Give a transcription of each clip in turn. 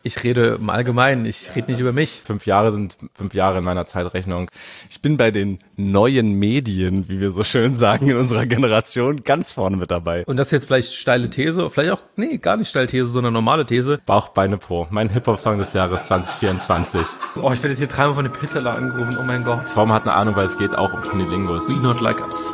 Ich rede im Allgemeinen, ich rede nicht über mich. 5 Jahre sind 5 Jahre in meiner Zeitrechnung. Ich bin bei den neuen Medien, wie wir so schön sagen, in unserer Generation ganz vorne mit dabei. Und das ist jetzt vielleicht steile These, vielleicht auch, nee, gar nicht steile These, sondern normale These. Bauch, Beine, Po. Mein Hip-Hop-Song des Jahres 2024. Oh, ich werde jetzt hier dreimal von den Pitteler angerufen, oh mein Gott. Tom hat eine Ahnung, weil es geht auch um Kunilingus. We not like us.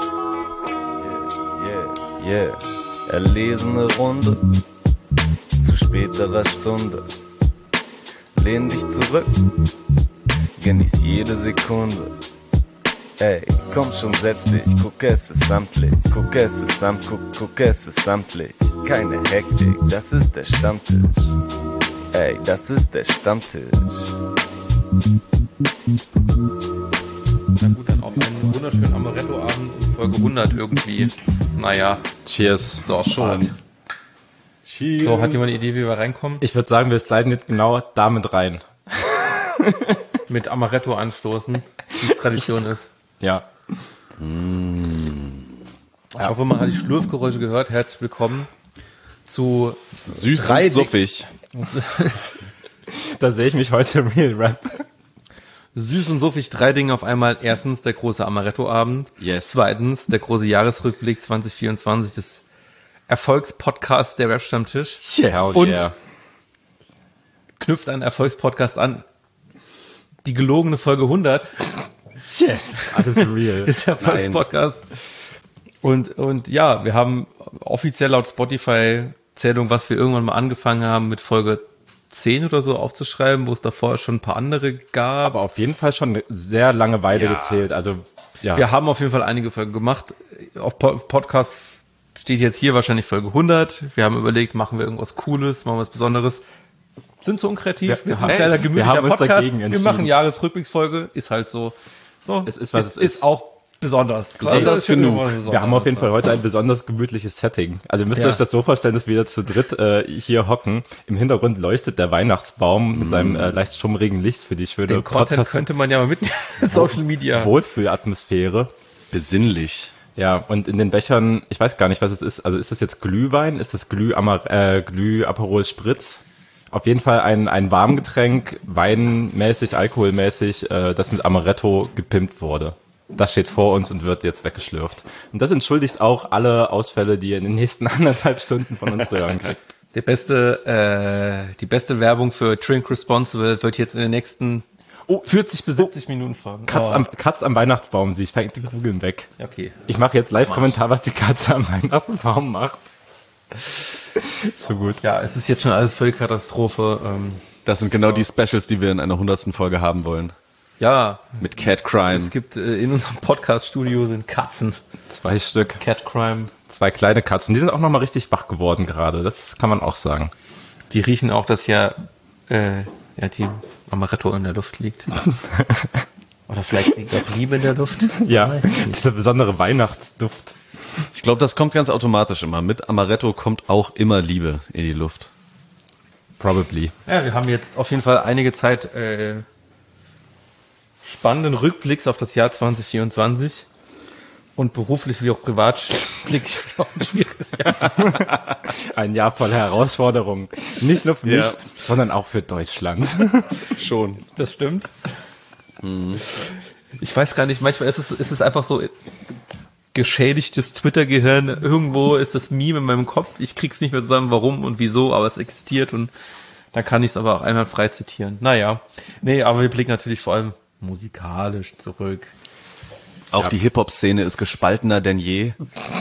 Yeah. Erlesene Runde. Zu späterer Stunde. Lehn dich zurück. Genieß jede Sekunde. Ey, komm schon, setz dich. Guck, es ist samtlich. Guck, es ist samtlich. Keine Hektik, das ist der Stammtisch. Ey, das ist der Stammtisch. Na gut, dann auf einen wunderschönen Amaretto-Abend in Folge 100 irgendwie. Naja. Cheers. So, schon. Cheers. So, hat jemand eine Idee, wie wir reinkommen? Ich würde sagen, wir sliden jetzt genau damit rein. Mit Amaretto anstoßen, wie es Tradition ist. Ja. Ich hoffe, man hat die Schlürfgeräusche gehört. Herzlich willkommen zu Süß drei und suffig. Da sehe ich mich heute im Real Rap. Süß und suffig, 3 Dinge auf einmal. Erstens, der große Amaretto-Abend. Yes. Zweitens, der große Jahresrückblick 2024 des Erfolgspodcasts der Rap-Stammtisch. Yeah. Und knüpft einen Erfolgspodcast an. Die gelogene Folge 100 Yes. Alles real. des Erfolgspodcasts. Und ja, wir haben offiziell laut Spotify-Zählung, was wir irgendwann mal angefangen haben, mit Folge 10 oder so aufzuschreiben, wo es davor schon ein paar andere gab. Aber auf jeden Fall schon eine sehr lange Weile gezählt. Also, ja. Wir haben auf jeden Fall einige Folgen gemacht. Auf Podcast steht jetzt hier wahrscheinlich Folge 100. Wir haben überlegt, machen wir irgendwas Cooles, machen wir was Besonderes. Sind so unkreativ. Wir sind ein kleiner gemütlicher wir haben uns Podcast. dagegen Wir entschieden. machen Jahresrückblicksfolge. Ist halt so. Es ist, was es ist. Ist auch besonders. Besonders genug. Wir haben auf jeden Fall heute ein besonders gemütliches Setting. Also ihr müsst euch das so vorstellen, dass wir jetzt zu dritt hier hocken. Im Hintergrund leuchtet der Weihnachtsbaum mit seinem leicht schummrigen Licht für die schöne Den Content könnte man ja mal mit Social Media. Wohlfühlatmosphäre. Besinnlich. Ja, und in den Bechern, ich weiß gar nicht, was es ist. Also ist das jetzt Glühwein? Ist das Glüh Aperol Spritz? Auf jeden Fall ein Warmgetränk, weinmäßig, alkoholmäßig, das mit Amaretto gepimpt wurde. Das steht vor uns und wird jetzt weggeschlürft. Und das entschuldigt auch alle Ausfälle, die ihr in den nächsten 1,5 Stunden von uns zu hören kriegt. Die beste Werbung für Drink Responsible wird jetzt in den nächsten 40 bis 70 Minuten folgen. Katz am Weihnachtsbaum, sie fängt die Kugeln weg. Okay. Ich mache jetzt Live-Kommentar, was die Katze am Weihnachtsbaum macht. So gut. Ja, es ist jetzt schon alles völlig Katastrophe. Das sind genau die Specials, die wir in einer 100. Folge haben wollen. Ja. Mit Cat Crime. Es gibt in unserem Podcast-Studio sind Katzen. 2 Stück. Cat Crime. 2 kleine Katzen. Die sind auch nochmal richtig wach geworden gerade. Das kann man auch sagen. Die riechen auch, dass die Amaretto in der Luft liegt. Oder vielleicht liegt auch Liebe in der Luft. Ja, dieser besondere Weihnachtsduft. Ich glaube, das kommt ganz automatisch immer. Mit Amaretto kommt auch immer Liebe in die Luft. Probably. Ja, wir haben jetzt auf jeden Fall einige Zeit spannenden Rückblicks auf das Jahr 2024 und beruflich wie auch privat blicke ich auf ein schwieriges Jahr. Ein Jahr voller Herausforderungen. Nicht nur für mich, sondern auch für Deutschland. Schon. Das stimmt. Ich weiß gar nicht, manchmal ist es einfach so geschädigtes Twitter-Gehirn. Irgendwo ist das Meme in meinem Kopf. Ich krieg's nicht mehr zusammen, warum und wieso, aber es existiert und dann kann ich es aber auch einmal frei zitieren. Naja. Nee, aber wir blicken natürlich vor allem musikalisch zurück. Auch die Hip-Hop-Szene ist gespaltener denn je.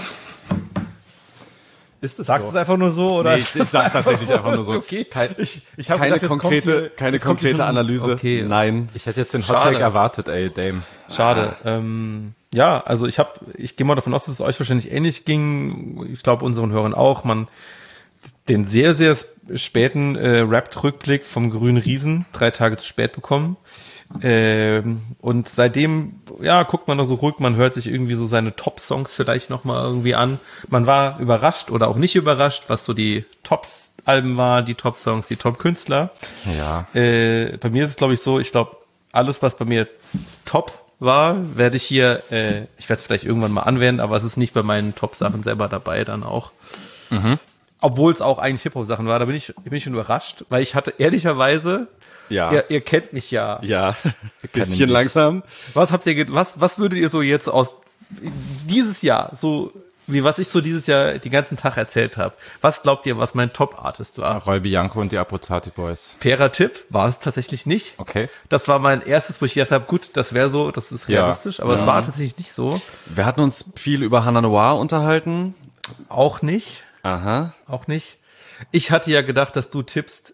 Ist das Sagst du es einfach nur so, oder? Nee, ich sag's tatsächlich einfach nur so. Okay. Ich Keine hab gedacht, konkrete Analyse. Okay. Nein. Ich hätte jetzt den Schade. Hottag erwartet, ey, Dame. Schade. Ja, also ich gehe mal davon aus, dass es euch wahrscheinlich ähnlich ging. Ich glaube, unseren Hörern auch. Den sehr, sehr späten Rap-Rückblick vom Grünen Riesen 3 Tage zu spät bekommen. Und seitdem, ja, guckt man da so ruhig, man hört sich irgendwie so seine Top-Songs vielleicht nochmal irgendwie an. Man war überrascht oder auch nicht überrascht, was so die Tops-Alben war, die Top-Songs, die Top-Künstler. Ja. Bei mir ist es, glaube ich, so, ich glaube, alles, was bei mir top war, werde ich hier, ich werde es vielleicht irgendwann mal anwenden, aber es ist nicht bei meinen Top-Sachen selber dabei dann auch. obwohl es auch eigentlich Hip-Hop-Sachen war, da bin ich schon überrascht, weil ich hatte ehrlicherweise, ihr kennt mich ja. Ja, bisschen langsam. Was würdet ihr so jetzt aus dieses Jahr, so wie was ich so dieses Jahr den ganzen Tag erzählt habe, was glaubt ihr, was mein Top-Artist war? Roy Bianco und die Abruzzati Boys. Fairer Tipp, war es tatsächlich nicht. Okay. Das war mein erstes, wo ich gedacht habe, gut, das wäre so, das ist realistisch, aber es war tatsächlich nicht so. Wir hatten uns viel über Hannah Noir unterhalten. Auch nicht. Aha. Auch nicht. Ich hatte ja gedacht, dass du tippst,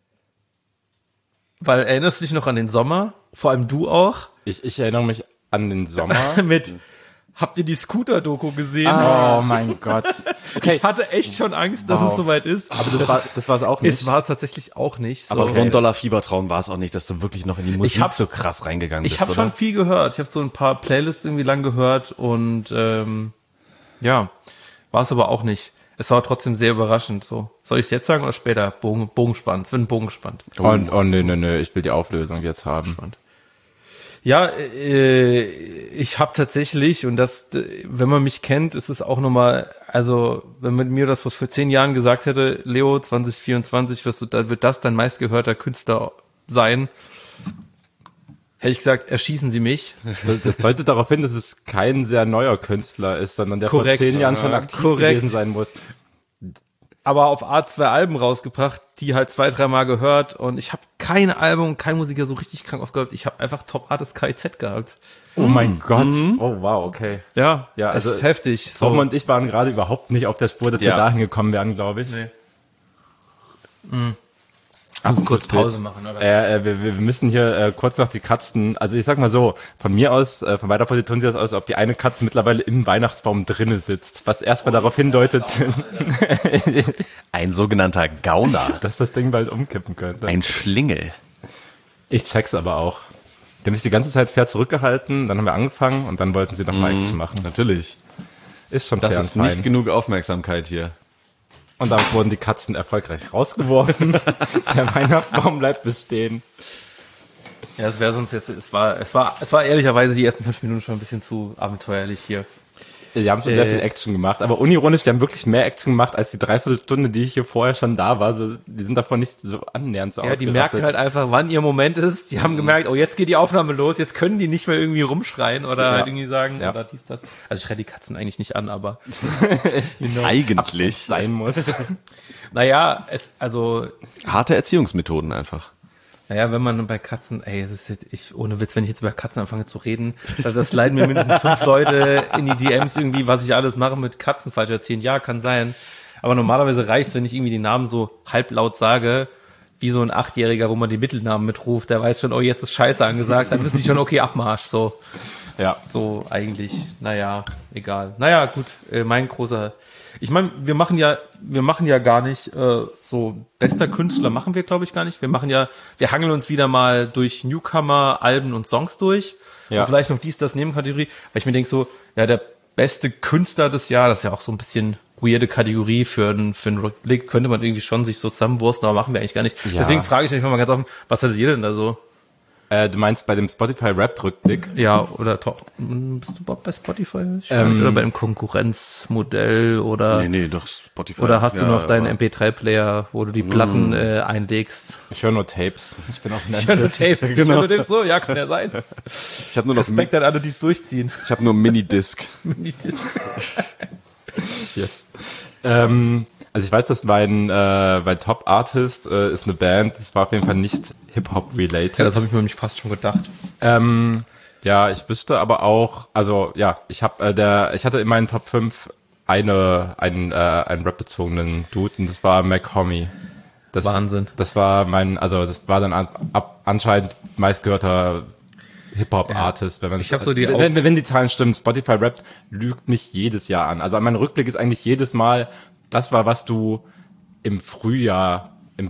weil erinnerst du dich noch an den Sommer? Vor allem du auch? Ich erinnere mich an den Sommer. Mit, habt ihr die Scooter-Doku gesehen? Oh mein Gott. Okay. Ich hatte echt schon Angst, dass es soweit ist. Aber das war es auch nicht. Es war es tatsächlich auch nicht. Aber so ein doller Fiebertraum war es auch nicht, dass du wirklich noch in die Musik so krass reingegangen bist, Ich habe schon viel gehört. Ich habe so ein paar Playlists irgendwie lang gehört und war es aber auch nicht. Es war trotzdem sehr überraschend. So, soll ich es jetzt sagen oder später? Bogenspann. Es wird ein Bogenspann. Oh nee, ich will die Auflösung jetzt haben. Ja, ich habe tatsächlich, und das, wenn man mich kennt, ist es auch nochmal, also wenn man mir das vor 10 Jahren gesagt hätte, Leo, 2024 wird das dein meistgehörter Künstler sein, hätte ich gesagt, erschießen Sie mich. Das deutet darauf hin, dass es kein sehr neuer Künstler ist, sondern der Korrekt. vor 10 Jahren schon aktiv gewesen sein muss. Aber auf Art 2 Alben rausgebracht, die halt 2-3 Mal gehört, und ich habe kein Album, kein Musiker so richtig krank aufgehört. Ich habe einfach Top Artist KIZ gehabt. Oh mein Gott. Oh wow, okay. Ja, also es ist heftig. Tom und ich waren gerade überhaupt nicht auf der Spur, dass wir dahin gekommen wären, glaube ich. Nee. Kurz Pause machen, oder? Wir müssen hier kurz noch die Katzen, also ich sag mal so, von mir aus, von meiner Position sieht das aus, ob die eine Katze mittlerweile im Weihnachtsbaum drinne sitzt, was erstmal darauf hindeutet, ein sogenannter Gauner. dass das Ding bald umkippen könnte. Ein Schlingel. Ich check's aber auch. Die haben sich die ganze Zeit fair zurückgehalten, dann haben wir angefangen und dann wollten sie nochmal Action machen. Natürlich. Ist schon Das fair ist und fein. nicht genug Aufmerksamkeit hier. Und dann wurden die Katzen erfolgreich rausgeworfen. Der Weihnachtsbaum bleibt bestehen. Ja, es wäre sonst jetzt, es war ehrlicherweise die ersten 5 Minuten schon ein bisschen zu abenteuerlich hier. Die haben schon sehr viel Action gemacht, aber unironisch, die haben wirklich mehr Action gemacht als die Dreiviertelstunde, die ich hier vorher schon da war. So, die sind davon nicht so annähernd so Ja, die merken halt einfach, wann ihr Moment ist. Die haben gemerkt, oh, jetzt geht die Aufnahme los, jetzt können die nicht mehr irgendwie rumschreien oder halt irgendwie sagen, oder dies, das. Also ich schreie die Katzen eigentlich nicht an, aber Eigentlich. sein muss. naja, Harte Erziehungsmethoden einfach. naja, wenn man bei Katzen, es ist jetzt, ohne Witz, wenn ich jetzt über Katzen anfange zu reden, das leiden mir mindestens 5 Leute in die DMs irgendwie, was ich alles mache mit Katzen falsch erzählen. Ja, kann sein. Aber normalerweise reicht's, wenn ich irgendwie die Namen so halblaut sage, wie so ein 8-Jähriger, wo man die Mittelnamen mitruft, der weiß schon, oh, jetzt ist Scheiße angesagt, dann wissen die schon, okay, Abmarsch, so. Ja. So eigentlich, naja, egal. Naja, gut, mein großer, ich meine, wir machen ja gar nicht so bester Künstler machen wir, glaube ich, gar nicht. Wir hangeln uns wieder mal durch Newcomer, Alben und Songs durch. Ja. Und vielleicht noch das Nebenkategorie, weil ich mir denke so, ja, der beste Künstler des Jahres, das ist ja auch so ein bisschen weirde Kategorie für einen Rückblick, könnte man irgendwie schon sich so zusammenwursten, aber machen wir eigentlich gar nicht. Ja. Deswegen frage ich euch mal ganz offen, was hattet ihr denn da so? Du meinst bei dem Spotify-Rap-Rückblick? Ja, oder bist du überhaupt bei Spotify? Oder bei einem Konkurrenzmodell oder Nee, doch Spotify. oder hast du noch deinen aber- MP3-Player, wo du die Platten einlegst? Ich höre nur Tapes. Ich bin auch Ich höre nur Tapes. Ich höre nur Tapes. So, ja, kann ja sein. Ich habe nur noch Respekt an alle, die es durchziehen. ich habe nur Minidisc. Minidisc. Yes. Also ich weiß, dass mein Top-Artist ist eine Band, das war auf jeden Fall nicht Hip-Hop-related. Ja, das habe ich mir nämlich fast schon gedacht. Ja, ich wüsste aber auch, also ja, ich hatte in meinen Top 5 einen Rap-bezogenen Dude und das war Mac Homie. Wahnsinn. Das war das war dann anscheinend meistgehörter Hip-Hop-Artist, wenn die Zahlen stimmen. Spotify Rap lügt mich jedes Jahr an. Also mein Rückblick ist eigentlich jedes Mal, das war, was du im Frühjahr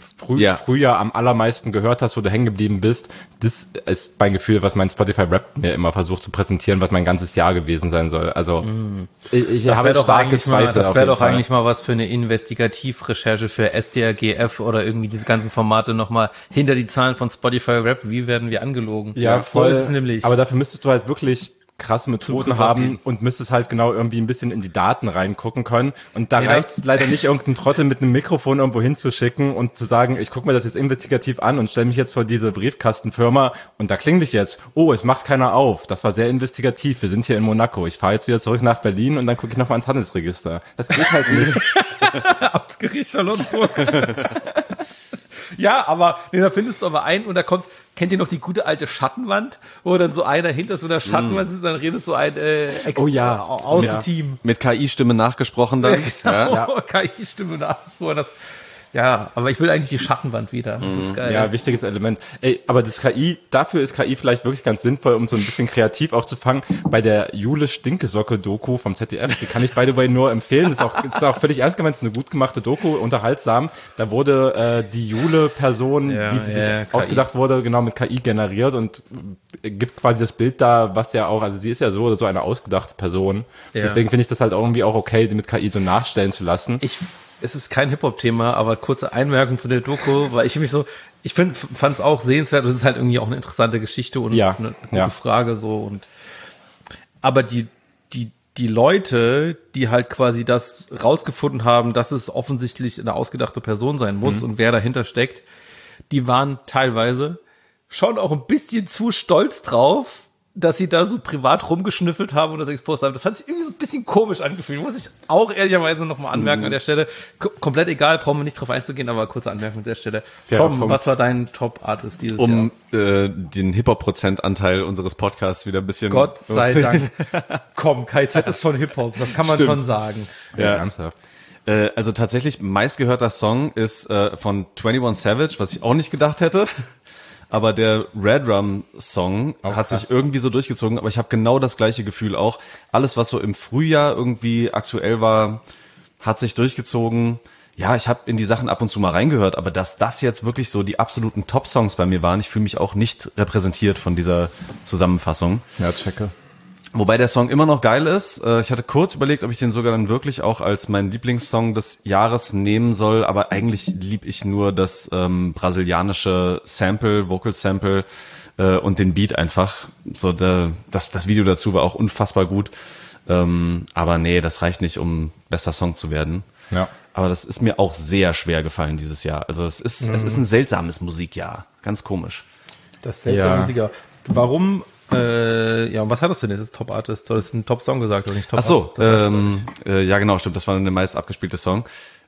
am allermeisten gehört hast, wo du hängen geblieben bist. Das ist mein Gefühl, was mein Spotify Rap mir immer versucht zu präsentieren, was mein ganzes Jahr gewesen sein soll. Also ich Das habe wäre doch starke eigentlich Zweifel. mal, das auf wäre jeden doch Fall. eigentlich mal was für eine Investigativrecherche für SDRGF oder irgendwie diese ganzen Formate nochmal hinter die Zahlen von Spotify Rap. Wie werden wir angelogen? Ja, so voll. ist es nämlich. Aber dafür müsstest du halt wirklich krasse Methoden haben und müsstest halt genau irgendwie ein bisschen in die Daten reingucken können. Und da reicht's leider nicht, irgendeinen Trottel mit einem Mikrofon irgendwo hinzuschicken und zu sagen, ich gucke mir das jetzt investigativ an und stelle mich jetzt vor diese Briefkastenfirma und da klingel ich jetzt. Oh, es macht keiner auf. Das war sehr investigativ. Wir sind hier in Monaco. Ich fahre jetzt wieder zurück nach Berlin und dann gucke ich nochmal ins Handelsregister. Das geht halt nicht. Amtsgericht Charlottenburg. Ja, aber da findest du aber ein und da kennt ihr noch die gute alte Schattenwand, wo dann so einer hinter so einer Schattenwand sitzt, dann redest so ein Außenteam. Mit KI-Stimme nachgesprochen dann. KI-Stimme nachgesprochen. Ja, aber ich will eigentlich die Schattenwand wieder. Das ist geil. Ja, wichtiges Element. Aber dafür ist KI vielleicht wirklich ganz sinnvoll, um so ein bisschen kreativ aufzufangen. Bei der Jule Stinkesocke-Doku vom ZDF, die kann ich by the way nur empfehlen. Ist auch völlig ernst gemeint, ist eine gut gemachte Doku, unterhaltsam. Da wurde die Jule-Person, wie sie sich ausgedacht wurde, genau mit KI generiert und gibt quasi das Bild da, was ja auch, also sie ist ja so oder so eine ausgedachte Person. Ja. Deswegen finde ich das halt irgendwie auch okay, die mit KI so nachstellen zu lassen. Es ist kein Hip-Hop-Thema, aber kurze Einmerkung zu der Doku, weil ich fand es auch sehenswert. Das ist halt irgendwie auch eine interessante Geschichte und eine gute Frage so. Aber die Leute, die halt quasi das rausgefunden haben, dass es offensichtlich eine ausgedachte Person sein muss und wer dahinter steckt, die waren teilweise schon auch ein bisschen zu stolz drauf, dass sie da so privat rumgeschnüffelt haben und das exposed haben. Das hat sich irgendwie so ein bisschen komisch angefühlt. Muss ich auch ehrlicherweise nochmal anmerken an der Stelle. Komplett egal, brauchen wir nicht drauf einzugehen, aber kurze Anmerkung an der Stelle. Tom, was war dein Top-Artist dieses Jahr? Um den Hip-Hop-Prozentanteil unseres Podcasts wieder ein bisschen... Gott sei Dank. Komm, KIZ ist schon Hip-Hop, das kann man schon sagen. Ja, ernsthaft. Also tatsächlich meistgehörter Song ist von 21 Savage, was ich auch nicht gedacht hätte. Aber der Red Rum Song hat sich irgendwie so durchgezogen, aber ich habe genau das gleiche Gefühl auch. Alles, was so im Frühjahr irgendwie aktuell war, hat sich durchgezogen. Ja, ich habe in die Sachen ab und zu mal reingehört, aber dass das jetzt wirklich so die absoluten Top-Songs bei mir waren, ich fühle mich auch nicht repräsentiert von dieser Zusammenfassung. Ja, checke. Wobei der Song immer noch geil ist. Ich hatte kurz überlegt, ob ich den sogar dann wirklich auch als meinen Lieblingssong des Jahres nehmen soll, aber eigentlich lieb ich nur das brasilianische Sample, Vocal Sample und den Beat einfach. So das Video dazu war auch unfassbar gut. Aber nee, das reicht nicht, um bester Song zu werden. Ja. Aber das ist mir auch sehr schwer gefallen dieses Jahr. Also es ist ein seltsames Musikjahr. Ganz komisch. Das seltsame Musikjahr. Warum? Und was hattest du denn jetzt? Top-Artist? Du hast einen Top-Song gesagt, oder nicht Top-Artist? Ach so, ja genau, stimmt, das war der meist abgespielte Song.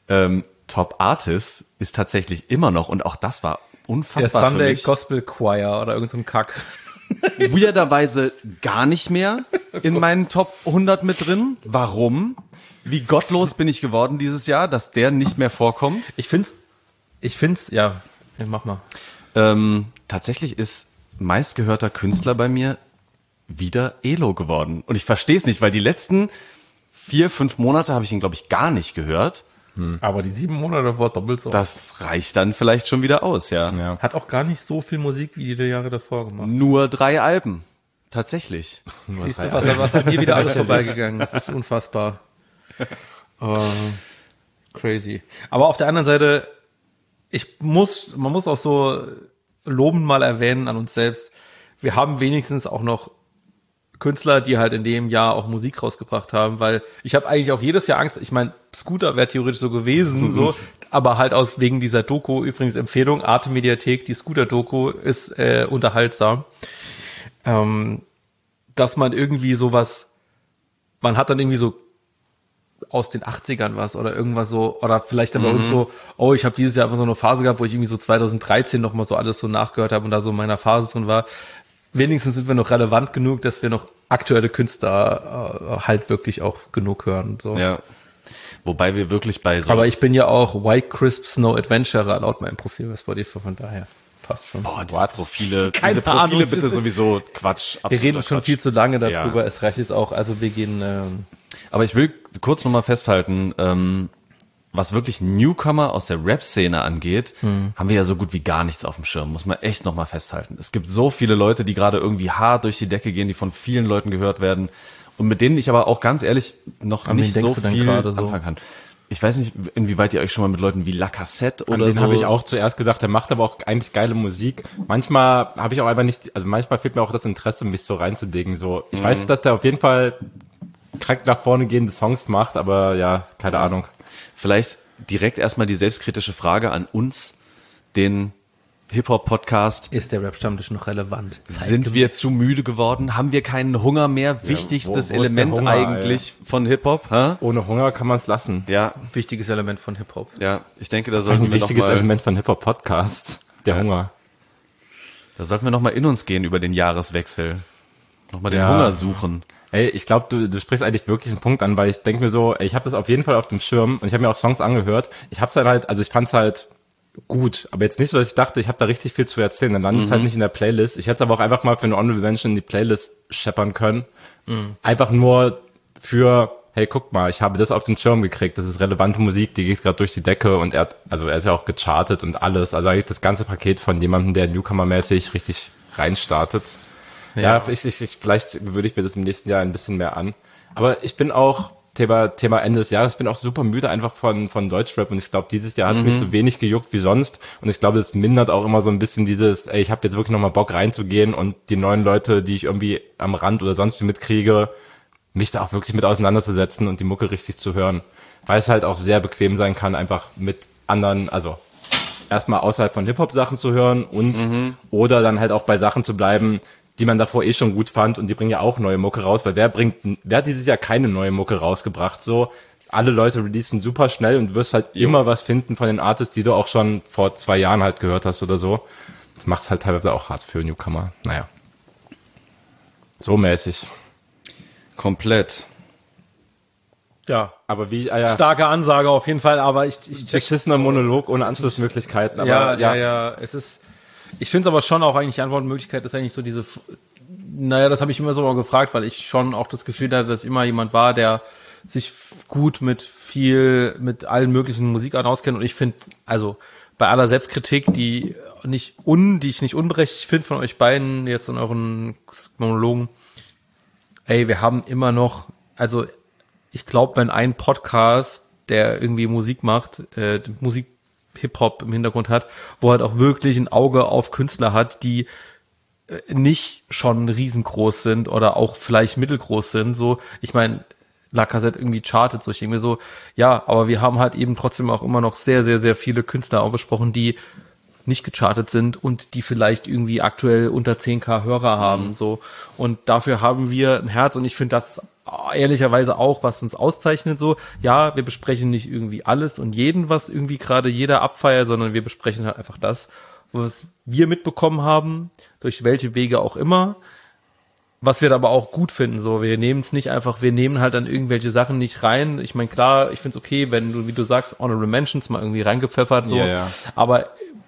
Top-Artist ist tatsächlich immer noch, und auch das war unfassbar der Sunday für mich. Gospel Choir oder irgend so ein Kack. Weirderweise gar nicht mehr in meinen Top 100 mit drin. Warum? Wie gottlos bin ich geworden dieses Jahr, dass der nicht mehr vorkommt? Ich find's, ja, mach mal. Tatsächlich ist meistgehörter Künstler bei mir wieder Elo geworden. Und ich verstehe es nicht, weil die letzten 4-5 Monate habe ich ihn, glaube ich, gar nicht gehört. Aber die 7 Monate davor doppelt so. Das reicht dann vielleicht schon wieder aus, ja. Hat auch gar nicht so viel Musik wie die Jahre davor gemacht. Nur 3 Alben. Tatsächlich. Siehst du, was an dir wieder alles vorbeigegangen? Das ist unfassbar. Crazy. Aber auf der anderen Seite, man muss auch so lobend mal erwähnen an uns selbst, wir haben wenigstens auch noch Künstler, die halt in dem Jahr auch Musik rausgebracht haben, weil ich habe eigentlich auch jedes Jahr Angst, ich meine, Scooter wäre theoretisch so gewesen, so, aber halt wegen dieser Doku, übrigens Empfehlung, Arte Mediathek, die Scooter-Doku ist unterhaltsam, dass man irgendwie sowas, man hat dann irgendwie so aus den 80ern was oder irgendwas so, oder vielleicht dann bei uns so, ich habe dieses Jahr einfach so eine Phase gehabt, wo ich irgendwie so 2013 nochmal so alles so nachgehört habe und da so in meiner Phase drin war. Wenigstens sind wir noch relevant genug, dass wir noch aktuelle Künstler halt wirklich auch genug hören. So. Ja. Wobei wir wirklich bei so... Aber ich bin ja auch White Crisp Snow Adventurer laut meinem Profil bei Spotify, von daher passt schon. Boah, diese Profile Ahnung, bitte sowieso Quatsch. Wir reden schon Quatsch. viel zu lange darüber, es reicht jetzt auch, also wir gehen... Aber ich will kurz nochmal festhalten, was wirklich Newcomer aus der Rap-Szene angeht, haben wir ja so gut wie gar nichts auf dem Schirm, muss man echt nochmal festhalten. Es gibt so viele Leute, die gerade irgendwie hart durch die Decke gehen, die von vielen Leuten gehört werden und mit denen ich aber auch ganz ehrlich noch nicht so viel anfangen kann. Ich weiß nicht, inwieweit ihr euch schon mal mit Leuten wie La Cassette oder den so... habe ich auch zuerst gedacht, der macht aber auch eigentlich geile Musik. Manchmal habe ich auch einfach nicht, also manchmal fehlt mir auch das Interesse, mich so reinzudingen. So, ich weiß, dass der auf jeden Fall krank nach vorne gehende Songs macht, aber ja, keine Ahnung. Vielleicht direkt erstmal die selbstkritische Frage an uns, den Hip-Hop-Podcast. Ist der Rap-Stammtisch noch relevant? Sind wir zu müde geworden? Haben wir keinen Hunger mehr? Wichtigstes wo ist Element der Hunger, eigentlich von Hip-Hop? Hä? Ohne Hunger kann man es lassen. Ja, Wichtiges Element von Hip-Hop. ja, ich denke, da sollten Ein wir wichtiges nochmal Element von Hip-Hop-Podcasts. Der Hunger. noch mal in uns gehen über den Jahreswechsel. Nochmal den Ja. Hunger suchen. Ey, ich glaube, du sprichst eigentlich wirklich einen Punkt an, weil ich denke mir so, ey, ich habe das auf jeden Fall auf dem Schirm und ich habe mir auch Songs angehört. Ich hab's dann halt, also ich fand's halt gut, aber jetzt nicht so, dass ich dachte, ich habe da richtig viel zu erzählen. Dann landet es halt nicht in der Playlist. Ich hätte es aber auch einfach mal für eine Honorable Mention in die Playlist scheppern können. Einfach nur für, hey, guck mal, ich habe das auf den Schirm gekriegt. Das ist relevante Musik, die geht gerade durch die Decke und er ist ja auch gechartet und alles. Also eigentlich das ganze Paket von jemandem, der Newcomer-mäßig richtig reinstartet. Ja, vielleicht würde ich mir das im nächsten Jahr ein bisschen mehr an. Aber ich bin auch, Thema Ende des Jahres, bin auch super müde einfach von Deutschrap und ich glaube, dieses Jahr hat es mich so wenig gejuckt wie sonst und ich glaube, das mindert auch immer so ein bisschen dieses, ey, ich habe jetzt wirklich nochmal Bock reinzugehen und die neuen Leute, die ich irgendwie am Rand oder sonst wie mitkriege, mich da auch wirklich mit auseinanderzusetzen und die Mucke richtig zu hören, weil es halt auch sehr bequem sein kann, einfach mit anderen, also erstmal außerhalb von Hip-Hop-Sachen zu hören und oder dann halt auch bei Sachen zu bleiben, die man davor schon gut fand und die bringen ja auch neue Mucke raus, weil wer hat dieses Jahr keine neue Mucke rausgebracht, so, alle Leute releasen super schnell und du wirst halt immer was finden von den Artists, die du auch schon vor 2 Jahren halt gehört hast oder so. Das macht's halt teilweise auch hart für Newcomer, naja. So mäßig. Komplett. Ja. Aber wie, Starke Ansage auf jeden Fall, aber ich check's. beschissener Monolog ohne Anschlussmöglichkeiten, aber Ja, es ist, ich finde es aber schon auch eigentlich, die Antwortmöglichkeit ist eigentlich so diese, naja, das habe ich immer so mal gefragt, weil ich schon auch das Gefühl hatte, dass immer jemand war, der sich gut mit allen möglichen Musikarten auskennt und ich finde, also bei aller Selbstkritik, die ich nicht unberechtigt finde von euch beiden jetzt in euren Monologen, ey, wir haben immer noch, also ich glaube, wenn ein Podcast, der irgendwie Musik macht, Musik Hip-Hop im Hintergrund hat, wo halt auch wirklich ein Auge auf Künstler hat, die nicht schon riesengroß sind oder auch vielleicht mittelgroß sind, so, ich meine, La Cassette irgendwie chartet, so, ich denke mir so, ja, aber wir haben halt eben trotzdem auch immer noch sehr, sehr, sehr viele Künstler auch besprochen, die nicht gechartet sind und die vielleicht irgendwie aktuell unter 10.000 Hörer haben, so, und dafür haben wir ein Herz und ich finde das ehrlicherweise auch, was uns auszeichnet, so, ja, wir besprechen nicht irgendwie alles und jeden, was irgendwie gerade jeder abfeiert, sondern wir besprechen halt einfach das, was wir mitbekommen haben, durch welche Wege auch immer, was wir aber auch gut finden, so, wir nehmen es nicht einfach, wir nehmen halt dann irgendwelche Sachen nicht rein, ich meine, klar, ich find's okay, wenn du, wie du sagst, Honorable Mentions mal irgendwie reingepfeffert, so, aber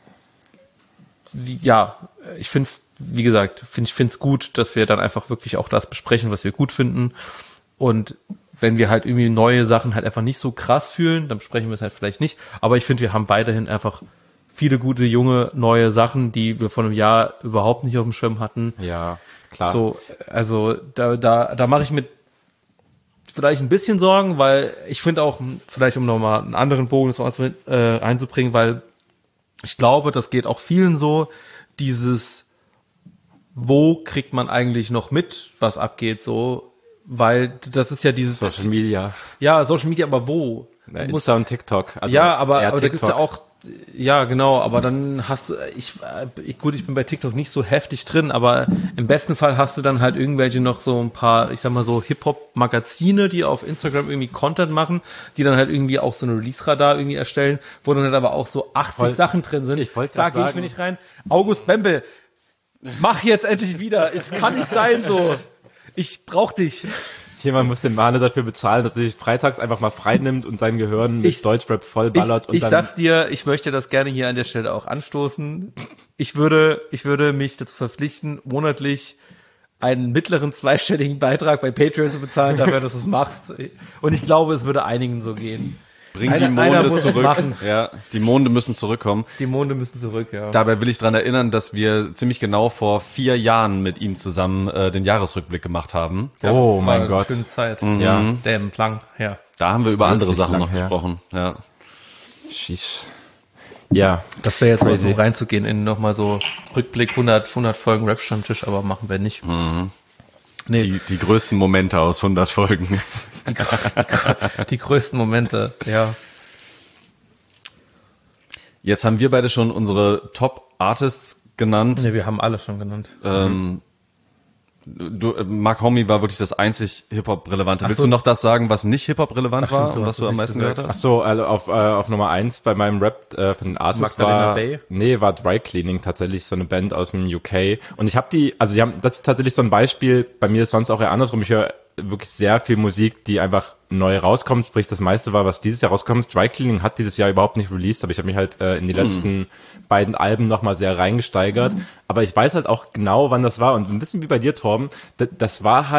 ja, ich find's, wie gesagt, ich find's gut, dass wir dann einfach wirklich auch das besprechen, was wir gut finden. Und wenn wir halt irgendwie neue Sachen halt einfach nicht so krass fühlen, dann besprechen wir es halt vielleicht nicht. Aber ich finde, wir haben weiterhin einfach viele gute, junge, neue Sachen, die wir vor einem Jahr überhaupt nicht auf dem Schirm hatten. Ja, klar. So, also da mache ich mir vielleicht ein bisschen Sorgen, weil ich finde auch, vielleicht um nochmal einen anderen Bogen einzubringen, weil ich glaube, das geht auch vielen so, dieses, wo kriegt man eigentlich noch mit, was abgeht, so, weil das ist ja dieses Social Media. Ja, Social Media, aber wo? Ja, Insta und TikTok. Also ja, aber da TikTok. gibt's ja auch, ja, genau, aber dann hast du, ich bin bei TikTok nicht so heftig drin, aber im besten Fall hast du dann halt irgendwelche noch so ein paar, ich sag mal so Hip-Hop-Magazine, die auf Instagram irgendwie Content machen, die dann halt irgendwie auch so eine Release-Radar irgendwie erstellen, wo dann halt aber auch so 80 Sachen drin sind. Da gehe ich mir nicht rein. August Bembel, mach jetzt endlich wieder. Es kann nicht sein so. Ich brauch dich. Jemand muss den Mahne dafür bezahlen, dass er sich freitags einfach mal frei nimmt und sein Gehirn mit Deutschrap vollballert. Ich sag's dir, ich möchte das gerne hier an der Stelle auch anstoßen. Ich würde mich dazu verpflichten, monatlich einen mittleren zweistelligen Beitrag bei Patreon zu bezahlen, dafür, dass du es machst. Und ich glaube, es würde einigen so gehen. Bring die Einer Monde muss es zurück. machen. Ja, die Monde müssen zurückkommen. Die Monde müssen zurück, ja. Dabei will ich dran erinnern, dass wir ziemlich genau vor 4 Jahren mit ihm zusammen den Jahresrückblick gemacht haben. Oh War mein eine Gott. schöne Zeit. Ja. Damn, lang, ja. Da haben wir über andere Wirklich Sachen lang noch her. gesprochen. Ja. Sheesh. Ja. Das wäre jetzt mal so Crazy. reinzugehen in nochmal so Rückblick 100 Folgen Rap-Stammtisch, aber machen wir nicht. Nee, Die größten Momente aus 100 Folgen. die größten Momente, ja. Jetzt haben wir beide schon unsere Top-Artists genannt. Ne, wir haben alle schon genannt. Mark Homie war wirklich das einzig Hip-Hop-Relevante. Willst so. du noch das sagen, was nicht Hip-Hop-relevant Ach, stimmt, war du und hast was du es am nicht meisten gesagt. gehört Ach hast? so, also auf Nummer 1 bei meinem Rap von den Artists Magdalena war, Bay? nee, war Dry Cleaning tatsächlich so eine Band aus dem UK. Und ich habe das ist tatsächlich so ein Beispiel, bei mir ist sonst auch eher andersrum, ich höre wirklich sehr viel Musik, die einfach neu rauskommt, sprich das meiste war, was dieses Jahr rauskommt. Dry Cleaning hat dieses Jahr überhaupt nicht released, aber ich habe mich halt in die letzten beiden Alben nochmal sehr reingesteigert. Aber ich weiß halt auch genau, wann das war und ein bisschen wie bei dir, Torben, das ist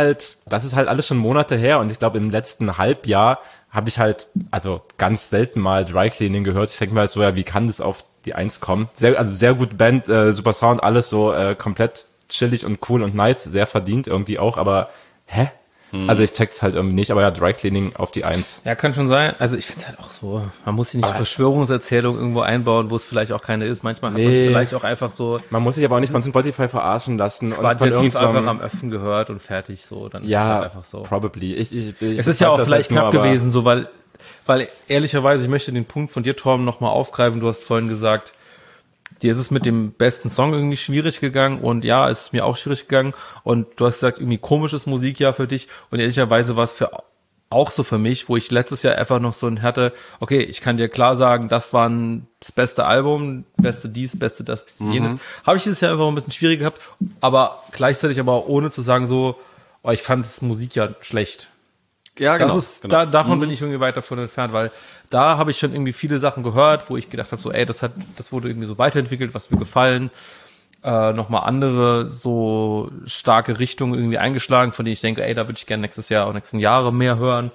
halt alles schon Monate her und ich glaube im letzten Halbjahr habe ich halt, also ganz selten mal Dry Cleaning gehört. Ich denke mal so, ja, wie kann das auf die 1 kommen? Sehr gute Band, super Sound, alles so komplett chillig und cool und nice, sehr verdient irgendwie auch, aber hä? Also ich check's halt irgendwie nicht, aber ja, Dry Cleaning auf die 1. Ja, kann schon sein. Also ich finde halt auch so, man muss hier nicht Verschwörungserzählung irgendwo einbauen, wo es vielleicht auch keine ist. Manchmal hat man es vielleicht auch einfach so Man muss sich aber auch nicht von Spotify verarschen lassen. Und von quantitativ irgendeinem- einfach am Öffnen gehört und fertig so. Dann ist es Ja, halt einfach so. probably. Es ist ja auch vielleicht knapp gewesen, so, weil ehrlicherweise, ich möchte den Punkt von dir, Torben, nochmal aufgreifen. Du hast vorhin gesagt, dir ist es mit dem besten Song irgendwie schwierig gegangen und ja, es ist mir auch schwierig gegangen und du hast gesagt, irgendwie komisches Musikjahr für dich und ehrlicherweise war es auch so für mich, wo ich letztes Jahr einfach noch so hatte, okay, ich kann dir klar sagen, das war das beste Album, beste dies, beste das, beste jenes. Habe ich dieses Jahr einfach ein bisschen schwierig gehabt, aber gleichzeitig aber auch ohne zu sagen so, oh, ich fand das Musikjahr schlecht. Ja, genau. Davon bin ich irgendwie weit davon entfernt, weil da habe ich schon irgendwie viele Sachen gehört, wo ich gedacht habe, so, ey, das wurde irgendwie so weiterentwickelt, was mir gefallen. Nochmal andere so starke Richtungen irgendwie eingeschlagen, von denen ich denke, ey, da würde ich gerne nächstes Jahr, auch nächsten Jahre mehr hören.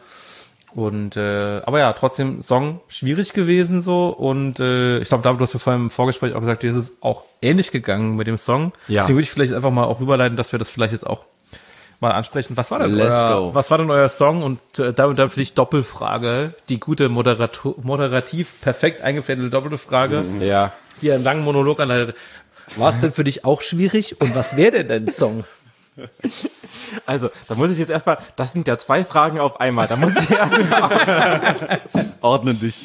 Und aber ja, trotzdem Song schwierig gewesen so und ich glaube, David, du hast ja vorhin im Vorgespräch auch gesagt, dir ist es auch ähnlich gegangen mit dem Song. Ja. Deswegen würde ich vielleicht einfach mal auch rüberleiten, dass wir das vielleicht jetzt auch mal ansprechen. Was war denn Let's go. euer Song? Und damit für dich Doppelfrage, die gute moderativ perfekt eingefädelte doppelte Frage, Ja. die einen langen Monolog anleitet. War es denn für dich auch schwierig? Und was wäre denn dein Song? Also, da muss ich jetzt erstmal, das sind ja 2 Fragen auf einmal, da muss ich Ordne dich.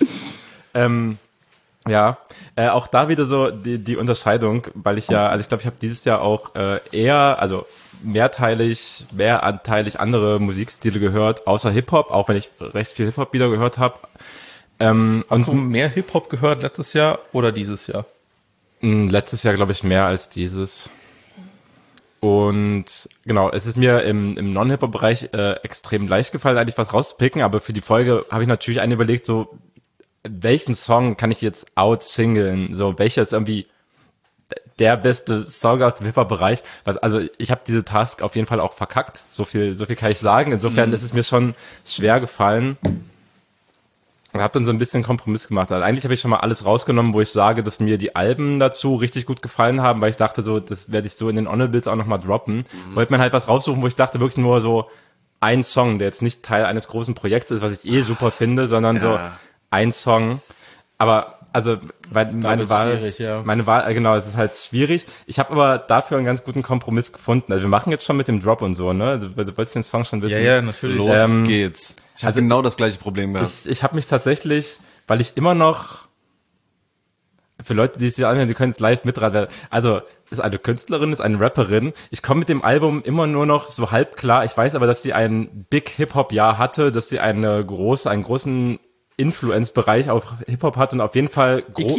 Ja, auch da wieder so die Unterscheidung, weil ich glaube, ich habe dieses Jahr auch mehranteilig andere Musikstile gehört, außer Hip-Hop, auch wenn ich recht viel Hip-Hop wieder gehört habe. Hast du mehr Hip-Hop gehört letztes Jahr oder dieses Jahr? Letztes Jahr, glaube ich, mehr als dieses. Und genau, es ist mir im Non-Hip-Hop-Bereich extrem leicht gefallen, eigentlich was rauszupicken, aber für die Folge habe ich natürlich einen überlegt, so welchen Song kann ich jetzt outsingeln, so welcher ist irgendwie der beste Song aus dem Hip-Hop-Bereich. Also ich habe diese Task auf jeden Fall auch verkackt, so viel kann ich sagen. Insofern ist es mir schon schwer gefallen. Und habe dann so ein bisschen Kompromiss gemacht. Also eigentlich habe ich schon mal alles rausgenommen, wo ich sage, dass mir die Alben dazu richtig gut gefallen haben, weil ich dachte so, das werde ich so in den Honorables auch nochmal droppen. Wollte mir halt was raussuchen, wo ich dachte wirklich nur so ein Song, der jetzt nicht Teil eines großen Projekts ist, was ich super finde, sondern so ein Song. Aber also meine Wahl, genau, es ist halt schwierig. Ich habe aber dafür einen ganz guten Kompromiss gefunden. Also wir machen jetzt schon mit dem Drop und so, ne? Du wolltest den Song schon wissen. Ja, natürlich. Los geht's. Ich habe genau das gleiche Problem gehabt. Ich habe mich tatsächlich, weil ich immer noch, für Leute, die es sich anhören, die können es live mitraten. Also, ist eine Künstlerin, ist eine Rapperin. Ich komme mit dem Album immer nur noch so halb klar. Ich weiß aber, dass sie ein Big Hip-Hop-Jahr hatte, dass sie einen großen Influence-Bereich auf Hip-Hop hat und auf jeden Fall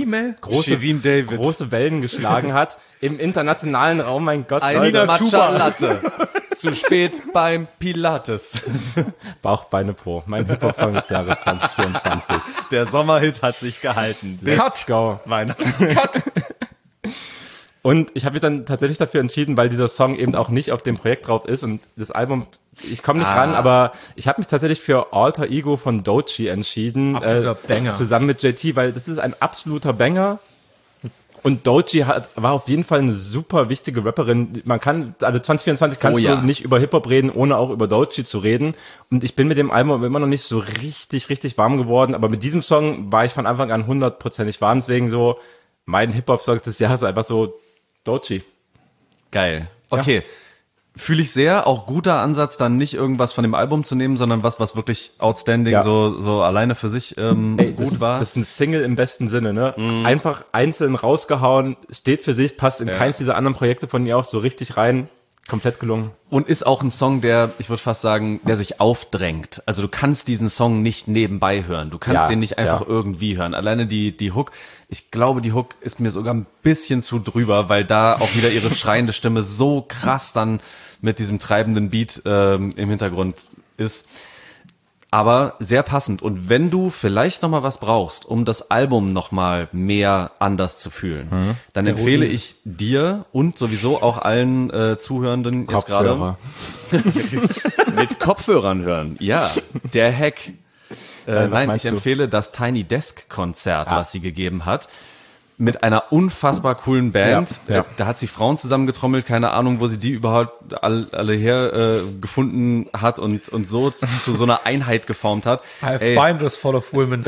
große Wellen geschlagen hat im internationalen Raum. Mein Gott, Eine Matcha-Latte. Zu spät beim Pilates. Bauch, Beine, Po. Mein Hip-Hop-Song des Jahres 2024. Der Sommerhit hat sich gehalten. Let's go. Weihnachten. Und ich habe mich dann tatsächlich dafür entschieden, weil dieser Song eben auch nicht auf dem Projekt drauf ist und das Album, ich komme nicht ran, aber ich habe mich tatsächlich für Alter Ego von Doechii entschieden. Absoluter Banger. Zusammen mit JT, weil das ist ein absoluter Banger. Und Doechii war auf jeden Fall eine super wichtige Rapperin. Man kann, also 2024 kannst du nicht über Hip-Hop reden, ohne auch über Doechii zu reden. Und ich bin mit dem Album immer noch nicht so richtig warm geworden. Aber mit diesem Song war ich von Anfang an 100%ig warm. Deswegen so, mein Hip-Hop-Song des Jahres einfach so Doechii. Geil. Okay. Fühle ich sehr. Auch guter Ansatz, dann nicht irgendwas von dem Album zu nehmen, sondern was wirklich outstanding, so alleine für sich gut war. Das ist ein Single im besten Sinne, ne? Einfach einzeln rausgehauen, steht für sich, passt in keins dieser anderen Projekte von ihr auch so richtig rein. Komplett gelungen. Und ist auch ein Song, der, ich würde fast sagen, der sich aufdrängt. Also du kannst diesen Song nicht nebenbei hören. Du kannst den nicht einfach irgendwie hören. Alleine die Hook, ich glaube, die Hook ist mir sogar ein bisschen zu drüber, weil da auch wieder ihre schreiende Stimme so krass dann mit diesem treibenden Beat im Hintergrund ist. Aber sehr passend. Und wenn du vielleicht noch mal was brauchst, um das Album noch mal mehr anders zu fühlen, dann empfehle ich dir und sowieso auch allen Zuhörenden jetzt gerade mit Kopfhörern hören. Ja, der Hack. Nein, ich empfehle das Tiny Desk Konzert, was sie gegeben hat. Mit einer unfassbar coolen Band. Ja. Da hat sie Frauen zusammengetrommelt, keine Ahnung, wo sie die überhaupt alle her gefunden hat und so zu so einer Einheit geformt hat. I have binders full of women.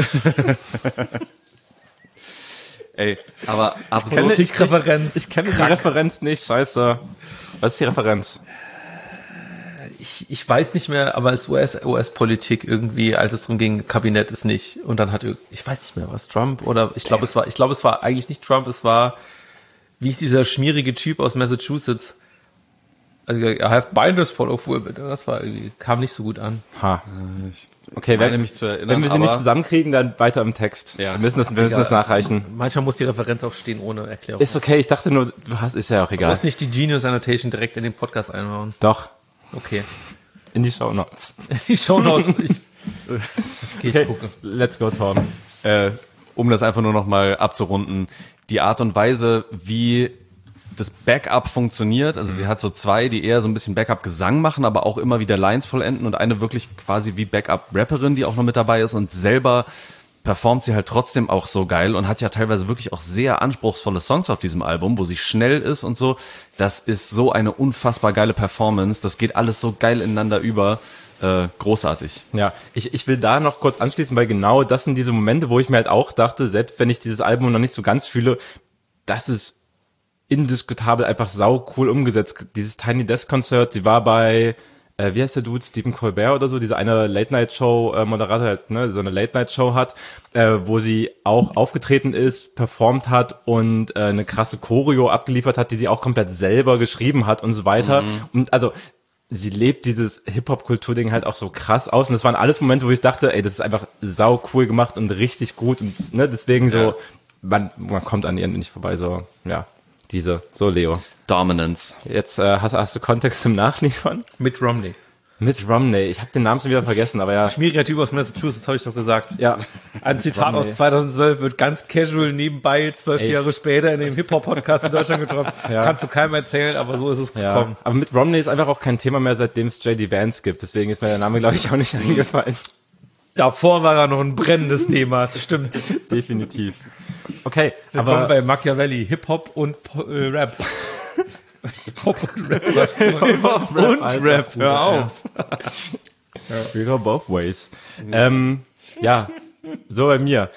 Ey, aber absolut. Ich kenne die Referenz nicht, scheiße. Was ist die Referenz? Ich weiß nicht mehr, aber es US-Politik irgendwie, als es drum ging, Kabinett ist nicht. Und dann ich weiß nicht mehr, was Trump oder ich glaube, es war eigentlich nicht Trump, es war, wie ist dieser schmierige Typ aus Massachusetts? Also, I have binders full of women. Das war irgendwie, kam nicht so gut an. Okay, meine mich zu erinnern, wenn wir sie nicht zusammenkriegen, dann weiter im Text. Ja. Wir müssen das nachreichen. Manchmal muss die Referenz auch stehen ohne Erklärung. Ist okay, ich dachte nur, ist ja auch Du egal. musst nicht die Genius Annotation direkt in den Podcast einbauen. Doch. Okay. In die Shownotes. Die Shownotes. Ich gucke. Let's go, Tom. Um das einfach nur noch mal abzurunden, die Art und Weise, wie das Backup funktioniert, also sie hat so zwei, die eher so ein bisschen Backup-Gesang machen, aber auch immer wieder Lines vollenden und eine wirklich quasi wie Backup-Rapperin, die auch noch mit dabei ist und selber performt sie halt trotzdem auch so geil und hat ja teilweise wirklich auch sehr anspruchsvolle Songs auf diesem Album, wo sie schnell ist und so. Das ist so eine unfassbar geile Performance. Das geht alles so geil ineinander über. Großartig. Ja, ich will da noch kurz anschließen, weil genau das sind diese Momente, wo ich mir halt auch dachte, selbst wenn ich dieses Album noch nicht so ganz fühle, das ist indiskutabel einfach sau cool umgesetzt. Dieses Tiny Desk Konzert, sie war bei wie heißt der Dude, Stephen Colbert oder so, diese eine Late-Night-Show Moderator halt, ne, so eine Late-Night-Show hat, wo sie auch aufgetreten ist, performt hat und eine krasse Choreo abgeliefert hat, die sie auch komplett selber geschrieben hat und so weiter. Und also sie lebt dieses Hip-Hop-Kultur-Ding halt auch so krass aus und das waren alles Momente, wo ich dachte, ey, das ist einfach sau cool gemacht und richtig gut und ne, deswegen so, man kommt an ihr nicht vorbei, so, ja, so Leo. Dominance. Jetzt hast du Kontext zum Nachliefern? Mit Romney. Mit Romney. Ich habe den Namen schon wieder vergessen, aber ja. Schmieriger Typ aus Massachusetts, habe ich doch gesagt. Ja. Ein Zitat aus 2012 wird ganz casual nebenbei 12 Jahre später in dem Hip-Hop-Podcast in Deutschland getroffen. Ja. Kannst du keinem erzählen, aber so ist es gekommen. Aber mit Romney ist einfach auch kein Thema mehr, seitdem es J.D. Vance gibt. Deswegen ist mir der Name, glaube ich, auch nicht eingefallen. Davor war er noch ein brennendes Thema, das stimmt. Definitiv. Okay, Willkommen bei Machiavelli, Hip-Hop und Rap. Hip-Hop und Rap. Hip-Hop und Rap, hör auf. We go both ways. Ja, so bei mir.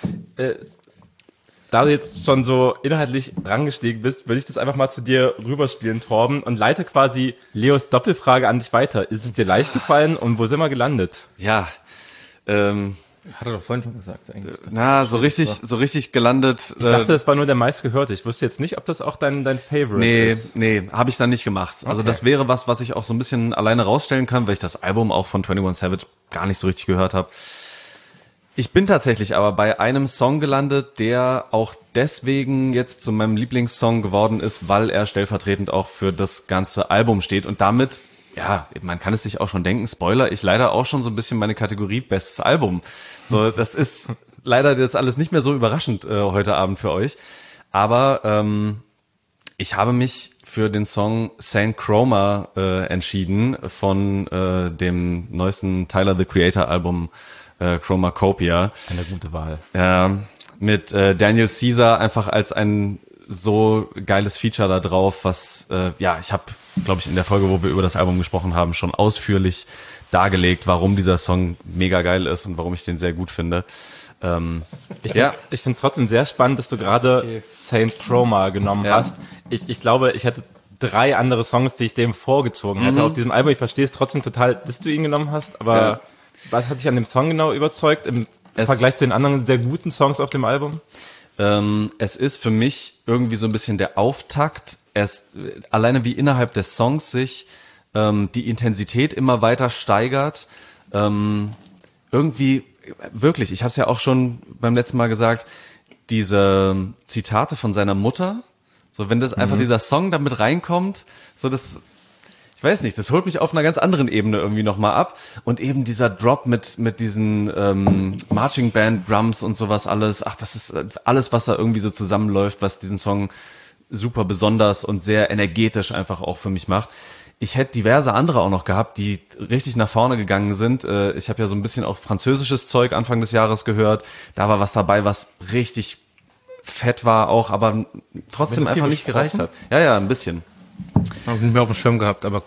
Da du jetzt schon so inhaltlich rangestiegen bist, würde ich das einfach mal zu dir rüberspielen, Torben, und leite quasi Leos Doppelfrage an dich weiter. Ist es dir leicht gefallen und wo sind wir gelandet? Ja, hat er doch vorhin schon gesagt, eigentlich. So richtig gelandet. Ich dachte, das war nur der meistgehörte. Ich wusste jetzt nicht, ob das auch dein Favorite ist. Nee, habe ich dann nicht gemacht. Also Okay. das wäre was ich auch so ein bisschen alleine rausstellen kann, weil ich das Album auch von 21 Savage gar nicht so richtig gehört habe. Ich bin tatsächlich aber bei einem Song gelandet, der auch deswegen jetzt zu meinem Lieblingssong geworden ist, weil er stellvertretend auch für das ganze Album steht und damit, ja, man kann es sich auch schon denken, Spoiler, ich leider auch schon so ein bisschen meine Kategorie Bestes Album. So, das ist leider jetzt alles nicht mehr so überraschend heute Abend für euch. Aber Ich habe mich für den Song Saint Chroma entschieden von dem neuesten Tyler, the Creator Album Chromacopia. Eine gute Wahl. Mit Daniel Caesar einfach als ein so geiles Feature da drauf, was, ich habe, glaube ich, in der Folge, wo wir über das Album gesprochen haben, schon ausführlich dargelegt, warum dieser Song mega geil ist und warum ich den sehr gut finde. Ich finde es trotzdem sehr spannend, dass du gerade Saint Chroma genommen hast. Ich glaube, ich hätte 3 andere Songs, die ich dem vorgezogen hätte auf diesem Album. Ich verstehe es trotzdem total, dass du ihn genommen hast, aber was hat dich an dem Song genau überzeugt im Vergleich zu den anderen sehr guten Songs auf dem Album? Es ist für mich irgendwie so ein bisschen der Auftakt. Alleine wie innerhalb des Songs sich die Intensität immer weiter steigert. Irgendwie, wirklich, ich habe es ja auch schon beim letzten Mal gesagt, diese Zitate von seiner Mutter, so wenn das einfach dieser Song damit reinkommt, so das, ich weiß nicht, das holt mich auf einer ganz anderen Ebene irgendwie nochmal ab. Und eben dieser Drop mit diesen Marching Band Drums und sowas alles, das ist alles, was da irgendwie so zusammenläuft, was diesen Song super besonders und sehr energetisch einfach auch für mich macht. Ich hätte diverse andere auch noch gehabt, die richtig nach vorne gegangen sind. Ich habe ja so ein bisschen auf französisches Zeug Anfang des Jahres gehört. Da war was dabei, was richtig fett war auch, aber trotzdem einfach nicht gereicht hat. Ja, ein bisschen. Habe ich nicht mehr auf dem Schirm gehabt, aber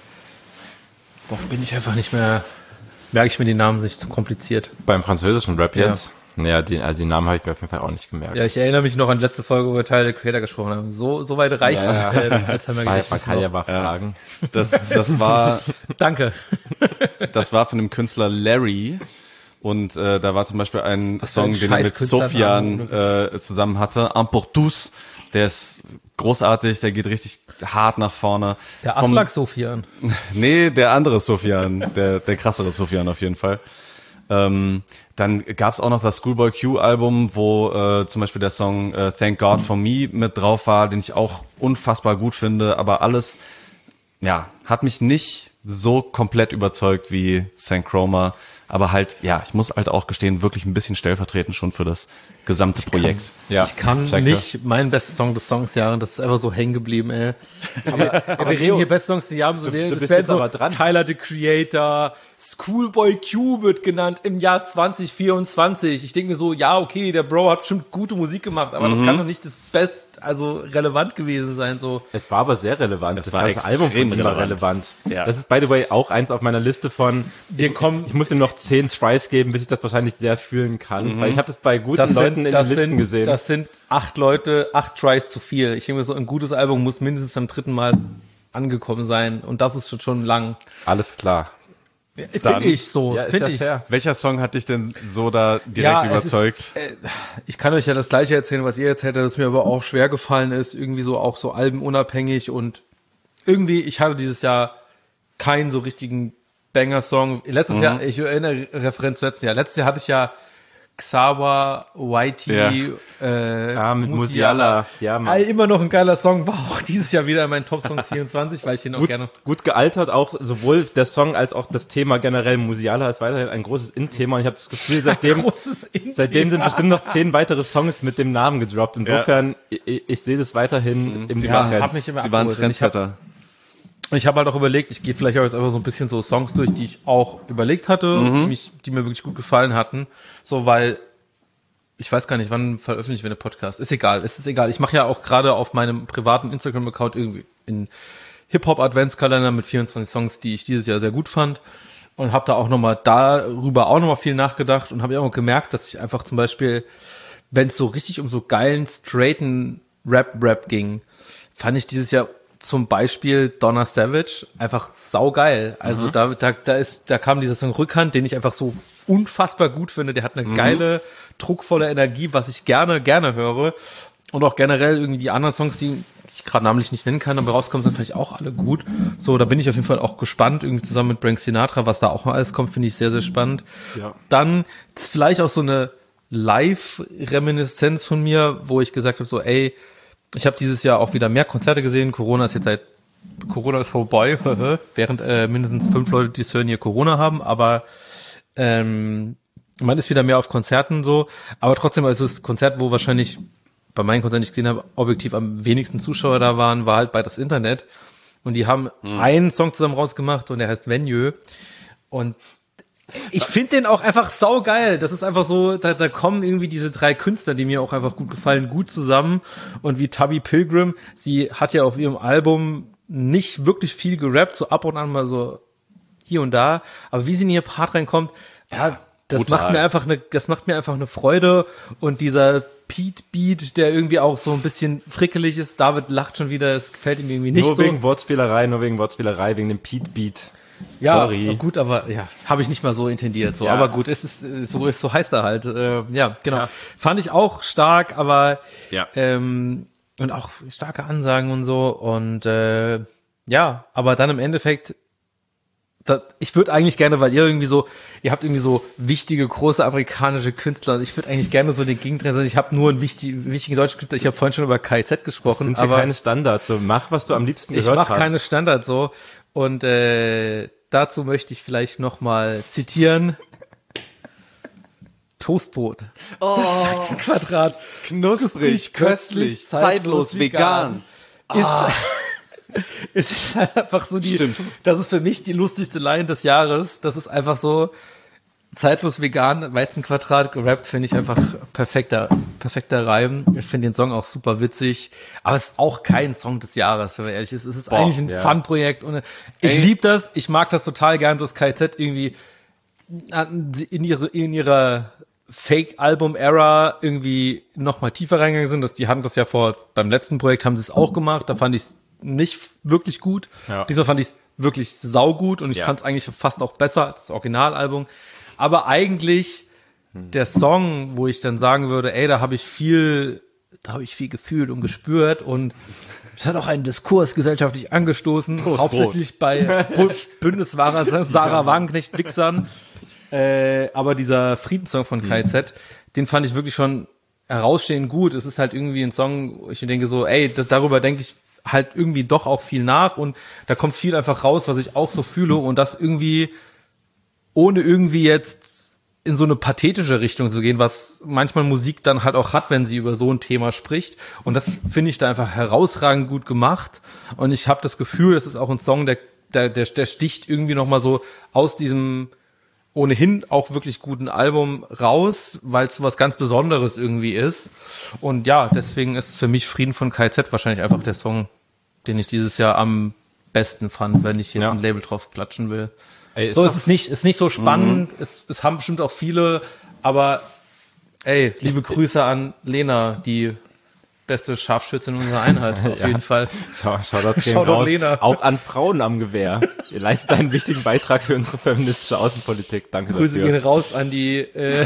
bin ich einfach nicht mehr, merke ich mir die Namen nicht zu kompliziert. Beim französischen Rap jetzt? Ja, die Namen habe ich mir auf jeden Fall auch nicht gemerkt. Ja, ich erinnere mich noch an die letzte Folge, wo wir Tyler, the Creator gesprochen haben. So weit reicht als haben wir gesagt. Kann ja mal fragen. Das war... Danke. Das war von dem Künstler Larry. Und da war zum Beispiel ein Song, den er mit Sofian zusammen hatte, Un pour tous. Der ist großartig, der geht richtig hart nach vorne. Der Aslak Sofian. Nee, der andere Sofian, der krassere Sofian auf jeden Fall. Dann gab's auch noch das Schoolboy Q-Album, wo zum Beispiel der Song Thank God for Me mit drauf war, den ich auch unfassbar gut finde, aber alles, hat mich nicht so komplett überzeugt wie Saint Chroma, aber halt, ich muss halt auch gestehen, wirklich ein bisschen stellvertretend schon für das gesamte Projekt. Ich kann nicht meinen besten Song des Songsjahres, das ist einfach so hängen geblieben, ey. Aber wir reden hier beste Songs des Jahres, das wäre so Tyler, the Creator, Schoolboy Q wird genannt im Jahr 2024. Ich denke mir so, okay, der Bro hat bestimmt gute Musik gemacht, aber das kann doch nicht das Beste, also relevant gewesen sein, so. Es war aber sehr relevant. Das war das Album von immer relevant. Ja. Das ist, by the way, auch eins auf meiner Liste von, ich muss ihm noch 10 Tries geben, bis ich das wahrscheinlich sehr fühlen kann, weil ich habe das bei guten Leuten in den Listen gesehen. Das sind 8 Leute, 8 Tries zu viel. Ich denke mir so, ein gutes Album muss mindestens beim 3. Mal angekommen sein und das ist schon lang. Alles klar. Finde ich so. Ja, finde ich. Fair. Welcher Song hat dich denn so da direkt überzeugt? Ich kann euch ja das Gleiche erzählen, was ihr erzählt habt, das mir aber auch schwer gefallen ist, irgendwie so auch so albenunabhängig und irgendwie, ich hatte dieses Jahr keinen so richtigen Banger-Song. Letztes Jahr, ich erinnere Referenz letztes Jahr. Letztes Jahr hatte ich ja Xawa, Whitey, mit Musiala. Ja, Mann. Immer noch ein geiler Song, war auch dieses Jahr wieder in meinen Top Songs 24, weil ich ihn auch gerne. Gut gealtert, auch sowohl der Song als auch das Thema generell. Musiala ist weiterhin ein großes In-Thema und ich habe das Gefühl, seitdem sind bestimmt noch 10 weitere Songs mit dem Namen gedroppt. Insofern, ich sehe das weiterhin im Trend. Sie waren Trendsetter. Ich habe halt auch überlegt, ich gehe vielleicht auch jetzt einfach so ein bisschen so Songs durch, die ich auch überlegt hatte, die mir wirklich gut gefallen hatten. So, weil ich weiß gar nicht, wann veröffentlichen wir den Podcast. Es ist egal. Ich mache ja auch gerade auf meinem privaten Instagram-Account irgendwie einen Hip-Hop-Adventskalender mit 24 Songs, die ich dieses Jahr sehr gut fand. Und habe da auch nochmal viel nachgedacht und habe ja auch gemerkt, dass ich einfach zum Beispiel, wenn es so richtig um so geilen, straighten Rap ging, fand ich dieses Jahr zum Beispiel Donna Savage einfach saugeil. Also da kam dieser Song Rückhand, den ich einfach so unfassbar gut finde. Der hat eine geile, druckvolle Energie, was ich gerne höre. Und auch generell irgendwie die anderen Songs, die ich gerade namentlich nicht nennen kann, aber rauskommen, sind vielleicht auch alle gut. So, da bin ich auf jeden Fall auch gespannt, irgendwie zusammen mit Frank Sinatra, was da auch mal alles kommt, finde ich sehr, sehr spannend. Ja. Dann vielleicht auch so eine Live-Reminiszenz von mir, wo ich gesagt habe, so, ich habe dieses Jahr auch wieder mehr Konzerte gesehen. Corona ist vorbei, während mindestens 5 Leute, die es hören, hier Corona haben. Aber man ist wieder mehr auf Konzerten so. Aber trotzdem ist es ein Konzert, wo wahrscheinlich bei meinen Konzerten, die ich gesehen habe, objektiv am wenigsten Zuschauer da waren, war halt bei das Internet. Und die haben einen Song zusammen rausgemacht und der heißt Venue. Und ich finde den auch einfach saugeil. Das ist einfach so, da kommen irgendwie diese 3 Künstler, die mir auch einfach gut gefallen, gut zusammen. Und wie Tubby Pilgrim, sie hat ja auf ihrem Album nicht wirklich viel gerappt, so ab und an mal so hier und da. Aber wie sie in ihr Part reinkommt, ja, das macht mir einfach eine Freude. Und dieser Pete Beat, der irgendwie auch so ein bisschen frickelig ist, David lacht schon wieder, es gefällt ihm irgendwie nicht so. Nur wegen Wortspielerei, wegen dem Pete Beat. Ja, sorry. Gut, aber ja, habe ich nicht mal so intendiert. So, aber gut, so heißt er halt. Ja, genau. Ja. Fand ich auch stark, aber und auch starke Ansagen und so. Und ja, aber dann im Endeffekt, ich würde eigentlich gerne, weil ihr habt irgendwie so wichtige, große afrikanische Künstler. Ich würde eigentlich gerne so den Gegentrend sagen. Ich habe nur einen wichtigen deutschen Künstler. Ich habe vorhin schon über KZ gesprochen. Das sind ja keine Standards. So, mach, was du am liebsten gehört hast. Ich mache keine Standards so. Und dazu möchte ich vielleicht nochmal zitieren. Toastbrot. Oh, das ist Quadrat. Knusprig, köstlich, zeitlos, vegan. Es ist halt einfach so das ist für mich die lustigste Line des Jahres. Das ist einfach so zeitlos vegan, Weizenquadrat gerappt, finde ich einfach perfekter Reim. Ich finde den Song auch super witzig, aber es ist auch kein Song des Jahres, wenn man ehrlich ist. Es ist eigentlich ein Fun-Projekt und ich liebe das, ich mag das total gern, dass KZ irgendwie in ihrer Fake-Album-Era irgendwie nochmal tiefer reingegangen sind, dass die hatten das ja beim letzten Projekt haben sie es auch gemacht, da fand ich es nicht wirklich gut. Ja. Diesmal fand ich es wirklich saugut und ich fand es eigentlich fast auch besser als das Originalalbum. Aber eigentlich der Song, wo ich dann sagen würde, ey, da habe ich viel gefühlt und gespürt und es hat auch einen Diskurs gesellschaftlich angestoßen, hauptsächlich bei Bündnis Sarah Wagenknecht-Wichsern. Aber dieser Friedenssong von KZ, den fand ich wirklich schon herausstehend gut. Es ist halt irgendwie ein Song, wo ich denke so, ey, darüber denke ich halt irgendwie doch auch viel nach und da kommt viel einfach raus, was ich auch so fühle und das irgendwie ohne irgendwie jetzt in so eine pathetische Richtung zu gehen, was manchmal Musik dann halt auch hat, wenn sie über so ein Thema spricht. Und das finde ich da einfach herausragend gut gemacht. Und ich habe das Gefühl, das ist auch ein Song, der sticht irgendwie nochmal so aus diesem ohnehin auch wirklich guten Album raus, weil es was ganz Besonderes irgendwie ist. Und ja, deswegen ist für mich Frieden von KZ wahrscheinlich einfach der Song, den ich dieses Jahr am besten fand, wenn ich hier ein Label drauf klatschen will. Ey, so ist nicht so spannend, es haben bestimmt auch viele, aber ey, liebe Grüße an Lena, die beste Scharfschützin unserer Einheit, auf jeden Fall. Schau das gehen raus. Lena. Auch an Frauen am Gewehr. Ihr leistet einen wichtigen Beitrag für unsere feministische Außenpolitik. Danke Grüße dafür. Gehen raus an die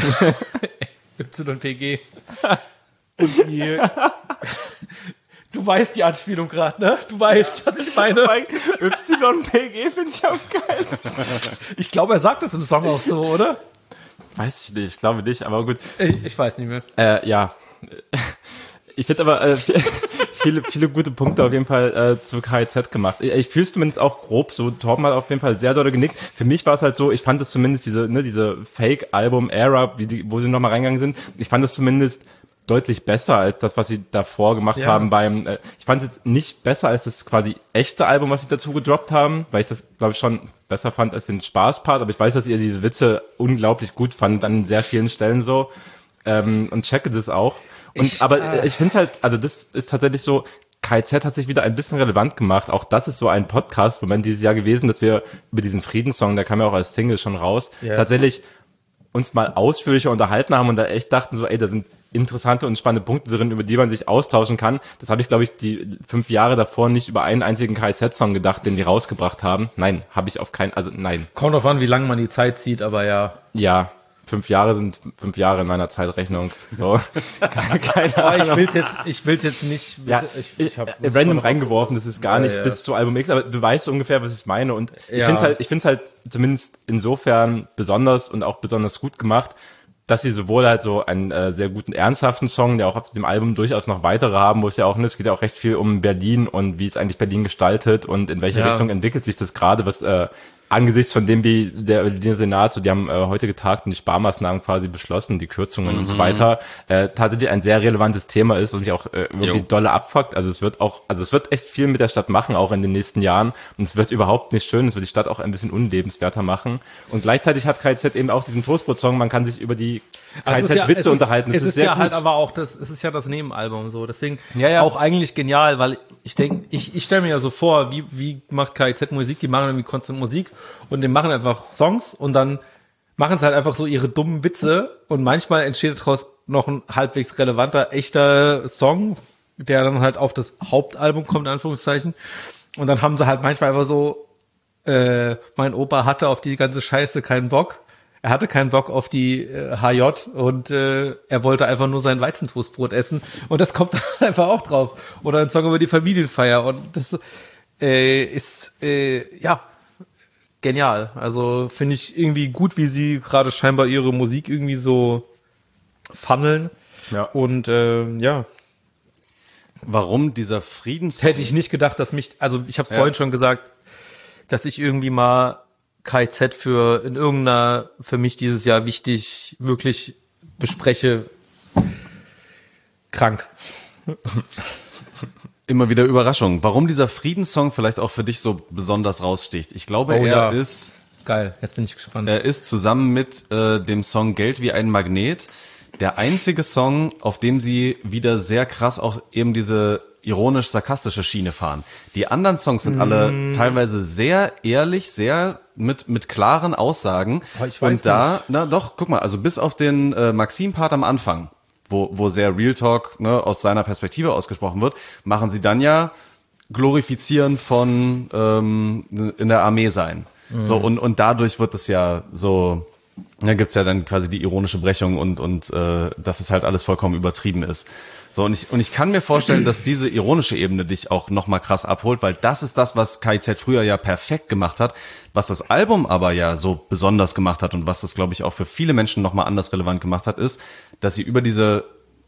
YPG. Und die du weißt die Anspielung gerade, ne? Du weißt, was ich meine. YPG finde ich auch geil. Ich glaube, er sagt das im Song auch so, oder? Weiß ich nicht, ich glaube nicht, aber gut. Ich weiß nicht mehr. Ja. Ich finde aber viele gute Punkte auf jeden Fall zu KIZ gemacht. Ich fühle es zumindest auch grob so. Torben hat auf jeden Fall sehr doll genickt. Für mich war es halt so, ich fand es zumindest diese Fake-Album-Era, wo sie nochmal reingegangen sind, ich fand es zumindest deutlich besser als das, was sie davor gemacht haben ich fand es jetzt nicht besser als das quasi echte Album, was sie dazu gedroppt haben, weil ich das, glaube ich, schon besser fand als den Spaßpart, aber ich weiß, dass ihr diese Witze unglaublich gut fandet an sehr vielen Stellen so und checke das auch. Aber ich finde halt, also das ist tatsächlich so, KIZ hat sich wieder ein bisschen relevant gemacht. Auch das ist so ein Podcast-Moment dieses Jahr gewesen, dass wir über diesen Friedenssong, der kam ja auch als Single schon raus, tatsächlich uns mal ausführlicher unterhalten haben und da echt dachten so, ey, da sind interessante und spannende Punkte drin, über die man sich austauschen kann. Das habe ich, glaube ich, die 5 Jahre davor nicht über einen einzigen KIZ-Song gedacht, den die rausgebracht haben. Nein, habe ich auf keinen, also nein. Kommt drauf an, wie lange man die Zeit zieht, aber ja. Ja, 5 Jahre sind 5 Jahre in meiner Zeitrechnung. So, keine Ahnung. Ich will's jetzt nicht. Ja, ich habe random reingeworfen. Das ist gar nicht bis zu Album X, aber du weißt ungefähr, was ich meine. Und ich finde es halt zumindest insofern besonders und auch besonders gut gemacht, dass sie sowohl halt so einen sehr guten, ernsthaften Song, der auch auf dem Album durchaus noch weitere haben, wo es ja auch, es geht ja auch recht viel um Berlin und wie es eigentlich Berlin gestaltet und in welche Richtung entwickelt sich das gerade, was angesichts von dem, wie der Senat, so die haben heute getagt und die Sparmaßnahmen quasi beschlossen, die Kürzungen und so weiter, tatsächlich ein sehr relevantes Thema ist und mich auch irgendwie dolle abfuckt. Also es wird echt viel mit der Stadt machen, auch in den nächsten Jahren, und es wird überhaupt nicht schön, es wird die Stadt auch ein bisschen unlebenswerter machen. Und gleichzeitig hat KIZ eben auch diesen Toastbrot-Song, man kann sich über die KIZ-Witze unterhalten. Es ist ja halt aber auch es ist ja das Nebenalbum so, deswegen auch eigentlich genial, weil ich denke, ich stelle mir ja so vor, wie macht KIZ Musik, die machen irgendwie konstant Musik und die machen einfach Songs und dann machen sie halt einfach so ihre dummen Witze und manchmal entsteht daraus noch ein halbwegs relevanter, echter Song, der dann halt auf das Hauptalbum kommt, in Anführungszeichen, und dann haben sie halt manchmal einfach so, mein Opa hatte auf die ganze Scheiße keinen Bock. Er hatte keinen Bock auf die HJ und er wollte einfach nur sein Weizentoastbrot essen und das kommt dann einfach auch drauf. Oder ein Song über die Familienfeier und das ist genial. Also finde ich irgendwie gut, wie sie gerade scheinbar ihre Musik irgendwie so funneln. Ja. Und Warum dieser Friedens... hätte ich nicht gedacht, dass ich habe es vorhin schon gesagt, dass ich irgendwie mal KIZ für mich dieses Jahr wichtig, wirklich bespreche. Krank. Immer wieder Überraschung. Warum dieser Friedenssong vielleicht auch für dich so besonders raussticht? Ich glaube, er ist... Geil, jetzt bin ich gespannt. Er ist zusammen mit dem Song Geld wie ein Magnet der einzige Song, auf dem sie wieder sehr krass auch eben diese ironisch-sarkastische Schiene fahren. Die anderen Songs sind alle teilweise sehr ehrlich, sehr mit klaren Aussagen. Oh, ich weiß und da, guck mal, also bis auf den Maxim-Part am Anfang, wo sehr Real Talk aus seiner Perspektive ausgesprochen wird, machen sie dann ja Glorifizieren von in der Armee sein. So, und dadurch wird es ja so, da gibt's ja dann quasi die ironische Brechung und dass es halt alles vollkommen übertrieben ist. So, und ich kann mir vorstellen, dass diese ironische Ebene dich auch nochmal krass abholt, weil das ist das, was KIZ früher ja perfekt gemacht hat, was das Album aber ja so besonders gemacht hat und was das, glaube ich, auch für viele Menschen nochmal anders relevant gemacht hat, ist, dass sie über diese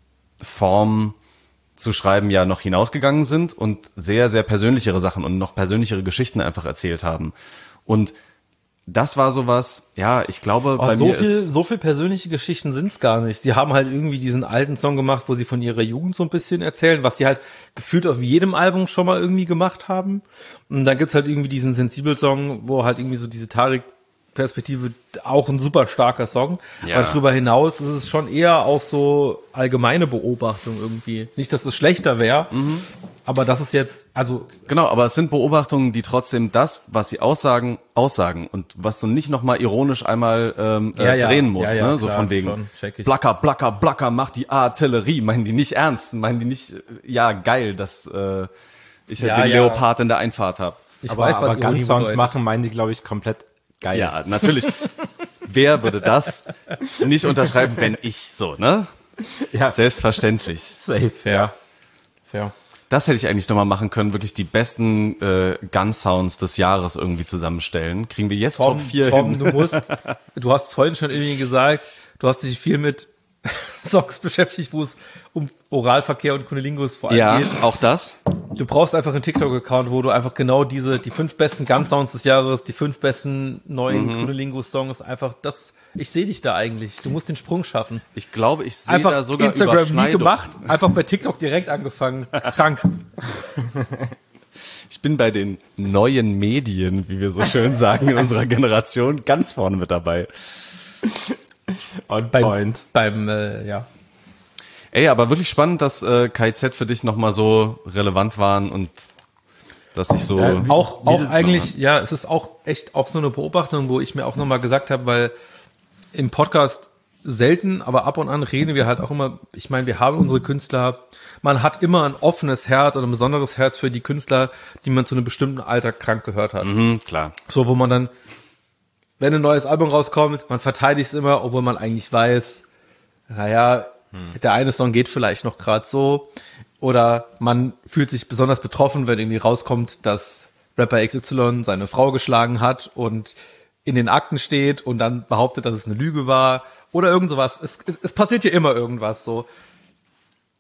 Form zu schreiben ja noch hinausgegangen sind und sehr, sehr persönlichere Sachen und noch persönlichere Geschichten einfach erzählt haben. Und das war sowas, ja, ich glaube, bei mir ist... So viel persönliche Geschichten sind's gar nicht. Sie haben halt irgendwie diesen alten Song gemacht, wo sie von ihrer Jugend so ein bisschen erzählen, was sie halt gefühlt auf jedem Album schon mal irgendwie gemacht haben. Und dann gibt's halt irgendwie diesen Sensibel-Song, wo halt irgendwie so diese Tarek-Perspektive, auch ein super starker Song. Ja. Aber darüber hinaus ist es schon eher auch so allgemeine Beobachtung irgendwie. Nicht, dass es schlechter wäre, aber das ist jetzt, also... Genau, aber es sind Beobachtungen, die trotzdem das, was sie aussagen und was du nicht nochmal ironisch einmal drehen musst, ne? So klar, von wegen Blacker, Blacker, Blacker, mach die Artillerie. Meinen die nicht ernst? Meinen die nicht, geil, dass ich den Leopard in der Einfahrt habe. Aber ganz Songs machen, meinen die, glaube ich, komplett geil. Ja, natürlich. Wer würde das nicht unterschreiben, wenn ich so, ne? Ja. Selbstverständlich. Safe, ja. Fair. Das hätte ich eigentlich nochmal machen können, wirklich die besten Gun-Sounds des Jahres irgendwie zusammenstellen. Kriegen wir jetzt Top 4 Tom, hin? Du hast vorhin schon irgendwie gesagt, du hast dich viel mit Songs beschäftigt, wo es um Oralverkehr und Cunnilingus vor allem geht. Ja, auch das. Du brauchst einfach einen TikTok-Account, wo du einfach genau die 5 besten Gun-Sounds des Jahres, die 5 besten neuen Cunnilingus-Songs, einfach das, ich sehe dich da eigentlich. Du musst den Sprung schaffen. Ich glaube, ich sehe da sogar Instagram Überschneidung. Nie gemacht, einfach bei TikTok direkt angefangen. Krank. Ich bin bei den neuen Medien, wie wir so schön sagen, in unserer Generation ganz vorne mit dabei. On point. Ey, aber wirklich spannend, dass KIZ für dich nochmal so relevant waren und dass ich so... Auch eigentlich, es ist auch echt auch so eine Beobachtung, wo ich mir auch nochmal gesagt habe, weil im Podcast selten, aber ab und an reden wir halt auch immer, ich meine, wir haben unsere Künstler, man hat immer ein offenes Herz oder ein besonderes Herz für die Künstler, die man zu einem bestimmten Alter krank gehört hat. Klar. So, wo man dann, wenn ein neues Album rauskommt, man verteidigt es immer, obwohl man eigentlich weiß, der eine Song geht vielleicht noch gerade so. Oder man fühlt sich besonders betroffen, wenn irgendwie rauskommt, dass Rapper XY seine Frau geschlagen hat und in den Akten steht und dann behauptet, dass es eine Lüge war. Oder irgend sowas. Es passiert ja immer irgendwas so.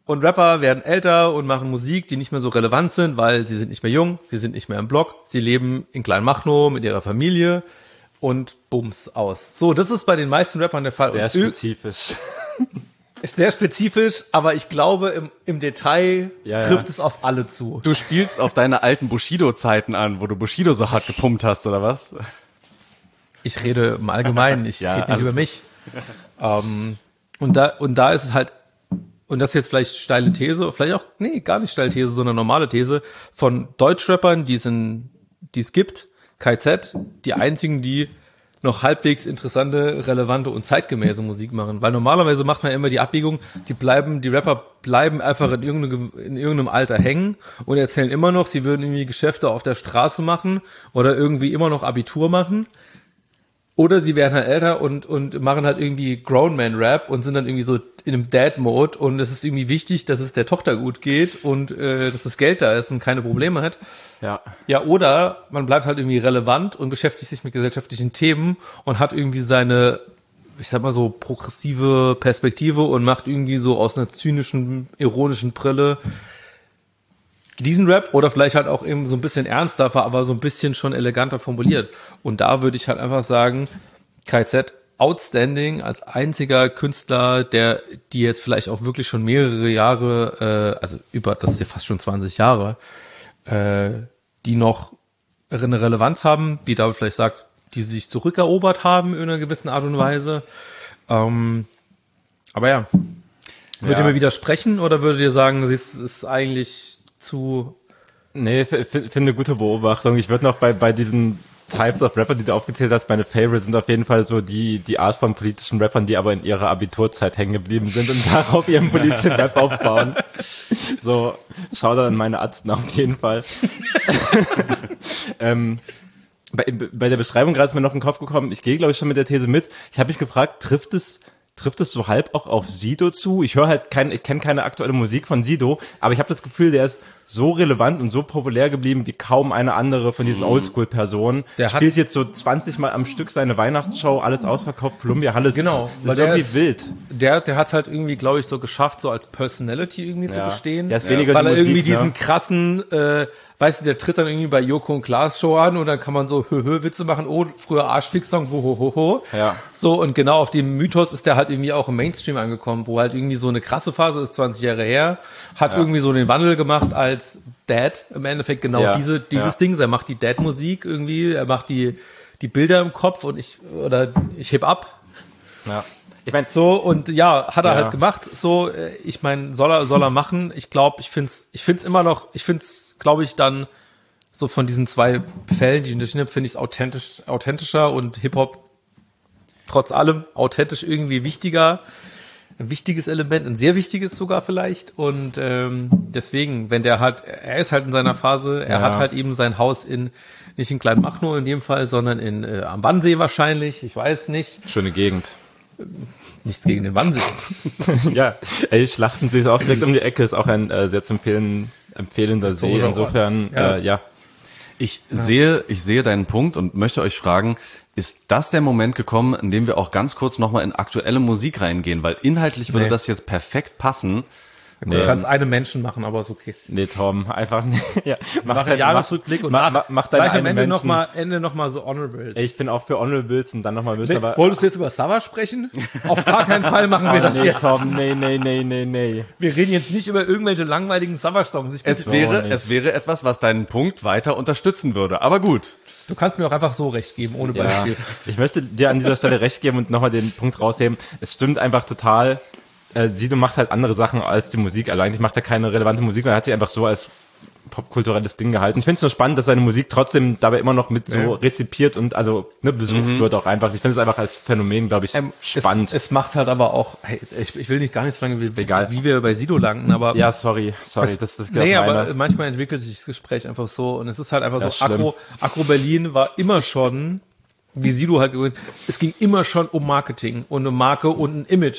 Und Rapper werden älter und machen Musik, die nicht mehr so relevant sind, weil sie sind nicht mehr jung, sie sind nicht mehr im Block, sie leben in Kleinmachnow mit ihrer Familie und bums aus. So, das ist bei den meisten Rappern der Fall. Sehr Und spezifisch. ist sehr spezifisch, aber ich glaube, im Detail trifft es auf alle zu. Du spielst auf deine alten Bushido-Zeiten an, wo du Bushido so hart gepumpt hast, oder was? Ich rede im Allgemeinen, ich Ja, rede nicht alles über mich. Und da ist es halt, und das ist jetzt vielleicht steile These, vielleicht auch, nee, gar nicht steile These, sondern normale These, von Deutschrappern, die es gibt, KZ, die einzigen, die noch halbwegs interessante, relevante und zeitgemäße Musik machen. Weil normalerweise macht man ja immer die Abbiegung, die Rapper bleiben einfach in irgendeinem Alter hängen und erzählen immer noch, sie würden irgendwie Geschäfte auf der Straße machen oder irgendwie immer noch Abitur machen. Oder sie werden halt älter und machen halt irgendwie Grown-Man-Rap und sind dann irgendwie so in einem Dad-Mode und es ist irgendwie wichtig, dass es der Tochter gut geht und dass das Geld da ist und keine Probleme hat. Ja, oder man bleibt halt irgendwie relevant und beschäftigt sich mit gesellschaftlichen Themen und hat irgendwie seine, ich sag mal so, progressive Perspektive und macht irgendwie so aus einer zynischen, ironischen Brille diesen Rap oder vielleicht halt auch eben so ein bisschen ernster, aber so ein bisschen schon eleganter formuliert. Und da würde ich halt einfach sagen, KZ outstanding als einziger Künstler, die jetzt vielleicht auch wirklich schon mehrere Jahre, das ist ja fast schon 20 Jahre, die noch eine Relevanz haben, wie David vielleicht sagt, die sich zurückerobert haben in einer gewissen Art und Weise. Aber ja. Würdet ihr mir widersprechen oder würdet ihr sagen, es ist eigentlich zu... Nee, finde eine gute Beobachtung. Ich würde noch bei diesen Types of Rapper, die du aufgezählt hast, meine Favorites sind auf jeden Fall so die Art von politischen Rappern, die aber in ihrer Abiturzeit hängen geblieben sind und darauf ihren politischen Rap aufbauen. So, schau da an meine Arzten auf jeden Fall. Bei der Beschreibung gerade ist mir noch in den Kopf gekommen, ich gehe glaube ich schon mit der These mit. Ich habe mich gefragt, trifft es so halb auch auf Sido zu? Ich höre halt ich kenne keine aktuelle Musik von Sido, aber ich habe das Gefühl, der ist so relevant und so populär geblieben wie kaum eine andere von diesen Oldschool-Personen. Der spielt jetzt so 20 Mal am Stück seine Weihnachtsshow, alles ausverkauft, Columbia Halle. Genau, das ist irgendwie wild. Der hat halt irgendwie, glaube ich, so geschafft, so als Personality irgendwie zu bestehen. Der ist weniger weil die er Musik, irgendwie diesen krassen, weißt du, der tritt dann irgendwie bei Joko und Klaas Show an und dann kann man so Witze machen, oh, früher Arschfix-Song, ho. Ja. So, und genau auf dem Mythos ist der halt irgendwie auch im Mainstream angekommen, wo halt irgendwie so eine krasse Phase ist, 20 Jahre her, hat irgendwie so den Wandel gemacht als Dad, im Endeffekt genau dieses Ding, er macht die Dad-Musik irgendwie, er macht die Bilder im Kopf und ich heb ab. Ja. Ich meine so, und ja, hat er halt gemacht, so, ich meine, soll er machen, ich glaube, ich find's glaube ich dann so von diesen zwei Fällen, die ich unterschieden habe, finde ich es authentischer und Hip-Hop trotz allem authentisch irgendwie wichtiger. Ein wichtiges Element, ein sehr wichtiges sogar vielleicht und deswegen, wenn er ist halt in seiner Phase, er hat halt eben sein Haus nicht in Kleinmachnow in dem Fall, sondern am Wannsee wahrscheinlich, ich weiß nicht. Schöne Gegend. Nichts gegen den Wannsee. Ja, Schlachtensee ist auch direkt um die Ecke, ist auch ein sehr zu empfehlender See, insofern, Ich sehe deinen Punkt und möchte euch fragen, ist das der Moment gekommen, in dem wir auch ganz kurz nochmal in aktuelle Musik reingehen? Weil inhaltlich würde das jetzt perfekt passen. Du kannst einen Menschen machen, aber ist okay. Nee, Tom, einfach nicht. Ja, mach einen Jahresrückblick und mach deine am Ende noch mal so Honorables. Ich bin auch für Honorables und dann nochmal aber wolltest du jetzt über Savage sprechen? Auf gar keinen Fall machen wir das jetzt. Tom, nee. Wir reden jetzt nicht über irgendwelche langweiligen Savage-Songs. Es wäre etwas, was deinen Punkt weiter unterstützen würde, aber gut. Du kannst mir auch einfach so recht geben, ohne Beispiel. Ich möchte dir an dieser Stelle recht geben und nochmal den Punkt rausheben. Es stimmt einfach total. Sido macht halt andere Sachen als die Musik allein. Ich macht ja keine relevante Musik, er hat sie einfach so als popkulturelles Ding gehalten. Ich finde es nur spannend, dass seine Musik trotzdem dabei immer noch mit so rezipiert und besucht wird auch einfach. Ich finde es einfach als Phänomen, glaube ich, spannend. Es macht halt aber auch, hey, ich will nicht gar nicht so lange, wie wir bei Sido landen, aber... Ja, sorry, das ist nee, aber manchmal entwickelt sich das Gespräch einfach so und es ist halt einfach so, Akro Berlin war immer schon, wie Sido halt gewöhnt, es ging immer schon um Marketing und eine Marke und ein Image.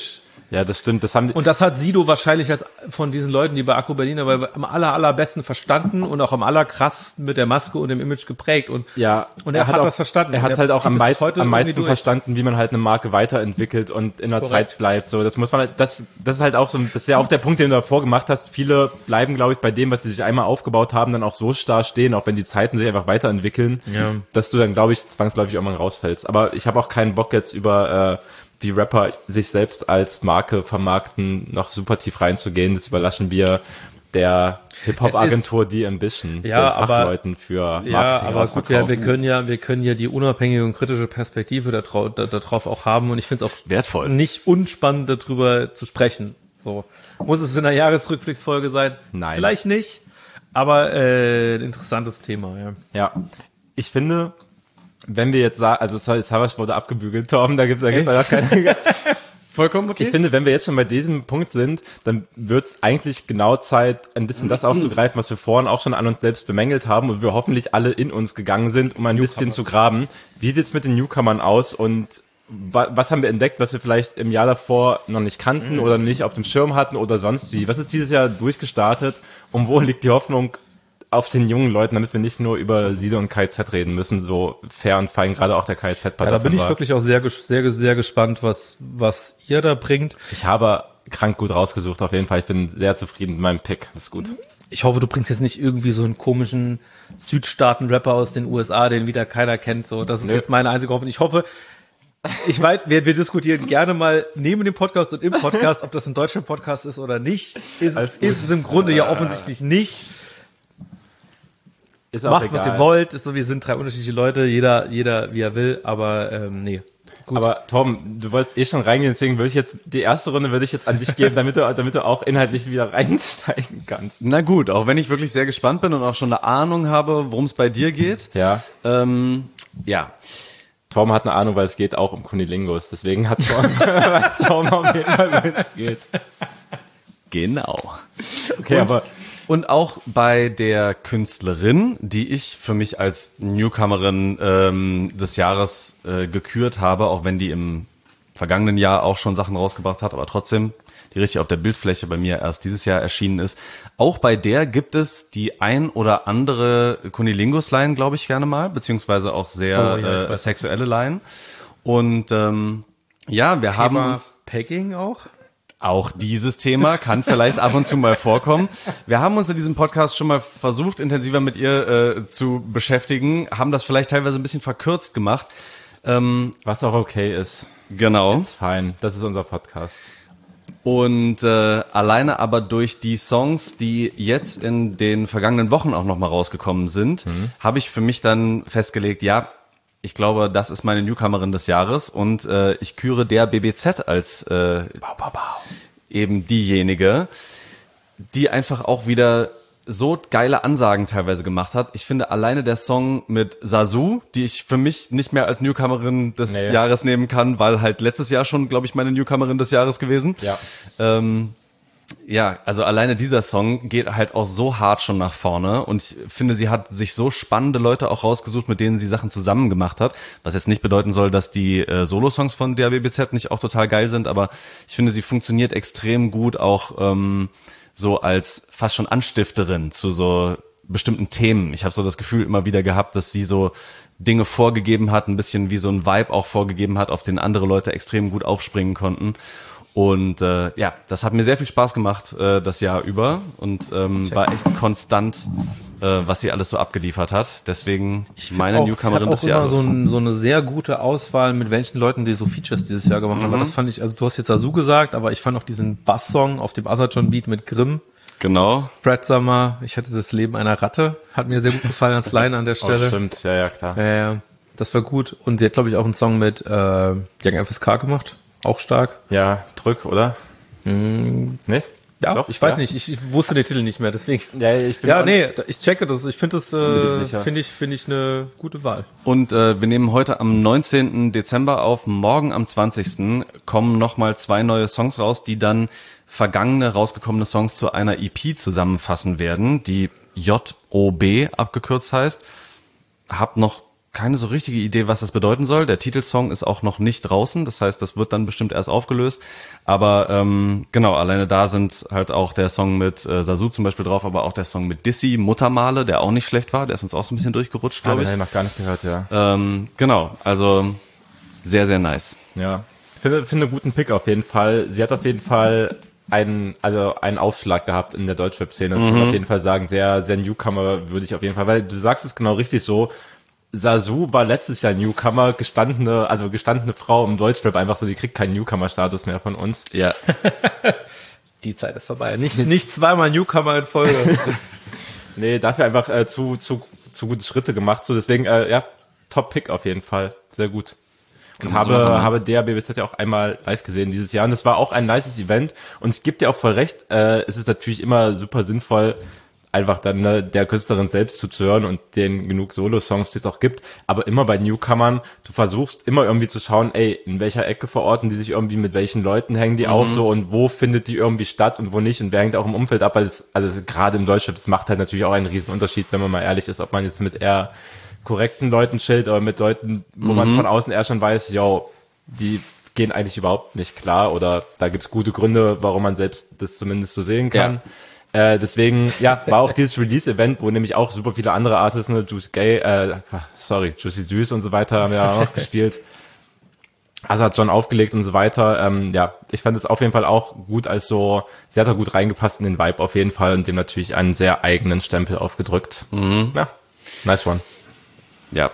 Ja, das stimmt. Und das hat Sido wahrscheinlich als von diesen Leuten, die bei Akku Berlin aber am allerbesten verstanden und auch am allerkrassesten mit der Maske und dem Image geprägt. Und er hat das verstanden. Er hat halt auch am meisten verstanden, wie man halt eine Marke weiterentwickelt und in der Zeit bleibt. So, das muss man halt, das ist halt auch so, das ist ja auch der Punkt, den du davor gemacht hast. Viele bleiben, glaube ich, bei dem, was sie sich einmal aufgebaut haben, dann auch so starr stehen, auch wenn die Zeiten sich einfach weiterentwickeln, dass du dann, glaube ich, zwangsläufig irgendwann rausfällst. Aber ich habe auch keinen Bock jetzt über wie Rapper sich selbst als Marke vermarkten, noch super tief reinzugehen. Das überlassen wir der Hip-Hop-Agentur The Ambition, den Fachleuten für Marketing. Ja, aber gut, wir können ja die unabhängige und kritische Perspektive darauf auch haben, und ich finde es auch wertvoll, nicht unspannend, darüber zu sprechen. So, muss es in der Jahresrückblicksfolge sein? Nein. Vielleicht nicht, aber ein interessantes Thema, ja. Ja, ich finde, wenn wir jetzt sagen, also das Savage wurde abgebügelt, Tom, da gibt's einfach keine... Vollkommen okay. Ich finde, wenn wir jetzt schon bei diesem Punkt sind, dann wird's eigentlich genau Zeit, ein bisschen das aufzugreifen, was wir vorhin auch schon an uns selbst bemängelt haben und wir hoffentlich alle in uns gegangen sind, um ein bisschen zu graben. Wie sieht's mit den Newcomern aus und was haben wir entdeckt, was wir vielleicht im Jahr davor noch nicht kannten oder nicht auf dem Schirm hatten oder sonst wie? Was ist dieses Jahr durchgestartet und wo liegt die Hoffnung auf den jungen Leuten, damit wir nicht nur über Sido und KIZ reden müssen, so fair und fein, gerade auch der KIZ-Part. Ja, da bin ich wirklich auch sehr gespannt, was ihr da bringt. Ich habe krank gut rausgesucht, auf jeden Fall. Ich bin sehr zufrieden mit meinem Pick. Das ist gut. Ich hoffe, du bringst jetzt nicht irgendwie so einen komischen Südstaaten-Rapper aus den USA, den wieder keiner kennt. So, das ist jetzt meine einzige Hoffnung. Ich hoffe, wir diskutieren gerne mal neben dem Podcast und im Podcast, ob das ein deutscher Podcast ist oder nicht. Ist es im Grunde ja offensichtlich nicht. Macht, egal, was ihr wollt. Ist so, wir sind 3 unterschiedliche Leute, jeder wie er will, aber nee. Gut. Aber Tom, du wolltest schon reingehen, deswegen würde ich jetzt die erste Runde an dich geben, damit du auch inhaltlich wieder reinsteigen kannst. Na gut, auch wenn ich wirklich sehr gespannt bin und auch schon eine Ahnung habe, worum es bei dir geht. Ja. Ja. Tom hat eine Ahnung, weil es geht auch um Kunilingus, deswegen hat Tom auf jeden Fall, worum es geht. Genau. Okay, und auch bei der Künstlerin, die ich für mich als Newcomerin des Jahres gekürt habe, auch wenn die im vergangenen Jahr auch schon Sachen rausgebracht hat, aber trotzdem, die richtig auf der Bildfläche bei mir erst dieses Jahr erschienen ist. Auch bei der gibt es die ein oder andere Kunilingus-Line, glaube ich, gerne mal, beziehungsweise auch sehr sexuelle Line. Und wir haben uns... Pegging auch? Auch dieses Thema kann vielleicht ab und zu mal vorkommen. Wir haben uns in diesem Podcast schon mal versucht, intensiver mit ihr zu beschäftigen, haben das vielleicht teilweise ein bisschen verkürzt gemacht. Was auch okay ist. Genau. Ist fein. Das ist unser Podcast. Und alleine aber durch die Songs, die jetzt in den vergangenen Wochen auch nochmal rausgekommen sind, habe ich für mich dann festgelegt, ja, ich glaube, das ist meine Newcomerin des Jahres und ich küre der BBZ als eben diejenige, die einfach auch wieder so geile Ansagen teilweise gemacht hat. Ich finde alleine der Song mit Sasu, die ich für mich nicht mehr als Newcomerin des Jahres nehmen kann, weil halt letztes Jahr schon, glaube ich, meine Newcomerin des Jahres gewesen. Ja. Ja, also alleine dieser Song geht halt auch so hart schon nach vorne und ich finde, sie hat sich so spannende Leute auch rausgesucht, mit denen sie Sachen zusammen gemacht hat, was jetzt nicht bedeuten soll, dass die Solo-Songs von der BBZ nicht auch total geil sind, aber ich finde, sie funktioniert extrem gut auch so als fast schon Anstifterin zu so bestimmten Themen. Ich habe so das Gefühl immer wieder gehabt, dass sie so Dinge vorgegeben hat, ein bisschen wie so ein Vibe auch vorgegeben hat, auf den andere Leute extrem gut aufspringen konnten. Und das hat mir sehr viel Spaß gemacht das Jahr über und war echt konstant, was sie alles so abgeliefert hat. Deswegen meine Newcomerin des Jahres. Ich immer so eine sehr gute Auswahl, mit welchen Leuten die so Features dieses Jahr gemacht haben. Das fand ich, also du hast jetzt Sasu gesagt, aber ich fand auch diesen Bass-Song auf dem Asajon-Beat mit Grimm. Genau. Brad Summer, ich hatte das Leben einer Ratte, hat mir sehr gut gefallen als Line an der Stelle. Oh, stimmt, ja, klar. Ja, das war gut. Und sie hat, glaube ich, auch einen Song mit Young FSK gemacht. Auch stark. Ja, Drück, oder? Nee? Ja, doch, ich weiß nicht, ich wusste den Titel nicht mehr, deswegen. Ich checke das, ich finde das, finde ich eine gute Wahl. Und wir nehmen heute am 19. Dezember auf, morgen am 20. kommen nochmal 2 neue Songs raus, die dann vergangene rausgekommene Songs zu einer EP zusammenfassen werden, die JOB abgekürzt heißt. Hab noch keine so richtige Idee, was das bedeuten soll. Der Titelsong ist auch noch nicht draußen, das heißt, das wird dann bestimmt erst aufgelöst. Aber genau, alleine da sind halt auch der Song mit Sasu zum Beispiel drauf, aber auch der Song mit Dissy, Muttermale, der auch nicht schlecht war. Der ist uns auch so ein bisschen durchgerutscht, glaube ich. Den habe ich noch gar nicht gehört, ja. Genau, also sehr, sehr nice. Ja, finde einen guten Pick auf jeden Fall. Sie hat auf jeden Fall einen Aufschlag gehabt in der Deutschrap-Szene. Das kann man auf jeden Fall sagen. Sehr, sehr Newcomer würde ich auf jeden Fall, weil du sagst es genau richtig so. Sasu war letztes Jahr Newcomer, gestandene Frau im Deutschrap, einfach so, die kriegt keinen Newcomer-Status mehr von uns. Ja. Die Zeit ist vorbei. Nicht zweimal Newcomer in Folge. Nee, dafür einfach zu gute Schritte gemacht. So, deswegen, Top-Pick auf jeden Fall. Sehr gut. Und habe DABBZ ja auch einmal live gesehen dieses Jahr. Und das war auch ein nices Event. Und ich gebe dir auch voll recht, es ist natürlich immer super sinnvoll, einfach dann der Künstlerin selbst zuzuhören und denen genug Solo-Songs, die es auch gibt. Aber immer bei Newcomern, du versuchst immer irgendwie zu schauen, in welcher Ecke verorten die sich irgendwie, mit welchen Leuten hängen die auch so und wo findet die irgendwie statt und wo nicht und wer hängt auch im Umfeld ab. Also gerade im Deutschrap, das macht halt natürlich auch einen riesen Unterschied, wenn man mal ehrlich ist, ob man jetzt mit eher korrekten Leuten chillt oder mit Leuten, wo man von außen eher schon weiß, die gehen eigentlich überhaupt nicht klar oder da gibt's gute Gründe, warum man selbst das zumindest so sehen kann. Ja. Deswegen, war auch dieses Release-Event, wo nämlich auch super viele andere Artists, Juicy Juice und so weiter haben ja auch noch gespielt. Also hat John aufgelegt und so weiter. Ich fand es auf jeden Fall auch gut als so, sie hat da gut reingepasst in den Vibe auf jeden Fall und dem natürlich einen sehr eigenen Stempel aufgedrückt. Ja, nice one. Ja.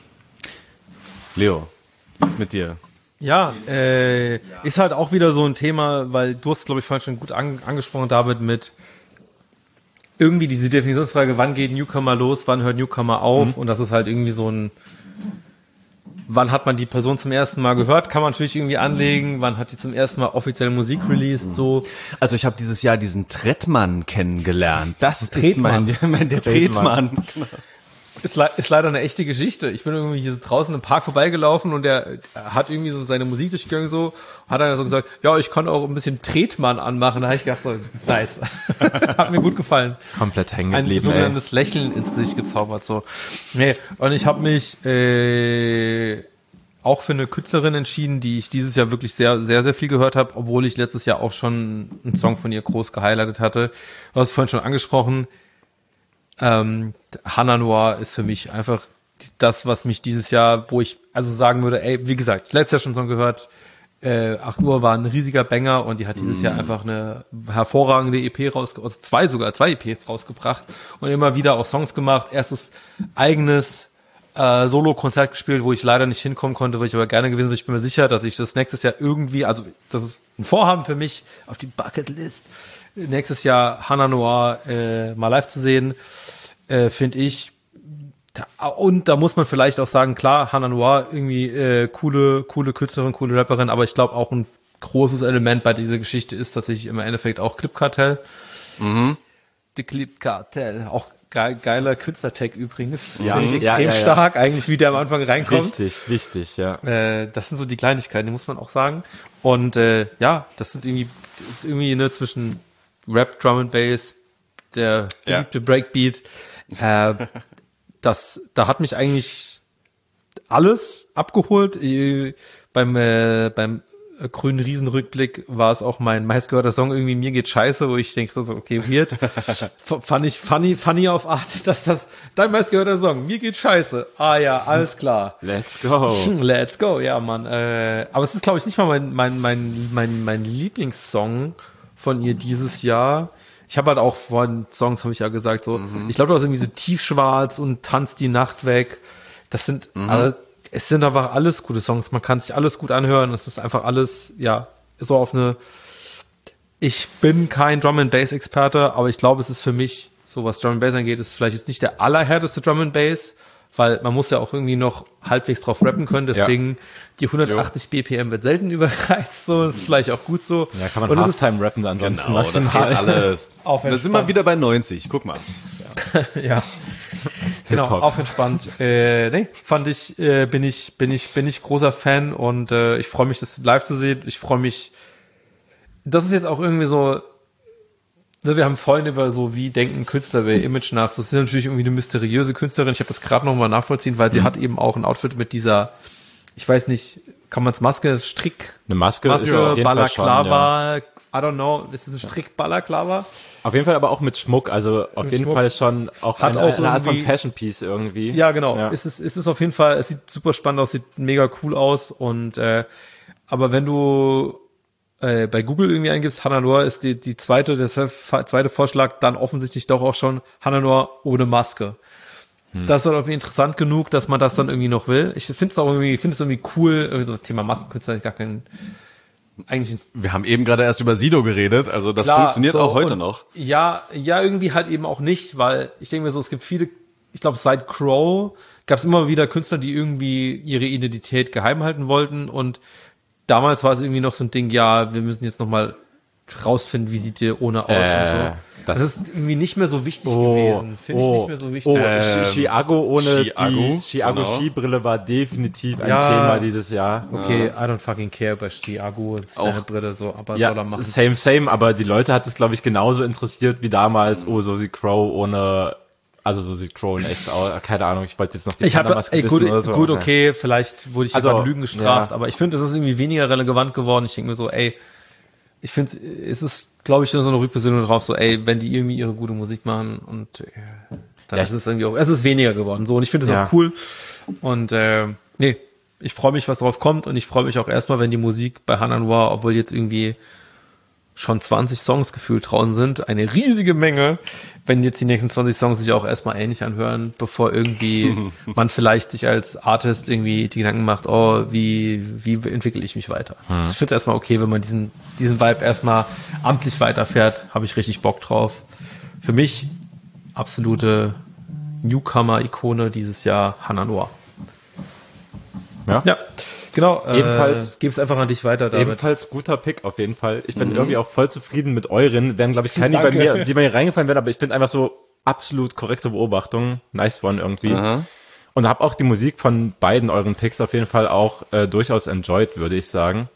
Leo, was ist mit dir? Ja, ist halt auch wieder so ein Thema, weil du hast, glaube ich, vorhin schon gut angesprochen, David, mit irgendwie diese Definitionsfrage, wann geht Newcomer los, wann hört Newcomer auf und das ist halt irgendwie so ein, wann hat man die Person zum ersten Mal gehört, kann man natürlich irgendwie anlegen, wann hat die zum ersten Mal offiziell Musik released, so. Also ich habe dieses Jahr diesen Trettmann kennengelernt. Das Tretmann. ist der Tretmann. Genau. Ist leider eine echte Geschichte. Ich bin irgendwie hier draußen im Park vorbeigelaufen und der hat irgendwie so seine Musik durchgegangen so, hat dann so gesagt, ja, ich kann auch ein bisschen Tretmann anmachen. Da habe ich gedacht so, nice. Hat mir gut gefallen. Komplett hängen geblieben. Ein sogenanntes Lächeln ins Gesicht gezaubert, so. Nee, und ich habe mich auch für eine Künstlerin entschieden, die ich dieses Jahr wirklich sehr, sehr, sehr viel gehört habe, obwohl ich letztes Jahr auch schon einen Song von ihr groß gehighlightet hatte. Du hast es vorhin schon angesprochen. Hannah Noir ist für mich einfach das, was mich dieses Jahr, wo ich also sagen würde, wie gesagt, letztes Jahr schon so gehört, 8 Uhr war ein riesiger Banger und die hat dieses Jahr einfach eine hervorragende EP zwei EPs rausgebracht und immer wieder auch Songs gemacht. Erstes eigenes Solo-Konzert gespielt, wo ich leider nicht hinkommen konnte, wo ich aber gerne gewesen bin. Ich bin mir sicher, dass ich das nächstes Jahr irgendwie, also das ist ein Vorhaben für mich auf die Bucketlist, nächstes Jahr Hannah Noir mal live zu sehen, finde ich. Und da muss man vielleicht auch sagen, klar, Hannah Noir irgendwie coole Künstlerin, coole Rapperin, aber ich glaube auch ein großes Element bei dieser Geschichte ist tatsächlich im Endeffekt auch Clip Cartel. Die Clip Cartel, auch geiler Künstlertag übrigens. Ja, finde ich extrem stark, eigentlich wie der am Anfang reinkommt. Wichtig, ja. Das sind so die Kleinigkeiten, die muss man auch sagen. Und das ist irgendwie zwischen Rap, Drum and Bass, der beliebte Breakbeat. Da hat mich eigentlich alles abgeholt. Beim grünen Riesenrückblick war es auch mein meistgehörter Song irgendwie Mir geht scheiße, wo ich denke so, okay, weird. Fand ich funny auf Art, dass das dein meistgehörter Song, Mir geht scheiße. Ah ja, alles klar. Let's go, ja, Mann. Aber es ist, glaube ich, nicht mal mein Lieblingssong von ihr dieses Jahr. Ich habe halt auch vorhin Songs, habe ich ja gesagt, so, ich glaube, du hast irgendwie so Tiefschwarz und Tanzt die Nacht weg. Das sind, es sind einfach alles gute Songs. Man kann sich alles gut anhören. Es ist einfach alles, so auf eine, ich bin kein Drum and Bass Experte, aber ich glaube, es ist für mich, so was Drum and Bass angeht, ist vielleicht jetzt nicht der allerhärteste Drum and Bass, weil man muss ja auch irgendwie noch halbwegs drauf rappen können, deswegen die 180 BPM wird selten überreizt, so, ist vielleicht auch gut so. Ja, kann man Halftime rappen ansonsten. Genau, das geht alles. Da sind wir wieder bei 90, guck mal. Ja. Genau, auch entspannt. Fand ich, bin ich großer Fan und ich freue mich, das live zu sehen. Ich freue mich, das ist jetzt auch irgendwie so, Wir haben vorhin über so, wie denken Künstler über ihr Image nach. So, das ist natürlich irgendwie eine mysteriöse Künstlerin. Ich habe das gerade nochmal nachvollziehen, weil sie hat eben auch ein Outfit mit dieser, ich weiß nicht, kann man es Maske, Strick? Eine Maske ist auf jeden Fall schon, Balaklava, I don't know, ist das ein Strick-Balaklava? Auf jeden Fall aber auch mit Schmuck, also auf jeden Fall schon auch eine Art von Fashion Piece irgendwie. Ja, genau. Ja. Ist es auf jeden Fall, es sieht super spannend aus, sieht mega cool aus und aber wenn du bei Google irgendwie eingibst, Hannah Noir ist der zweite Vorschlag dann offensichtlich doch auch schon Hannah Noir ohne Maske. Das ist dann irgendwie interessant genug, dass man das dann irgendwie noch will. Ich finde es irgendwie cool, irgendwie so das Thema Maskenkünstler, gar kein eigentlich. Wir haben eben gerade erst über Sido geredet, also das funktioniert so, auch heute noch. Ja, irgendwie halt eben auch nicht, weil ich denke mir so, es gibt viele, ich glaube seit Crow gab es immer wieder Künstler, die irgendwie ihre Identität geheim halten wollten und damals war es irgendwie noch so ein Ding, ja, wir müssen jetzt nochmal rausfinden, wie sieht ihr ohne aus und so. Das ist irgendwie nicht mehr so wichtig gewesen. Finde ich nicht mehr so wichtig. Chiago ohne die Chiago-Skibrille war definitiv ein Thema dieses Jahr. Okay, I don't fucking care bei Chiago. Das ist eine Brille so, aber soll er machen. Same, aber die Leute hat es, glaube ich, genauso interessiert wie damals, so sieht Crow ohne... Also so sieht Crow in echt aus. Keine Ahnung, ich wollte jetzt noch die Panda-Maske wissen oder so. Gut, okay, vielleicht wurde ich jetzt an Lügen gestraft, aber ich finde, es ist irgendwie weniger relevant geworden. Ich denke mir so, ich finde, es ist, glaube ich, so eine Rückbesinnung drauf, so, wenn die irgendwie ihre gute Musik machen und dann ist es irgendwie auch, es ist weniger geworden. So, und ich finde es auch cool. Und ich freue mich, was drauf kommt und ich freue mich auch erstmal, wenn die Musik bei Hannah Noir, obwohl jetzt irgendwie schon 20 Songs gefühlt draußen sind, eine riesige Menge, wenn jetzt die nächsten 20 Songs sich auch erstmal ähnlich anhören, bevor irgendwie man vielleicht sich als Artist irgendwie die Gedanken macht, wie entwickle ich mich weiter. Ich finde es erstmal okay, wenn man diesen Vibe erstmal amtlich weiterfährt, habe ich richtig Bock drauf. Für mich absolute Newcomer-Ikone dieses Jahr, Hannah Noir. Ja. Genau, ebenfalls gebe es einfach an dich weiter, David. Ebenfalls guter Pick auf jeden Fall. Ich bin irgendwie auch voll zufrieden mit euren. Werden, glaube ich, keine, die bei mir reingefallen werden, aber ich finde einfach so absolut korrekte Beobachtung. Nice one irgendwie. Aha. Und habe auch die Musik von beiden euren Picks auf jeden Fall auch durchaus enjoyed, würde ich sagen.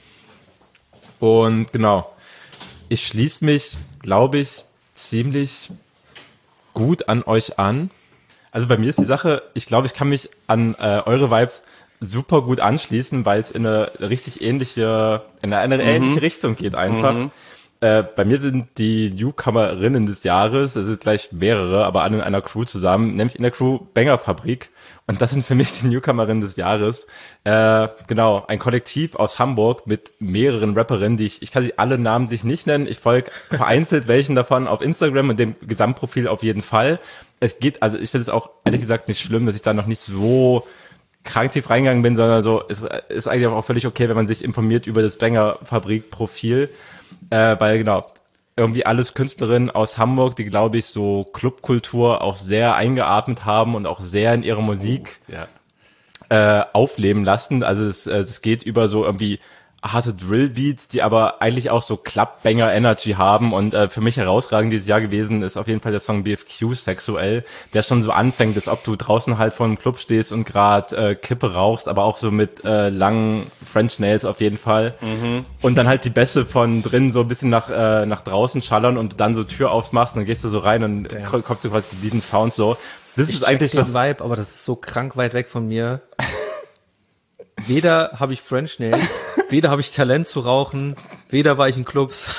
Und genau, ich schließe mich, glaube ich, ziemlich gut an euch an. Also bei mir ist die Sache, ich glaube, ich kann mich an eure Vibes super gut anschließen, weil es in eine ähnliche Richtung geht einfach. Bei mir sind die Newcomerinnen des Jahres, es sind gleich mehrere, aber alle in einer Crew zusammen, nämlich in der Crew Banger Fabrik. Und das sind für mich die Newcomerinnen des Jahres. Genau, ein Kollektiv aus Hamburg mit mehreren Rapperinnen, ich kann sie alle namentlich nicht nennen. Ich folge vereinzelt welchen davon auf Instagram und dem Gesamtprofil auf jeden Fall. Es geht, also ich finde es auch ehrlich gesagt nicht schlimm, dass ich da noch nicht so krank tief reingegangen bin, sondern so, es ist eigentlich auch völlig okay, wenn man sich informiert über das Banger-Fabrik-Profil, weil genau, irgendwie alles Künstlerinnen aus Hamburg, die, glaube ich, so Clubkultur auch sehr eingeatmet haben und auch sehr in ihrer Musik aufleben lassen. Also es geht über so irgendwie harte Drill-Beats, die aber eigentlich auch so Club-Banger-Energy haben und für mich herausragend dieses Jahr gewesen ist auf jeden Fall der Song BFQ Sexuell, der schon so anfängt, als ob du draußen halt vor einem Club stehst und gerade Kippe rauchst, aber auch so mit langen French Nails auf jeden Fall und dann halt die Bässe von drin so ein bisschen nach draußen schallern und du dann so Tür aufmachst und dann gehst du so rein und kommst du quasi zu diesem Sound so. Das ist eigentlich das Vibe, aber das ist so krank weit weg von mir. Weder habe ich French Nails, weder habe ich Talent zu rauchen, weder war ich in Clubs.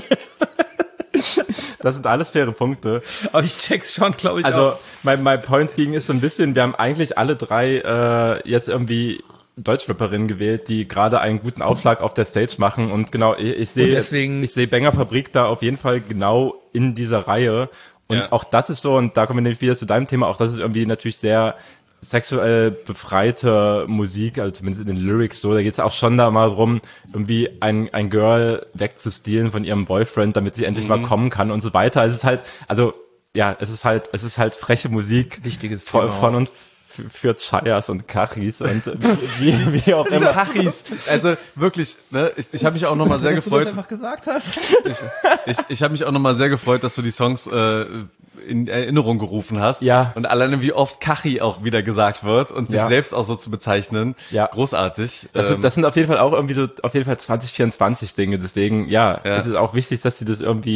Das sind alles faire Punkte. Aber ich check's schon, glaube ich, also, auch. mein Point being ist so ein bisschen, wir haben eigentlich alle drei jetzt irgendwie Deutschrapperinnen gewählt, die gerade einen guten Aufschlag auf der Stage machen und genau, ich sehe Banger Fabrik da auf jeden Fall genau in dieser Reihe und auch das ist so, und da kommen wir nämlich wieder zu deinem Thema, auch das ist irgendwie natürlich sehr sexuell befreite Musik, also zumindest in den Lyrics so, da geht's auch schon da mal drum, irgendwie ein Girl wegzustealen von ihrem Boyfriend, damit sie endlich mal kommen kann und so weiter. Es ist halt, also ja, es ist halt freche Musik. Wichtiges Thema von und für Chayas und Kachis und wie auch immer. Kachis, also wirklich, ne, ich habe mich auch nochmal sehr gefreut. Dass du das einfach gesagt hast. Ich habe mich auch nochmal sehr gefreut, dass du die Songs in Erinnerung gerufen hast. Ja. Und alleine wie oft Kachi auch wieder gesagt wird und sich selbst auch so zu bezeichnen. Ja. Großartig. Das sind auf jeden Fall auch irgendwie so, auf jeden Fall 2024 Dinge. Deswegen, es ist auch wichtig, dass sie das irgendwie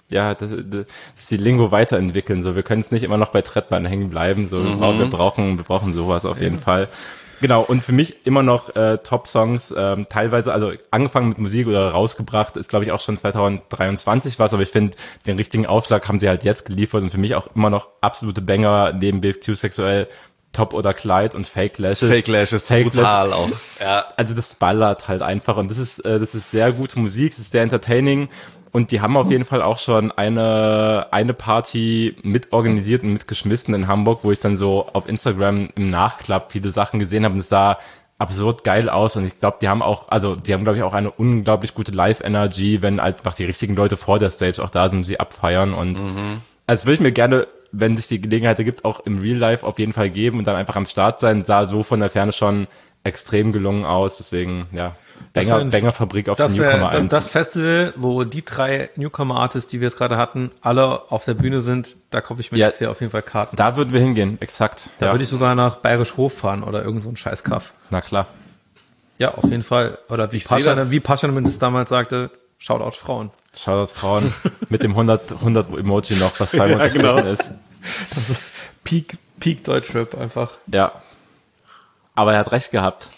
ja, dass die Lingo weiterentwickeln. So, wir können es nicht immer noch bei Trettmann hängen bleiben. So, wir brauchen sowas auf jeden Fall. Genau, und für mich immer noch Top-Songs, teilweise, also angefangen mit Musik oder rausgebracht, ist glaube ich auch schon 2023 was, aber ich finde, den richtigen Aufschlag haben sie halt jetzt geliefert und für mich auch immer noch absolute Banger neben BFQ Sexuell, Top oder Kleid und Fake Lashes. Fake Lashes, brutal auch. Ja. Also das ballert halt einfach und das ist sehr gute Musik, es ist sehr entertaining. Und die haben auf jeden Fall auch schon eine Party mitorganisiert und mitgeschmissen in Hamburg, wo ich dann so auf Instagram im Nachklapp viele Sachen gesehen habe und es sah absurd geil aus und ich glaube, die haben glaube ich auch eine unglaublich gute Live-Energy, wenn einfach die richtigen Leute vor der Stage auch da sind und sie abfeiern und als würde ich mir gerne, wenn sich die Gelegenheit ergibt, auch im Real Life auf jeden Fall geben und dann einfach am Start sein, sah so von der Ferne schon extrem gelungen aus, deswegen, ja. Banger-Fabrik auf der Newcomer 1. Das Festival, wo die 3 Newcomer-Artists, die wir jetzt gerade hatten, alle auf der Bühne sind, da kaufe ich mir jetzt hier auf jeden Fall Karten. Da würden wir hingehen, exakt. Da würde ich sogar nach Bayerisch Hof fahren oder irgend so ein Scheißkaff. Na klar. Ja, auf jeden Fall. Oder wie Pascha das damals sagte, Shoutout Frauen. Shoutout Frauen mit dem 100 Emoji noch, was 2 Monate genau ist. Also Peak Deutschrap einfach. Ja. Aber er hat recht gehabt.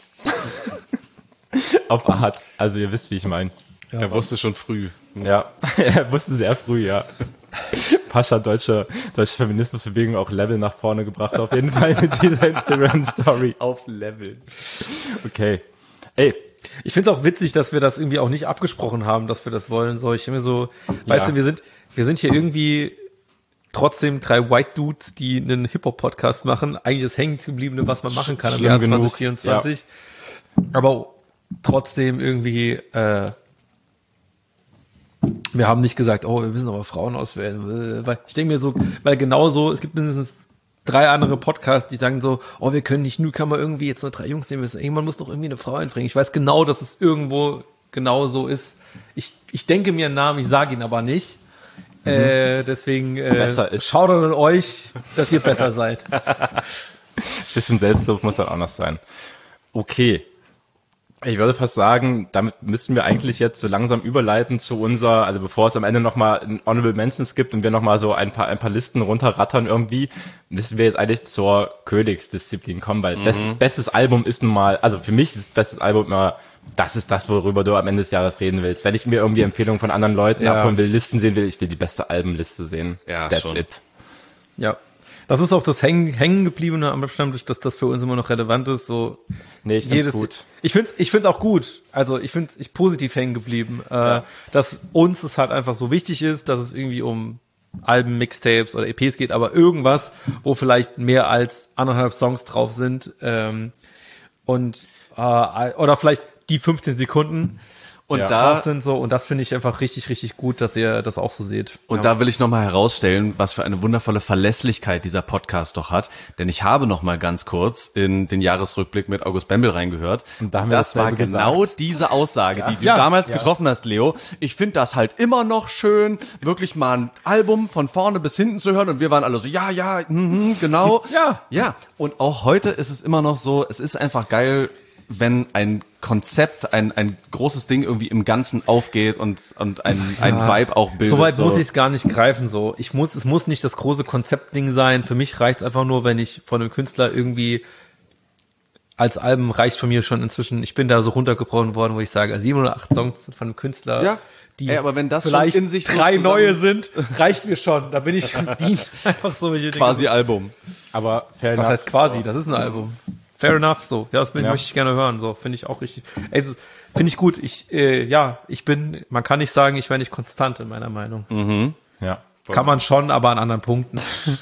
Auf Art. Also ihr wisst, wie ich meine. Ja, er wusste schon früh. Ja, er wusste sehr früh, ja. Pascha deutsche Feminismusbewegung auch Level nach vorne gebracht, auf jeden Fall mit dieser Instagram-Story. Auf Level. Okay. Ey. Ich finde es auch witzig, dass wir das irgendwie auch nicht abgesprochen haben, dass wir das wollen. So, ich finde so, weißt du, wir sind hier irgendwie trotzdem 3 White Dudes, die einen Hip-Hop-Podcast machen. Eigentlich das Hängengebliebene, was man machen kann im Jahr 2024. Ja. Aber trotzdem irgendwie, wir haben nicht gesagt, oh, wir müssen aber Frauen auswählen. Weil ich denke mir so, weil genauso, es gibt mindestens 3 andere Podcasts, die sagen so, oh, wir können nicht Newcomer irgendwie jetzt nur 3 Jungs nehmen müssen. Irgendwann muss doch irgendwie eine Frau einbringen. Ich weiß genau, dass es irgendwo genau so ist. Ich denke mir einen Namen, ich sage ihn aber nicht. Deswegen schaut an euch, dass ihr besser seid. Bisschen Selbstlob muss dann auch noch sein. Okay. Ich würde fast sagen, damit müssten wir eigentlich jetzt so langsam überleiten zu also bevor es am Ende nochmal ein Honorable Mentions gibt und wir nochmal so ein paar Listen runterrattern irgendwie, müssen wir jetzt eigentlich zur Königsdisziplin kommen, weil bestes Album ist nun mal, also für mich ist bestes Album immer, das ist das, worüber du am Ende des Jahres reden willst. Wenn ich mir irgendwie Empfehlungen von anderen Leuten abholen will, Listen sehen will, ich will die beste Albenliste sehen. Ja, that's schon. it. Ja. Das ist auch das Hängengebliebene am Stammtisch, dass das für uns immer noch relevant ist. So nee, ich find's gut. Ich find's auch gut. Also ich positiv hängen geblieben. Dass uns es halt einfach so wichtig ist, dass es irgendwie um Alben, Mixtapes oder EPs geht, aber irgendwas, wo vielleicht mehr als 1,5 Songs drauf sind oder vielleicht die 15 Sekunden und drauf sind so, und das finde ich einfach richtig, richtig gut, dass ihr das auch so seht. Und da will ich nochmal herausstellen, was für eine wundervolle Verlässlichkeit dieser Podcast doch hat, denn ich habe nochmal ganz kurz in den Jahresrückblick mit August Bembel reingehört. Und das war genau diese Aussage, die du damals getroffen hast, Leo. Ich finde das halt immer noch schön, wirklich mal ein Album von vorne bis hinten zu hören, und wir waren alle so, genau. Ja. Und auch heute ist es immer noch so, es ist einfach geil, wenn ein Konzept, ein großes Ding irgendwie im Ganzen aufgeht und ein Vibe auch bildet. Soweit muss ich es gar nicht greifen, so. Es muss nicht das große Konzeptding sein. Für mich reicht es einfach nur, wenn ich von einem Künstler irgendwie als Album reicht von mir schon inzwien, ich bin da so runtergebrochen worden, wo ich sage, 7 oder 8 Songs von einem Künstler, die aber wenn das vielleicht schon in sich 3 neue sind, reicht mir schon. Da bin ich schon dient. Einfach so welche Dinge. Quasi Album. Aber fair was heißt quasi? Das ist ein Album. Fair enough, so. Ja, das möchte ich gerne hören, so. Finde ich auch richtig. Finde ich gut. Man kann nicht sagen, ich wäre nicht konstant in meiner Meinung. Mhm. Ja. Kann man schon, aber an anderen Punkten.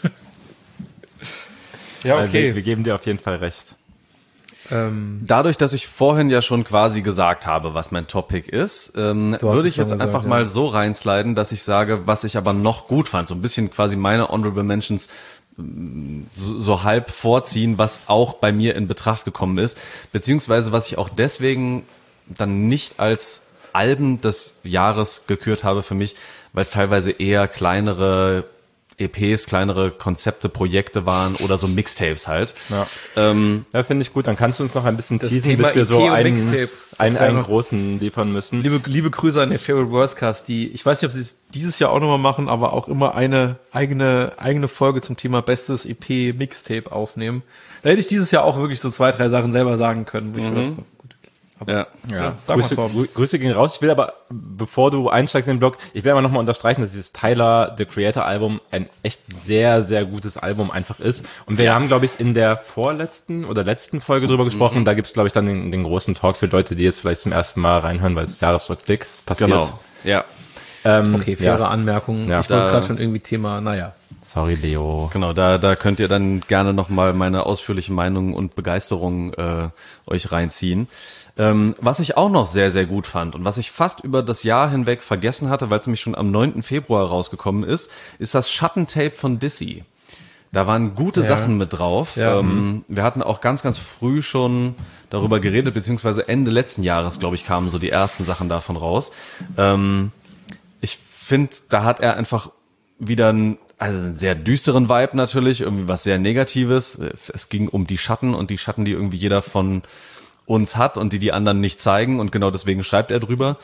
Ja, okay. Wir geben dir auf jeden Fall recht. Dadurch, dass ich vorhin ja schon quasi gesagt habe, was mein Topic ist, würde ich jetzt einfach mal so reinsliden, dass ich sage, was ich aber noch gut fand. So ein bisschen quasi meine Honorable Mentions so halb vorziehen, was auch bei mir in Betracht gekommen ist, beziehungsweise was ich auch deswegen dann nicht als Alben des Jahres gekürt habe für mich, weil es teilweise eher kleinere EPs, kleinere Konzepte, Projekte waren oder so Mixtapes halt. Ja, finde ich gut. Dann kannst du uns noch ein bisschen Das teasen, Thema bis wir EP so und einen Mixtape, das wäre einen noch- großen liefern müssen. Liebe Grüße an den Favorite Worstcast, die, ich weiß nicht, ob sie es dieses Jahr auch nochmal machen, aber auch immer eine eigene Folge zum Thema bestes EP Mixtape aufnehmen. Da hätte ich dieses Jahr auch wirklich so 2, 3 Sachen selber sagen können, wo ich mir das so, gut, okay. Ja. Sag mal, Grüße, Torben. Grüße gehen raus. Ich will aber, bevor du einsteigst in den Blog, ich will aber nochmal unterstreichen, dass dieses Tyler, The Creator Album ein echt sehr, sehr gutes Album einfach ist. Und wir haben, glaube ich, in der vorletzten oder letzten Folge drüber gesprochen. Da gibt's, glaube ich, dann den großen Talk für Leute, die jetzt vielleicht zum ersten Mal reinhören, weil es Jahresrückblick ist passiert. Genau. Ja. Okay, faire Anmerkung. Ja. Ich wollte gerade schon irgendwie Thema, naja. Sorry, Leo. Genau, da könnt ihr dann gerne nochmal meine ausführliche Meinung und Begeisterung euch reinziehen. Was ich auch noch sehr, sehr gut fand und was ich fast über das Jahr hinweg vergessen hatte, weil es nämlich schon am 9. Februar rausgekommen ist das Schattentape von Dizzy. Da waren gute Sachen mit drauf. Ja. Wir hatten auch ganz, ganz früh schon darüber geredet, beziehungsweise Ende letzten Jahres, glaube ich, kamen so die ersten Sachen davon raus. Ich finde, da hat er einfach wieder einen sehr düsteren Vibe natürlich, irgendwie was sehr Negatives. Es ging um die Schatten und die Schatten, die irgendwie jeder von uns hat und die anderen nicht zeigen und genau deswegen schreibt er drüber.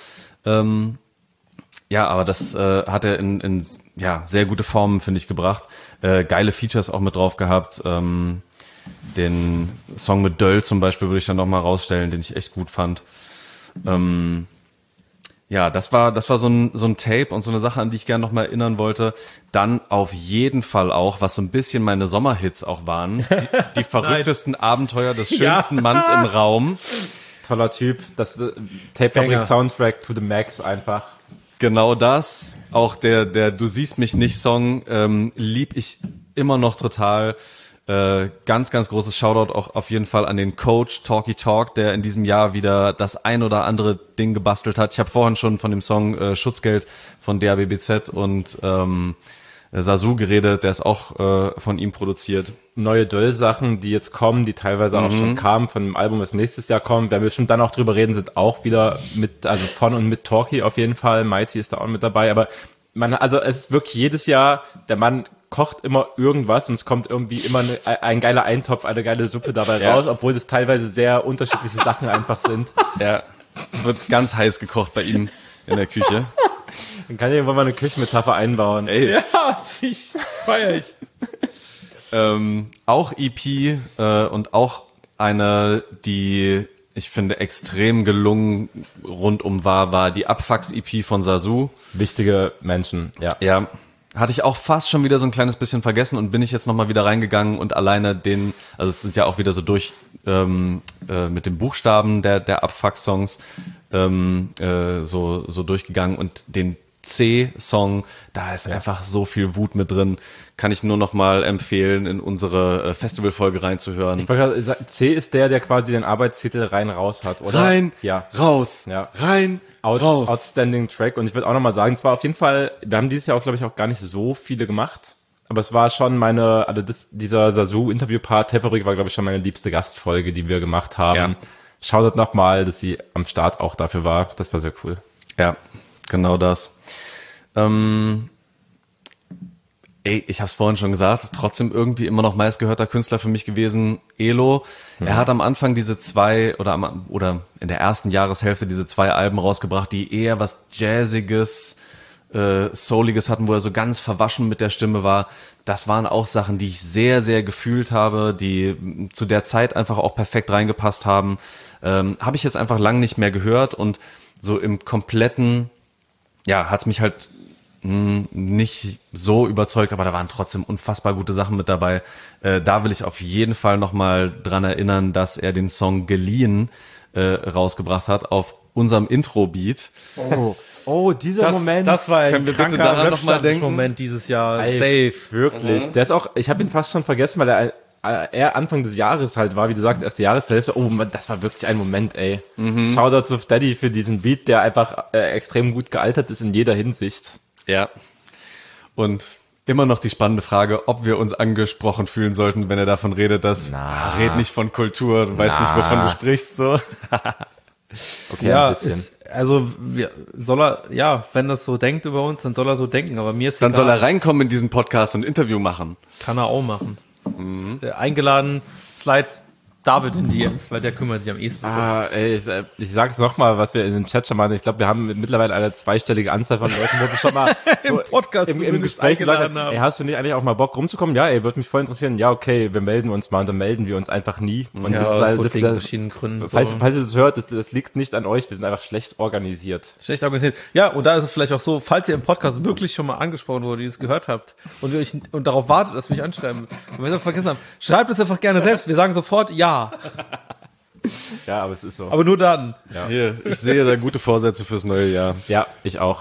Ja, aber das hat er in sehr gute Formen, finde ich, gebracht. Geile Features auch mit drauf gehabt. Den Song mit Döll zum Beispiel würde ich dann nochmal rausstellen, den ich echt gut fand. Ja, das war so ein Tape und so eine Sache, an die ich gerne nochmal erinnern wollte. Dann auf jeden Fall auch, was so ein bisschen meine Sommerhits auch waren, die verrücktesten Abenteuer des schönsten Manns im Raum. Toller Typ. Das Tape-Fabrik Soundtrack to the Max einfach. Genau das. Auch der Du siehst mich nicht Song lieb ich immer noch total. Ganz, ganz großes Shoutout auch auf jeden Fall an den Coach Talky Talk, der in diesem Jahr wieder das ein oder andere Ding gebastelt hat. Ich habe vorhin schon von dem Song Schutzgeld von DABBZ und Sasu geredet, der ist auch von ihm produziert. Neue Döll-Sachen, die jetzt kommen, die teilweise auch schon kamen von dem Album, das nächstes Jahr kommt. Werden wir bestimmt dann auch drüber reden, sind auch wieder von und mit Talky auf jeden Fall. Mighty ist da auch mit dabei, aber es ist wirklich jedes Jahr, der Mann kocht immer irgendwas und es kommt irgendwie immer ein geiler Eintopf, eine geile Suppe dabei raus, obwohl es teilweise sehr unterschiedliche Sachen einfach sind. Ja, es wird ganz heiß gekocht bei ihm in der Küche. Dann kann ich irgendwann mal eine Küchenmetapher einbauen. Ey. Ja, feier ich. Auch EP und auch eine, die ich finde extrem gelungen rundum war die Abfucks-EP von Sasu. Wichtige Menschen, ja. Ja, hatte ich auch fast schon wieder so ein kleines bisschen vergessen und bin ich jetzt nochmal wieder reingegangen und alleine also es sind ja auch wieder so mit den Buchstaben der Abfuck-Songs so durchgegangen und den C-Song, da ist einfach so viel Wut mit drin. Kann ich nur noch mal empfehlen, in unsere Festivalfolge reinzuhören. Ich wollte gerade sagen, C ist der quasi den Arbeitstitel rein raus hat, oder? Rein, ja. raus, Ja. rein, raus. Outstanding Track. Und ich würde auch nochmal sagen, es war auf jeden Fall, wir haben dieses Jahr auch, glaube ich, auch gar nicht so viele gemacht. Aber es war schon dieser Sasu-Interview-Part, Tape-Fabrik war, glaube ich, schon meine liebste Gastfolge, die wir gemacht haben. Ja. Shoutout nochmal, dass sie am Start auch dafür war. Das war sehr cool. Ja, genau das. Ich habe es vorhin schon gesagt, trotzdem irgendwie immer noch meistgehörter Künstler für mich gewesen, Elo. Er hat am Anfang diese 2 oder in der ersten Jahreshälfte diese 2 Alben rausgebracht, die eher was Jazziges, Souliges hatten, wo er so ganz verwaschen mit der Stimme war. Das waren auch Sachen, die ich sehr, sehr gefühlt habe, die zu der Zeit einfach auch perfekt reingepasst haben. Habe ich jetzt einfach lang nicht mehr gehört und so im kompletten, ja, hat's mich halt nicht so überzeugt, aber da waren trotzdem unfassbar gute Sachen mit dabei. Da will ich auf jeden Fall nochmal dran erinnern, dass er den Song Geliehen rausgebracht hat auf unserem Intro-Beat. Oh, dieser Moment. Das war ein Können wir bitte kranker daran noch mal denken? Moment dieses Jahr. Ey, Safe. wirklich. Der ist auch, ich habe ihn fast schon vergessen, weil er Anfang des Jahres halt war, wie du sagst, erste Jahreshälfte. Oh, Mann, das war wirklich ein Moment, ey. Shoutout zu Steady für diesen Beat, der einfach extrem gut gealtert ist in jeder Hinsicht. Ja. Und immer noch die spannende Frage, ob wir uns angesprochen fühlen sollten, wenn er davon redet, dass red nicht von Kultur, du weißt nicht, wovon du sprichst, so. Okay, Ja, ein bisschen. also wenn das so denkt über uns, dann soll er so denken, aber mir ist Dann egal. soll er reinkommen in diesen Podcast und ein Interview machen. Kann er auch machen. Eingeladen, Slide David in DMs, weil der kümmert sich am ehesten. Ich sag's nochmal, was wir in dem Chat schon mal, ich glaube, wir haben mittlerweile eine zweistellige Anzahl von Leuten, wo wir schon mal Im Podcast im Gespräch eingeladen haben. ey, hast du nicht eigentlich auch mal Bock rumzukommen? Ja, würde mich voll interessieren. Ja, okay, wir melden uns mal und dann melden wir uns einfach nie. Und Ja, aus wegen verschiedenen Gründen. das heißt, falls ihr das hört, das liegt nicht an euch, wir sind einfach schlecht organisiert. Schlecht organisiert. Ja, und da ist es vielleicht auch so, falls ihr im Podcast wirklich schon mal angesprochen wurde, ihr es gehört habt und und darauf wartet, dass wir euch anschreiben und wir es vergessen haben, schreibt es einfach gerne selbst. Wir sagen sofort ja. Ja, aber es ist so. Aber nur dann. Ja. Hier, ich sehe da gute Vorsätze fürs neue Jahr. Ja, ich auch.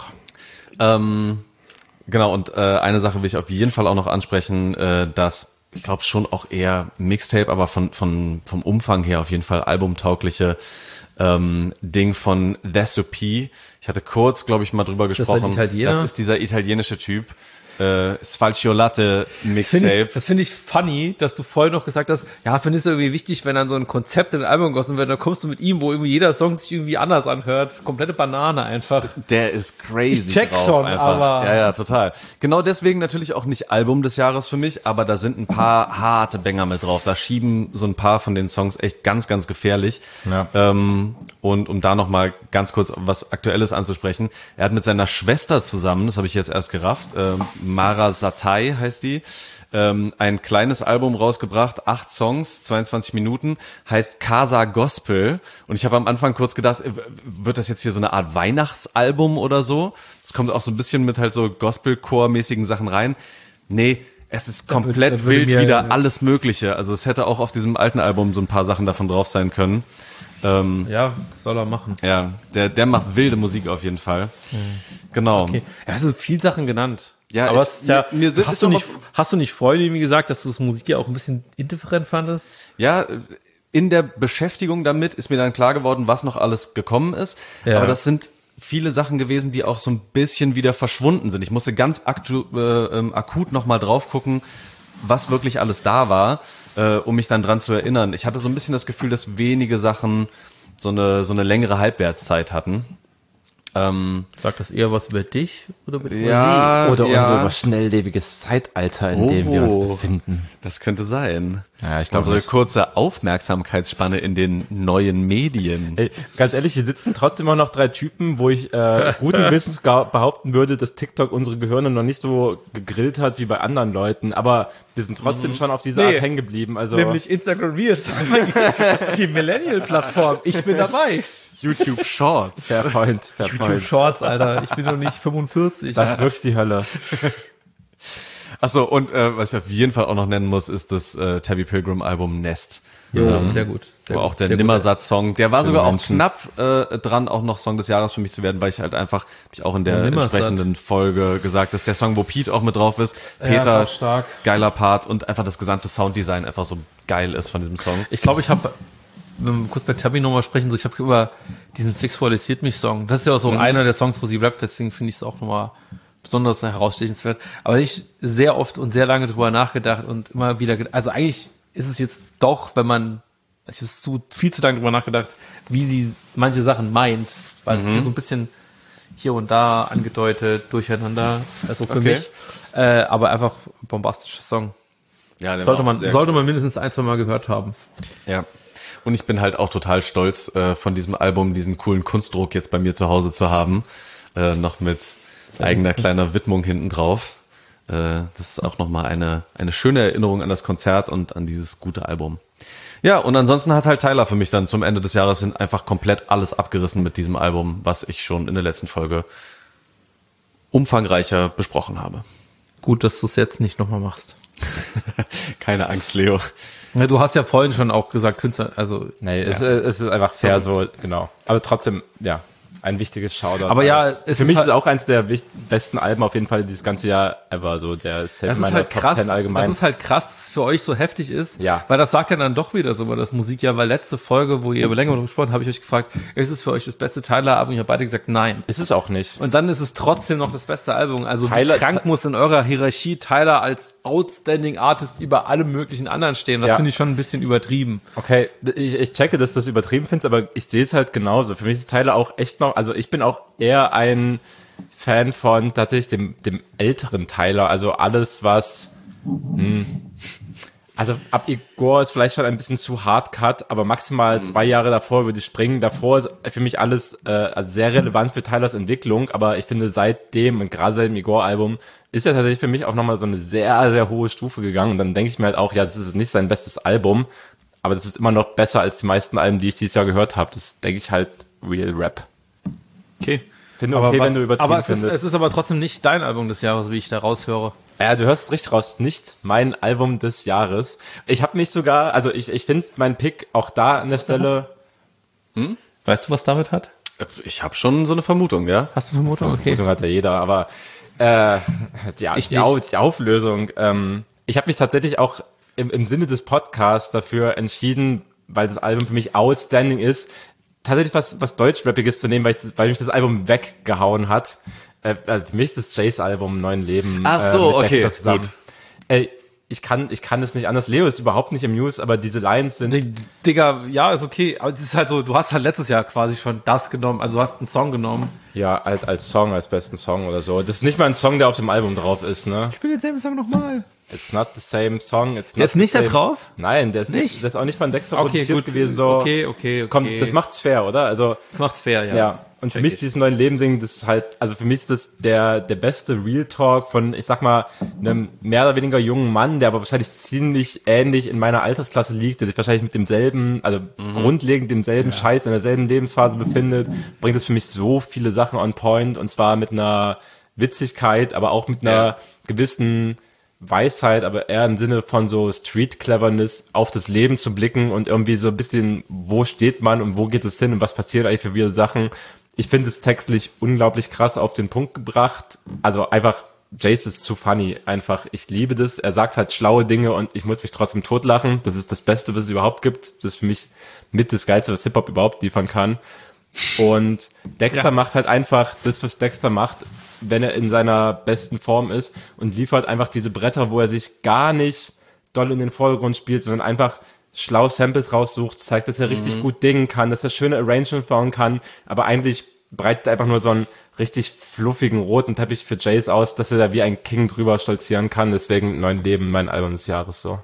Genau, und eine Sache will ich auf jeden Fall auch noch ansprechen, dass ich glaube schon auch eher Mixtape, aber vom Umfang her auf jeden Fall albumtaugliche Ding von The SOP. Ich hatte kurz, glaube ich, mal drüber gesprochen. ein Italiener? Das ist dieser italienische Typ. Sfalciolate Mixtape. Das finde ich funny, dass du vorhin noch gesagt hast, ja, findest du irgendwie wichtig, wenn dann so ein Konzept in ein Album gegossen wird, dann kommst du mit ihm, wo irgendwie jeder Song sich irgendwie anders anhört. Komplette Banane einfach. Der ist crazy Ich check drauf schon, einfach. aber- Ja, total. Genau deswegen natürlich auch nicht Album des Jahres für mich, aber da sind ein paar harte Banger mit drauf. Da schieben so ein paar von den Songs echt ganz, ganz gefährlich. Ja. Und um da nochmal ganz kurz was Aktuelles anzusprechen, er hat mit seiner Schwester zusammen, das habe ich jetzt erst gerafft, Mara Satai heißt die, ein kleines Album rausgebracht, 8 Songs, 22 Minuten, heißt Casa Gospel. Und ich habe am Anfang kurz gedacht, wird das jetzt hier so eine Art Weihnachtsalbum oder so? Es kommt auch so ein bisschen mit halt so Gospelchor-mäßigen Sachen rein. Nee, es ist komplett da würde wild mir- wieder alles Mögliche. Also es hätte auch auf diesem alten Album so ein paar Sachen davon drauf sein können. Ja, soll er machen. Ja, der macht wilde Musik auf jeden Fall. Genau. Okay. Ja, es sind viele Sachen genannt. Ja, aber ich- es ist ja, mir sind- hast ist du doch nicht vorhin irgendwie gesagt, dass du das Musik ja auch ein bisschen indifferent fandest? Ja, in der Beschäftigung damit ist mir dann klar geworden, was noch alles gekommen ist. Ja. Aber das sind viele Sachen gewesen, die auch so ein bisschen wieder verschwunden sind. Ich musste ganz akut nochmal drauf gucken, was wirklich alles da war, um mich dann dran zu erinnern. Ich hatte so ein bisschen das Gefühl, dass wenige Sachen so eine längere Halbwertszeit hatten. Sagt das eher was über dich oder über die Ja, Oder ja. unser schnelllebiges Zeitalter, in dem wir uns befinden. Das könnte sein. Ja, ich glaube Unsere nicht. kurze Aufmerksamkeitsspanne in den neuen Medien. Ey, ganz ehrlich, hier sitzen trotzdem immer noch 3 Typen, wo ich guten Wissens behaupten würde, dass TikTok unsere Gehirne noch nicht so gegrillt hat wie bei anderen Leuten, aber wir sind trotzdem schon auf dieser Nee. Art hängen geblieben. Also Nämlich Instagram Reels. Die Millennial-Plattform. Ich bin dabei. YouTube Shorts. Fair Point. YouTube Shorts, Alter. Ich bin noch nicht 45. Das ist wirklich die Hölle. Achso, und was ich auf jeden Fall auch noch nennen muss, ist das Tabby Pilgrim Album Nest. Jo, sehr gut. Sehr Wo gut, auch der sehr gut. Nimmersatt-Song, der war sogar auch Menschen. knapp dran, auch noch Song des Jahres für mich zu werden, weil ich halt einfach, hab ich auch in der Nimmersatt. entsprechenden Folge gesagt, dass der Song, wo Pete auch mit drauf ist, Ja, Peter, ist auch stark. geiler Part und einfach das gesamte Sounddesign einfach so geil ist von diesem Song. Ich glaube, wenn wir kurz bei Tabby nochmal sprechen, so ich habe über diesen Sexualisiert mich Song. Das ist ja auch so einer der Songs, wo sie rappt, deswegen finde ich es auch nochmal besonders herausstechenswert. Aber ich sehr oft und sehr lange drüber nachgedacht und immer wieder, also eigentlich ist es jetzt doch, ich habe viel zu lange drüber nachgedacht, wie sie manche Sachen meint, weil es ist ja so ein bisschen hier und da angedeutet, durcheinander, also für Okay. mich. Aber einfach bombastischer Song. Ja, der Sollte war auch sehr man mindestens 1-2 Mal gehört haben. Ja. Und ich bin halt auch total stolz, von diesem Album diesen coolen Kunstdruck jetzt bei mir zu Hause zu haben. Noch mit eigener kleiner Widmung hinten drauf. Das ist auch nochmal eine schöne Erinnerung an das Konzert und an dieses gute Album. Ja, und ansonsten hat halt Tyler für mich dann zum Ende des Jahres hin einfach komplett alles abgerissen mit diesem Album, was ich schon in der letzten Folge umfangreicher besprochen habe. Gut, dass du es jetzt nicht nochmal machst. Keine Angst, Leo. Ja, du hast ja vorhin schon auch gesagt, Künstler, also. Nee, es ist einfach fair so, genau. Aber trotzdem, ja, ein wichtiges Shoutout. Aber ja, es für ist mich halt- ist auch eins der besten Alben auf jeden Fall dieses ganze Jahr ever, so der ist Das ist meiner halt krass, Top 10 allgemein. das ist halt krass, dass es für euch so heftig ist. Ja. Weil das sagt ja dann doch wieder so über das Musikjahr, weil letzte Folge, wo ihr über länger darüber gesprochen habt, habe ich euch gefragt, ist es für euch das beste Tyler-Album? Ich habe beide gesagt, nein. Ist es auch nicht. Und dann ist es trotzdem noch das beste Album. Also Tyler- wie krank muss in eurer Hierarchie Tyler als Outstanding Artist über alle möglichen anderen stehen. Das Ja. finde ich schon ein bisschen übertrieben. Okay, ich checke, dass du das übertrieben findest, aber ich sehe es halt genauso. Für mich ist Tyler auch echt noch, also ich bin auch eher ein Fan von tatsächlich dem älteren Tyler, also alles, was, also ab Igor ist vielleicht schon ein bisschen zu hardcut, aber maximal 2 Jahre davor würde ich springen. Davor ist für mich alles also sehr relevant für Tylers Entwicklung, aber ich finde seitdem und gerade seit dem Igor-Album ist er tatsächlich für mich auch nochmal so eine sehr, sehr hohe Stufe gegangen und dann denke ich mir halt auch, ja, das ist nicht sein bestes Album, aber das ist immer noch besser als die meisten Alben, die ich dieses Jahr gehört habe. Das denke ich halt Real Rap. Okay. Finde okay, wenn du übertrieben aber findest. es ist aber trotzdem nicht dein Album des Jahres, wie ich da raushöre. Ja, du hörst es richtig raus, nicht mein Album des Jahres. Ich habe mich sogar, also ich finde meinen Pick auch da an der Stelle. Weißt du, was David hat? Ich habe schon so eine Vermutung, ja. Hast du Vermutung? Okay. Vermutung hat ja jeder, aber die Auflösung. Ich habe mich tatsächlich auch im Sinne des Podcasts dafür entschieden, weil das Album für mich outstanding ist, tatsächlich was Deutschrappiges zu nehmen, weil mich das Album weggehauen hat. Für mich ist das Jace-Album Neuen Leben. Ach so, okay, gut. Ich kann es nicht anders. Leo ist überhaupt nicht im News, aber diese Lines sind... Digga, ja, ist okay, aber das ist halt so, du hast halt letztes Jahr quasi schon das genommen, also du hast einen Song genommen. Ja, halt als Song, als besten Song oder so. Das ist nicht mal ein Song, der auf dem Album drauf ist, ne? Ich spiele denselben Song nochmal. It's not the same song. Der ist nicht da drauf? Nein, der ist nicht. Der ist auch nicht von Dexter produziert gewesen. So. Okay. Komm, das macht's fair, oder? Also das macht's fair, ja. Ja. Und für mich dieses Neuen Leben-Ding, das ist halt, also für mich ist das der beste Real Talk von, ich sag mal, einem mehr oder weniger jungen Mann, der aber wahrscheinlich ziemlich ähnlich in meiner Altersklasse liegt, der sich wahrscheinlich mit demselben, also grundlegend demselben Scheiß in derselben Lebensphase befindet, bringt es für mich so viele Sachen on point und zwar mit einer Witzigkeit, aber auch mit einer gewissen Weisheit, aber eher im Sinne von so Street-Cleverness auf das Leben zu blicken und irgendwie so ein bisschen, wo steht man und wo geht es hin und was passiert eigentlich für viele Sachen. Ich finde es textlich unglaublich krass auf den Punkt gebracht. Also einfach, Jace ist zu funny. Einfach, ich liebe das. Er sagt halt schlaue Dinge und ich muss mich trotzdem totlachen. Das ist das Beste, was es überhaupt gibt. Das ist für mich mit das Geilste, was Hip-Hop überhaupt liefern kann. Und Dexter macht halt einfach das, was Dexter macht, wenn er in seiner besten Form ist und liefert einfach diese Bretter, wo er sich gar nicht doll in den Vordergrund spielt, sondern einfach schlau Samples raussucht, zeigt, dass er richtig gut dingen kann, dass er schöne Arrangements bauen kann, aber eigentlich breitet er einfach nur so einen richtig fluffigen roten Teppich für Jace aus, dass er da wie ein King drüber stolzieren kann. Deswegen Neuen Leben, mein Album des Jahres so.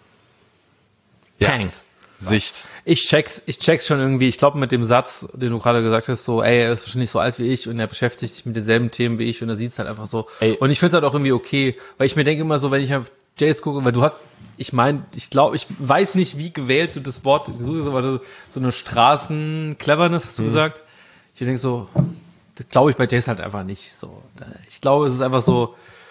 Pang. Sicht. Ich check's schon irgendwie. Ich glaube, mit dem Satz, den du gerade gesagt hast, so, ey, er ist wahrscheinlich so alt wie ich und er beschäftigt sich mit denselben Themen wie ich und er sieht's halt einfach so. Ey. Und ich find's halt auch irgendwie okay, weil ich mir denke immer so, wenn ich auf Jace gucke, weil du hast, ich weiß nicht, wie gewählt du das Wort gesucht hast, aber so eine Straßen-Cleverness, hast du gesagt. Ich denke so, das glaube ich bei Jace halt einfach nicht so. Ich glaube, es ist einfach so,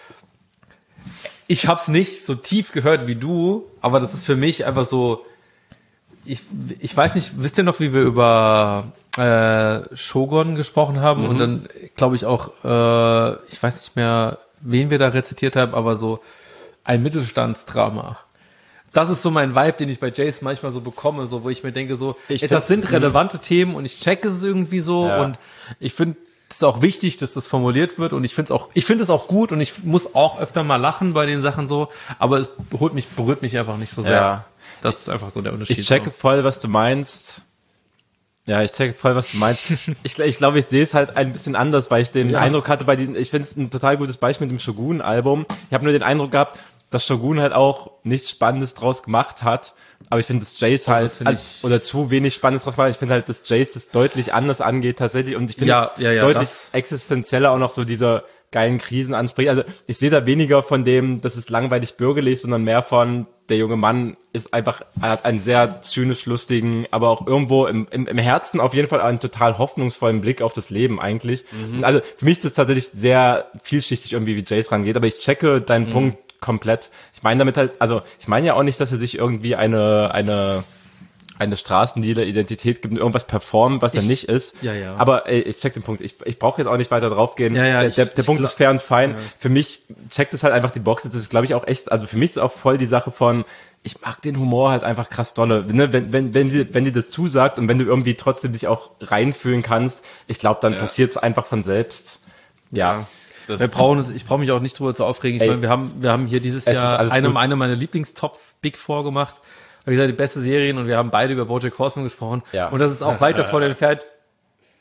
ich hab's nicht so tief gehört wie du, aber das ist für mich einfach so, ich weiß nicht, wisst ihr noch, wie wir über Shogun gesprochen haben und dann glaube ich auch, ich weiß nicht mehr, wen wir da rezitiert haben, aber so ein Mittelstandsdrama. Das ist so mein Vibe, den ich bei Jace manchmal so bekomme, so wo ich mir denke, so, das sind relevante Themen und ich checke es irgendwie so und ich finde es auch wichtig, dass das formuliert wird und ich finde es auch gut und ich muss auch öfter mal lachen bei den Sachen so, aber es berührt mich einfach nicht so sehr. Ja. Das ist einfach so der Unterschied. Ich checke voll, was du meinst. Ja, ich checke voll, was du meinst. Ich glaube, ich sehe es halt ein bisschen anders, weil ich den Eindruck hatte ich finde es ein total gutes Beispiel mit dem Shogun-Album. Ich habe nur den Eindruck gehabt, dass Shogun halt auch nichts Spannendes draus gemacht hat. Aber ich finde, dass Jace halt, oder zu wenig Spannendes draus gemacht hat. Ich finde halt, dass Jace das deutlich anders angeht tatsächlich. Und ich finde deutlich existenzieller auch noch so diese geilen Krisen anspricht. Also ich sehe da weniger von dem, das ist langweilig bürgerlich, sondern mehr von, der junge Mann hat einen sehr zynisch lustigen, aber auch irgendwo im Herzen auf jeden Fall einen total hoffnungsvollen Blick auf das Leben eigentlich. Also für mich ist das tatsächlich sehr vielschichtig irgendwie, wie Jace rangeht, aber ich checke deinen Punkt komplett. Ich meine damit halt, also ich meine ja auch nicht, dass er sich irgendwie eine Straßendealer-Identität gibt und irgendwas performt, was er nicht ist. Ja. Aber ich check den Punkt. Ich brauche jetzt auch nicht weiter draufgehen. Der Punkt ist fair und fein. Ja. Für mich checkt es halt einfach die Box. Das ist, glaube ich, auch echt, also für mich ist auch voll die Sache von, ich mag den Humor halt einfach krass dolle. Ne? Wenn dir das zusagt und wenn du irgendwie trotzdem dich auch reinfühlen kannst, ich glaube, dann passiert es einfach von selbst. Ja. Ich brauche mich auch nicht drüber zu aufregen. Ich meine, wir haben hier dieses Jahr eine meiner Lieblingstop Big Four gemacht. Wie gesagt, die beste Serien und wir haben beide über BoJack Horseman gesprochen. Ja. Und das ist auch weit davon entfernt.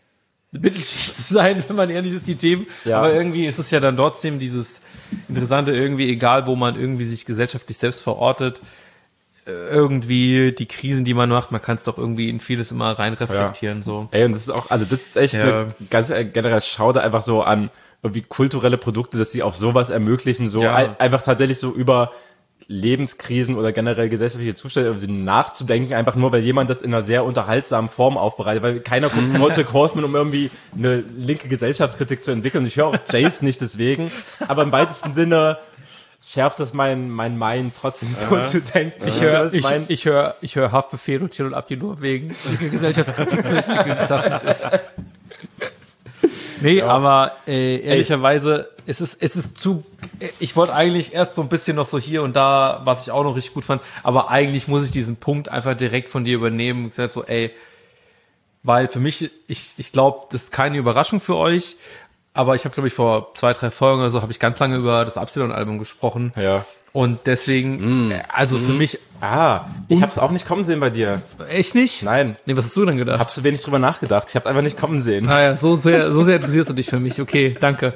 Mittelschicht zu sein, wenn man ehrlich ist, die Themen. Ja. Aber irgendwie ist es ja dann trotzdem dieses Interessante, irgendwie, egal wo man irgendwie sich gesellschaftlich selbst verortet, irgendwie die Krisen, die man macht, man kann es doch irgendwie in vieles immer rein reflektieren, so. Ey, und das ist auch, also das ist echt eine ganz generell Schauder einfach so an irgendwie kulturelle Produkte, dass sie auch sowas ermöglichen, so einfach tatsächlich so über Lebenskrisen oder generell gesellschaftliche Zustände irgendwie nachzudenken, einfach nur, weil jemand das in einer sehr unterhaltsamen Form aufbereitet, weil keiner guckt Bojack Horseman, um irgendwie eine linke Gesellschaftskritik zu entwickeln. Ich höre auch Jace nicht deswegen, aber im weitesten Sinne schärft das mein Mind trotzdem so zu denken. Ich höre Haftbefehl und Till und Abdi nur wegen linke Gesellschaftskritik zu entwickeln. Ich sag's, wie es ist. Nee, aber ehrlicherweise, es ist zu, ich wollte eigentlich erst so ein bisschen noch so hier und da, was ich auch noch richtig gut fand, aber eigentlich muss ich diesen Punkt einfach direkt von dir übernehmen und gesagt so, weil für mich, ich glaube, das ist keine Überraschung für euch, aber ich habe, glaube ich, vor 2-3 Folgen oder so, habe ich ganz lange über das Absilon-Album gesprochen. Ja. Und deswegen, also für mich... ich hab's auch nicht kommen sehen bei dir. Echt nicht? Nein. Nee, was hast du denn gedacht? Hab zu wenig drüber nachgedacht. Ich hab's einfach nicht kommen sehen. Naja, so sehr interessierst du dich für mich. Okay, danke.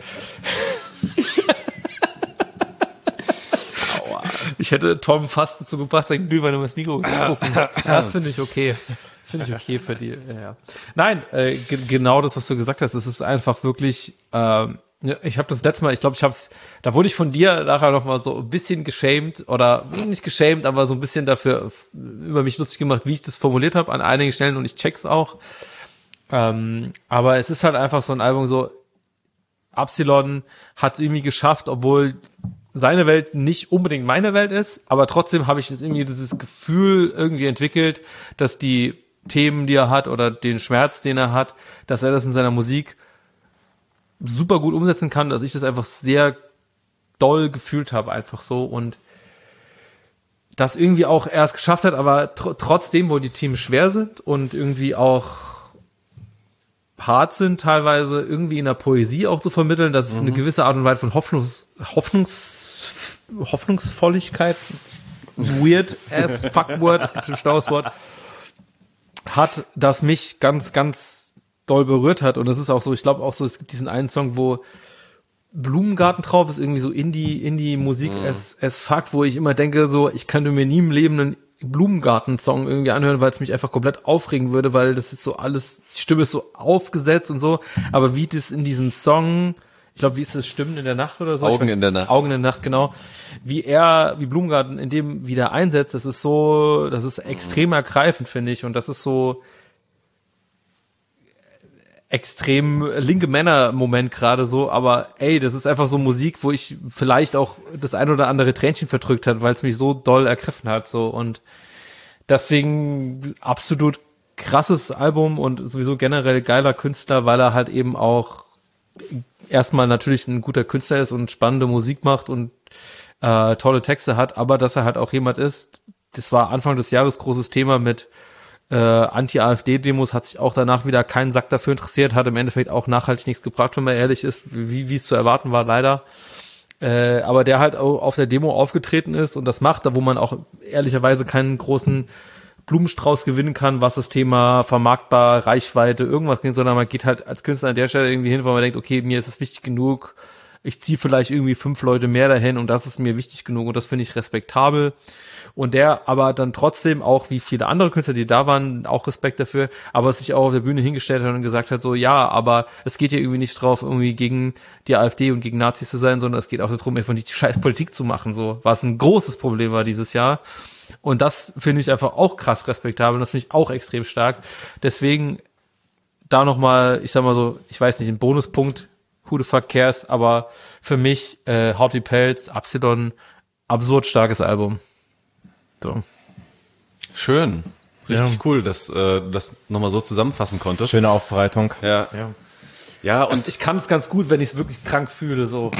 Aua. Ich hätte Tom fast dazu gebracht, sein Glühwein um das Mikro zu gucken. Das finde ich okay. Das finde ich okay für die. Ja. Nein, genau das, was du gesagt hast. Es ist einfach wirklich... ich habe das letzte Mal, ich glaube, da wurde ich von dir nachher noch mal so ein bisschen geschämt oder nicht geschämt, aber so ein bisschen dafür über mich lustig gemacht, wie ich das formuliert habe an einigen Stellen und ich check's auch. Aber es ist halt einfach so ein Album so, Absilon hat es irgendwie geschafft, obwohl seine Welt nicht unbedingt meine Welt ist, aber trotzdem habe ich irgendwie dieses Gefühl irgendwie entwickelt, dass die Themen, die er hat oder den Schmerz, den er hat, dass er das in seiner Musik super gut umsetzen kann, dass ich das einfach sehr doll gefühlt habe, einfach so und das irgendwie auch erst geschafft hat, aber trotzdem, wo die Themen schwer sind und irgendwie auch hart sind, teilweise irgendwie in der Poesie auch zu vermitteln, dass es eine gewisse Art und Weise von Hoffnungsvolligkeit, weird as fuck Word, das gibt ein schlaues Wort, hat, das mich ganz, ganz doll berührt hat. Und das ist auch so, ich glaube auch so, es gibt diesen einen Song, wo Blumengarten drauf ist, irgendwie so Indie-Musik as fuck, wo ich immer denke, so, ich könnte mir nie im Leben einen Blumengarten-Song irgendwie anhören, weil es mich einfach komplett aufregen würde, weil das ist so alles, die Stimme ist so aufgesetzt und so, aber wie das in diesem Song, ich glaube, wie ist das, Stimmen in der Nacht oder so? Augen in der Nacht. Augen in der Nacht, genau. Wie Blumengarten in dem wieder einsetzt, das ist extrem ergreifend, finde ich, und das ist so extrem linke Männer-Moment gerade so, aber das ist einfach so Musik, wo ich vielleicht auch das ein oder andere Tränchen verdrückt hat, weil es mich so doll ergriffen hat, so, und deswegen absolut krasses Album und sowieso generell geiler Künstler, weil er halt eben auch erstmal natürlich ein guter Künstler ist und spannende Musik macht und tolle Texte hat, aber dass er halt auch jemand ist, das war Anfang des Jahres großes Thema mit Anti-AfD-Demos, hat sich auch danach wieder keinen Sack dafür interessiert, hat im Endeffekt auch nachhaltig nichts gebracht, wenn man ehrlich ist, wie es zu erwarten war, leider. Aber der halt auch auf der Demo aufgetreten ist und das macht, da wo man auch ehrlicherweise keinen großen Blumenstrauß gewinnen kann, was das Thema vermarktbar, Reichweite, irgendwas geht, sondern man geht halt als Künstler an der Stelle irgendwie hin, weil man denkt, okay, mir ist es wichtig genug, ich ziehe vielleicht irgendwie 5 Leute mehr dahin und das ist mir wichtig genug und das finde ich respektabel. Und der aber dann trotzdem auch, wie viele andere Künstler, die da waren, auch Respekt dafür, aber sich auch auf der Bühne hingestellt hat und gesagt hat, so, ja, aber es geht ja irgendwie nicht drauf, irgendwie gegen die AfD und gegen Nazis zu sein, sondern es geht auch darum, einfach nicht die scheiß Politik zu machen, so, was ein großes Problem war dieses Jahr. Und das finde ich einfach auch krass respektabel und das finde ich auch extrem stark. Deswegen da nochmal, ich sag mal so, ich weiß nicht, ein Bonuspunkt, who the fuck cares, aber für mich Haut wie Pelz, Absilon, absurd starkes Album. So. Schön. Richtig cool, dass das nochmal so zusammenfassen konntest. Schöne Aufbereitung. Ja, und ich kann es ganz gut, wenn ich es wirklich krank fühle, so.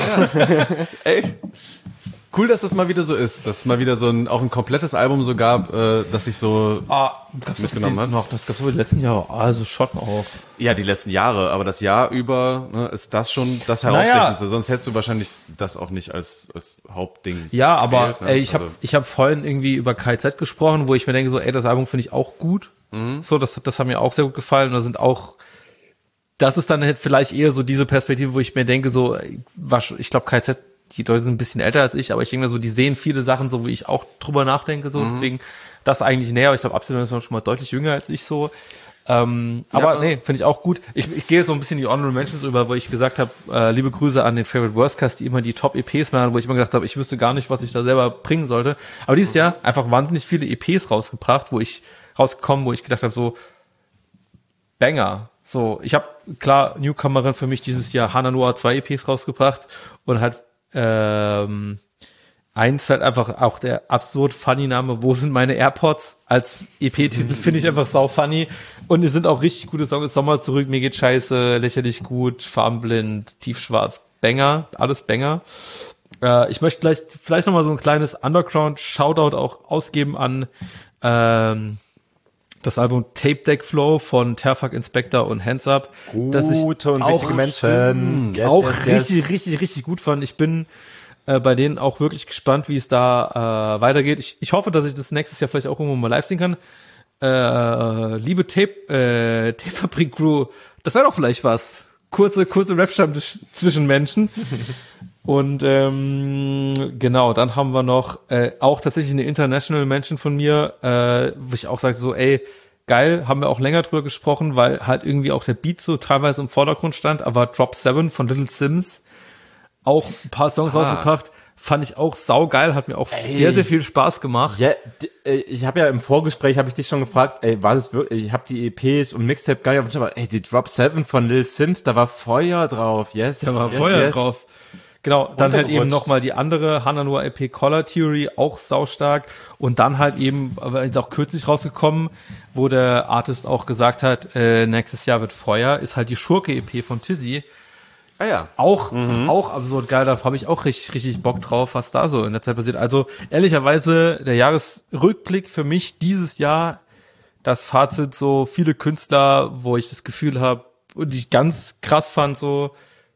ey, cool, dass das mal wieder so ist, dass es mal wieder so auch ein komplettes Album so gab, das sich so mitgenommen hat. Das gab es so die letzten Jahre, also schon auch. Ja, die letzten Jahre, aber das Jahr über ist das schon das Herausstechendste, sonst hättest du wahrscheinlich das auch nicht als Hauptding. Ja, aber gewählt, ne? ich hab vorhin irgendwie über KZ gesprochen, wo ich mir denke, so, das Album finde ich auch gut. So, das hat mir auch sehr gut gefallen. Und da sind auch das ist dann halt vielleicht eher so diese Perspektive, wo ich mir denke, so, ich glaube, KZ, die Leute sind ein bisschen älter als ich, aber ich denke mir so, die sehen viele Sachen so, wie ich auch drüber nachdenke, so, deswegen das eigentlich näher, aber ich glaube, Absalon ist schon mal deutlich jünger als ich so. Aber nee, finde ich auch gut. Ich gehe so ein bisschen die Honorable Mentions über, wo ich gesagt habe, liebe Grüße an den Favorite Worstcast, die immer die Top-EPs machen, wo ich immer gedacht habe, ich wüsste gar nicht, was ich da selber bringen sollte. Aber dieses Jahr einfach wahnsinnig viele EPs rausgebracht, wo ich gedacht habe, so Banger. So, ich habe klar Newcomerin für mich dieses Jahr Hana Noah 2 EPs rausgebracht und halt eins halt einfach auch der absurd funny Name, Wo sind meine AirPods? Als EP-Titel finde ich einfach sau funny. Und es sind auch richtig gute Songs. Sommer zurück, mir geht scheiße, lächerlich gut, farbenblind, tiefschwarz, Banger, alles Banger. Ich möchte vielleicht nochmal so ein kleines Underground-Shoutout auch ausgeben an das Album Tape Deck Flow von Terfak Inspector und Hands Up. Gute und wichtige Menschen. Richtig gut fand. Ich bin bei denen auch wirklich gespannt, wie es da weitergeht. Ich hoffe, dass ich das nächstes Jahr vielleicht auch irgendwo mal live sehen kann. Liebe Tape-Fabrik Crew, das wäre doch vielleicht was. Kurze Rap-Stammtisch zwischen Menschen. Und genau, dann haben wir noch auch tatsächlich eine International Mention von mir, wo ich auch sage so, ey, geil, haben wir auch länger drüber gesprochen, weil halt irgendwie auch der Beat so teilweise im Vordergrund stand, aber Drop 7 von Little Sims auch ein paar Songs rausgebracht, fand ich auch saugeil, hat mir auch sehr, sehr viel Spaß gemacht. Ja, ich habe ja im Vorgespräch, habe ich dich schon gefragt, war das wirklich, ich habe die EPs und Mixtape gar nicht, aber die Drop 7 von Lil Sims, da war Feuer drauf, Da war Feuer drauf. Genau, dann halt eben nochmal die andere Hana Noah EP Color Theory, auch saustark. Und dann halt eben, aber ist auch kürzlich rausgekommen, wo der Artist auch gesagt hat, nächstes Jahr wird Feuer, ist halt die Schurke EP von Tizzy. Ah ja. Auch absurd geil, da habe ich auch richtig Bock drauf, was da so in der Zeit passiert. Also ehrlicherweise, der Jahresrückblick für mich dieses Jahr, das Fazit so viele Künstler, wo ich das Gefühl habe und ich ganz krass fand, so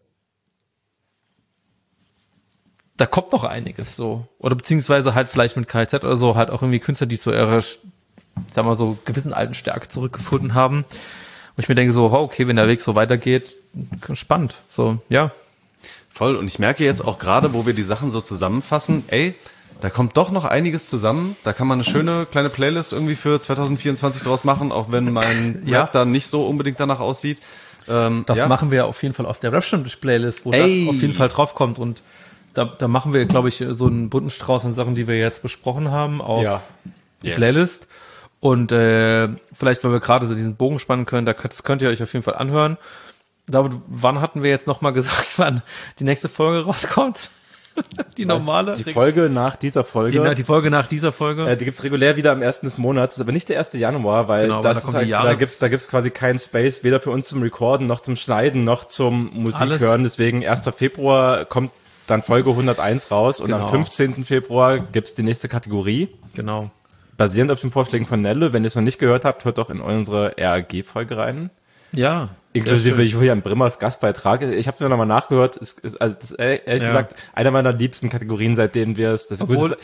da kommt noch einiges so. Oder beziehungsweise halt vielleicht mit KZ oder so, halt auch irgendwie Künstler, die zu ihrer, sagen wir so, gewissen alten Stärke zurückgefunden haben. Und ich mir denke so, okay, wenn der Weg so weitergeht, spannend. So, ja. Voll. Und ich merke jetzt auch gerade, wo wir die Sachen so zusammenfassen, da kommt doch noch einiges zusammen. Da kann man eine schöne kleine Playlist irgendwie für 2024 draus machen, auch wenn mein Rap dann nicht so unbedingt danach aussieht. Das machen wir auf jeden Fall auf der Rap-Stammtisch-Playlist, wo das auf jeden Fall draufkommt. Und da machen wir, glaube ich, so einen bunten Strauß an Sachen, die wir jetzt besprochen haben, auf die Playlist. Und vielleicht, weil wir gerade so diesen Bogen spannen können, das könnt ihr euch auf jeden Fall anhören. David, wann hatten wir jetzt nochmal gesagt, wann die nächste Folge rauskommt? Die normale? Die Folge nach dieser Folge. Die Folge nach dieser Folge. Die gibt's regulär wieder am 1. des Monats, ist aber nicht der 1. Januar, weil da gibt's quasi keinen Space, weder für uns zum Recorden, noch zum Schneiden, noch zum Musik hören. Deswegen 1. Februar kommt dann Folge 101 raus und am 15. Februar gibt's die nächste Kategorie. Genau. Basierend auf den Vorschlägen von Nelle. Wenn ihr es noch nicht gehört habt, hört doch in unsere RAG-Folge rein. Ja. Inklusive Julian Brimmers Gastbeitrag. Ich habe mir nochmal nachgehört. Das ist ehrlich gesagt einer meiner liebsten Kategorien, seitdem wir es. Obwohl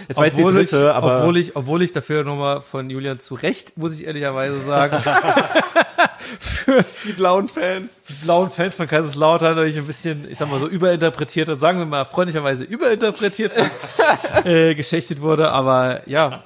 ich dafür nochmal von Julian zu Recht, muss ich ehrlicherweise sagen. Für die blauen Fans. Die blauen Fans von Kaiserslautern habe ich ein bisschen, ich sag mal so, überinterpretiert und sagen wir mal freundlicherweise überinterpretiert geschichtet wurde. Aber ja,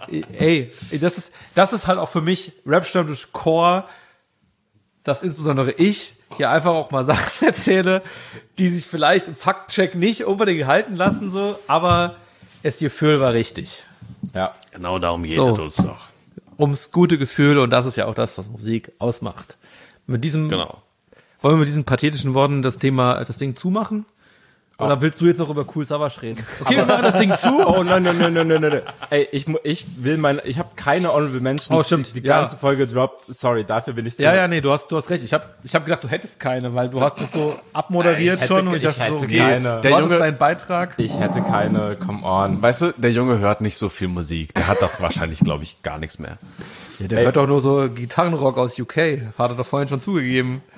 das ist halt auch für mich Rap-Stammtisch Core, dass insbesondere ich hier einfach auch mal Sachen erzähle, die sich vielleicht im Faktcheck nicht unbedingt halten lassen, so, aber das Gefühl war richtig. Ja, genau darum geht es uns doch. Ums gute Gefühl, und das ist ja auch das, was Musik ausmacht. Mit diesem, wollen wir mit diesen pathetischen Worten das Ding zumachen? Oder willst du jetzt noch über Cool Savage reden? Okay, wir machen das Ding zu. Oh, nein. Ey, ich habe keine Honorable Mentions. Oh, stimmt. Die ganze Folge droppt. Sorry, dafür bin ich zu. Ja, nee, du hast recht. Ich hab gedacht, du hättest keine, weil du hast es so abmoderiert schon. Und ich dachte so, keine. Der Junge, dein Beitrag. Ich hätte keine, come on. Weißt du, der Junge hört nicht so viel Musik. Der hat doch wahrscheinlich, glaube ich, gar nichts mehr. Ja, der hört doch nur so Gitarrenrock aus UK. Hat er doch vorhin schon zugegeben.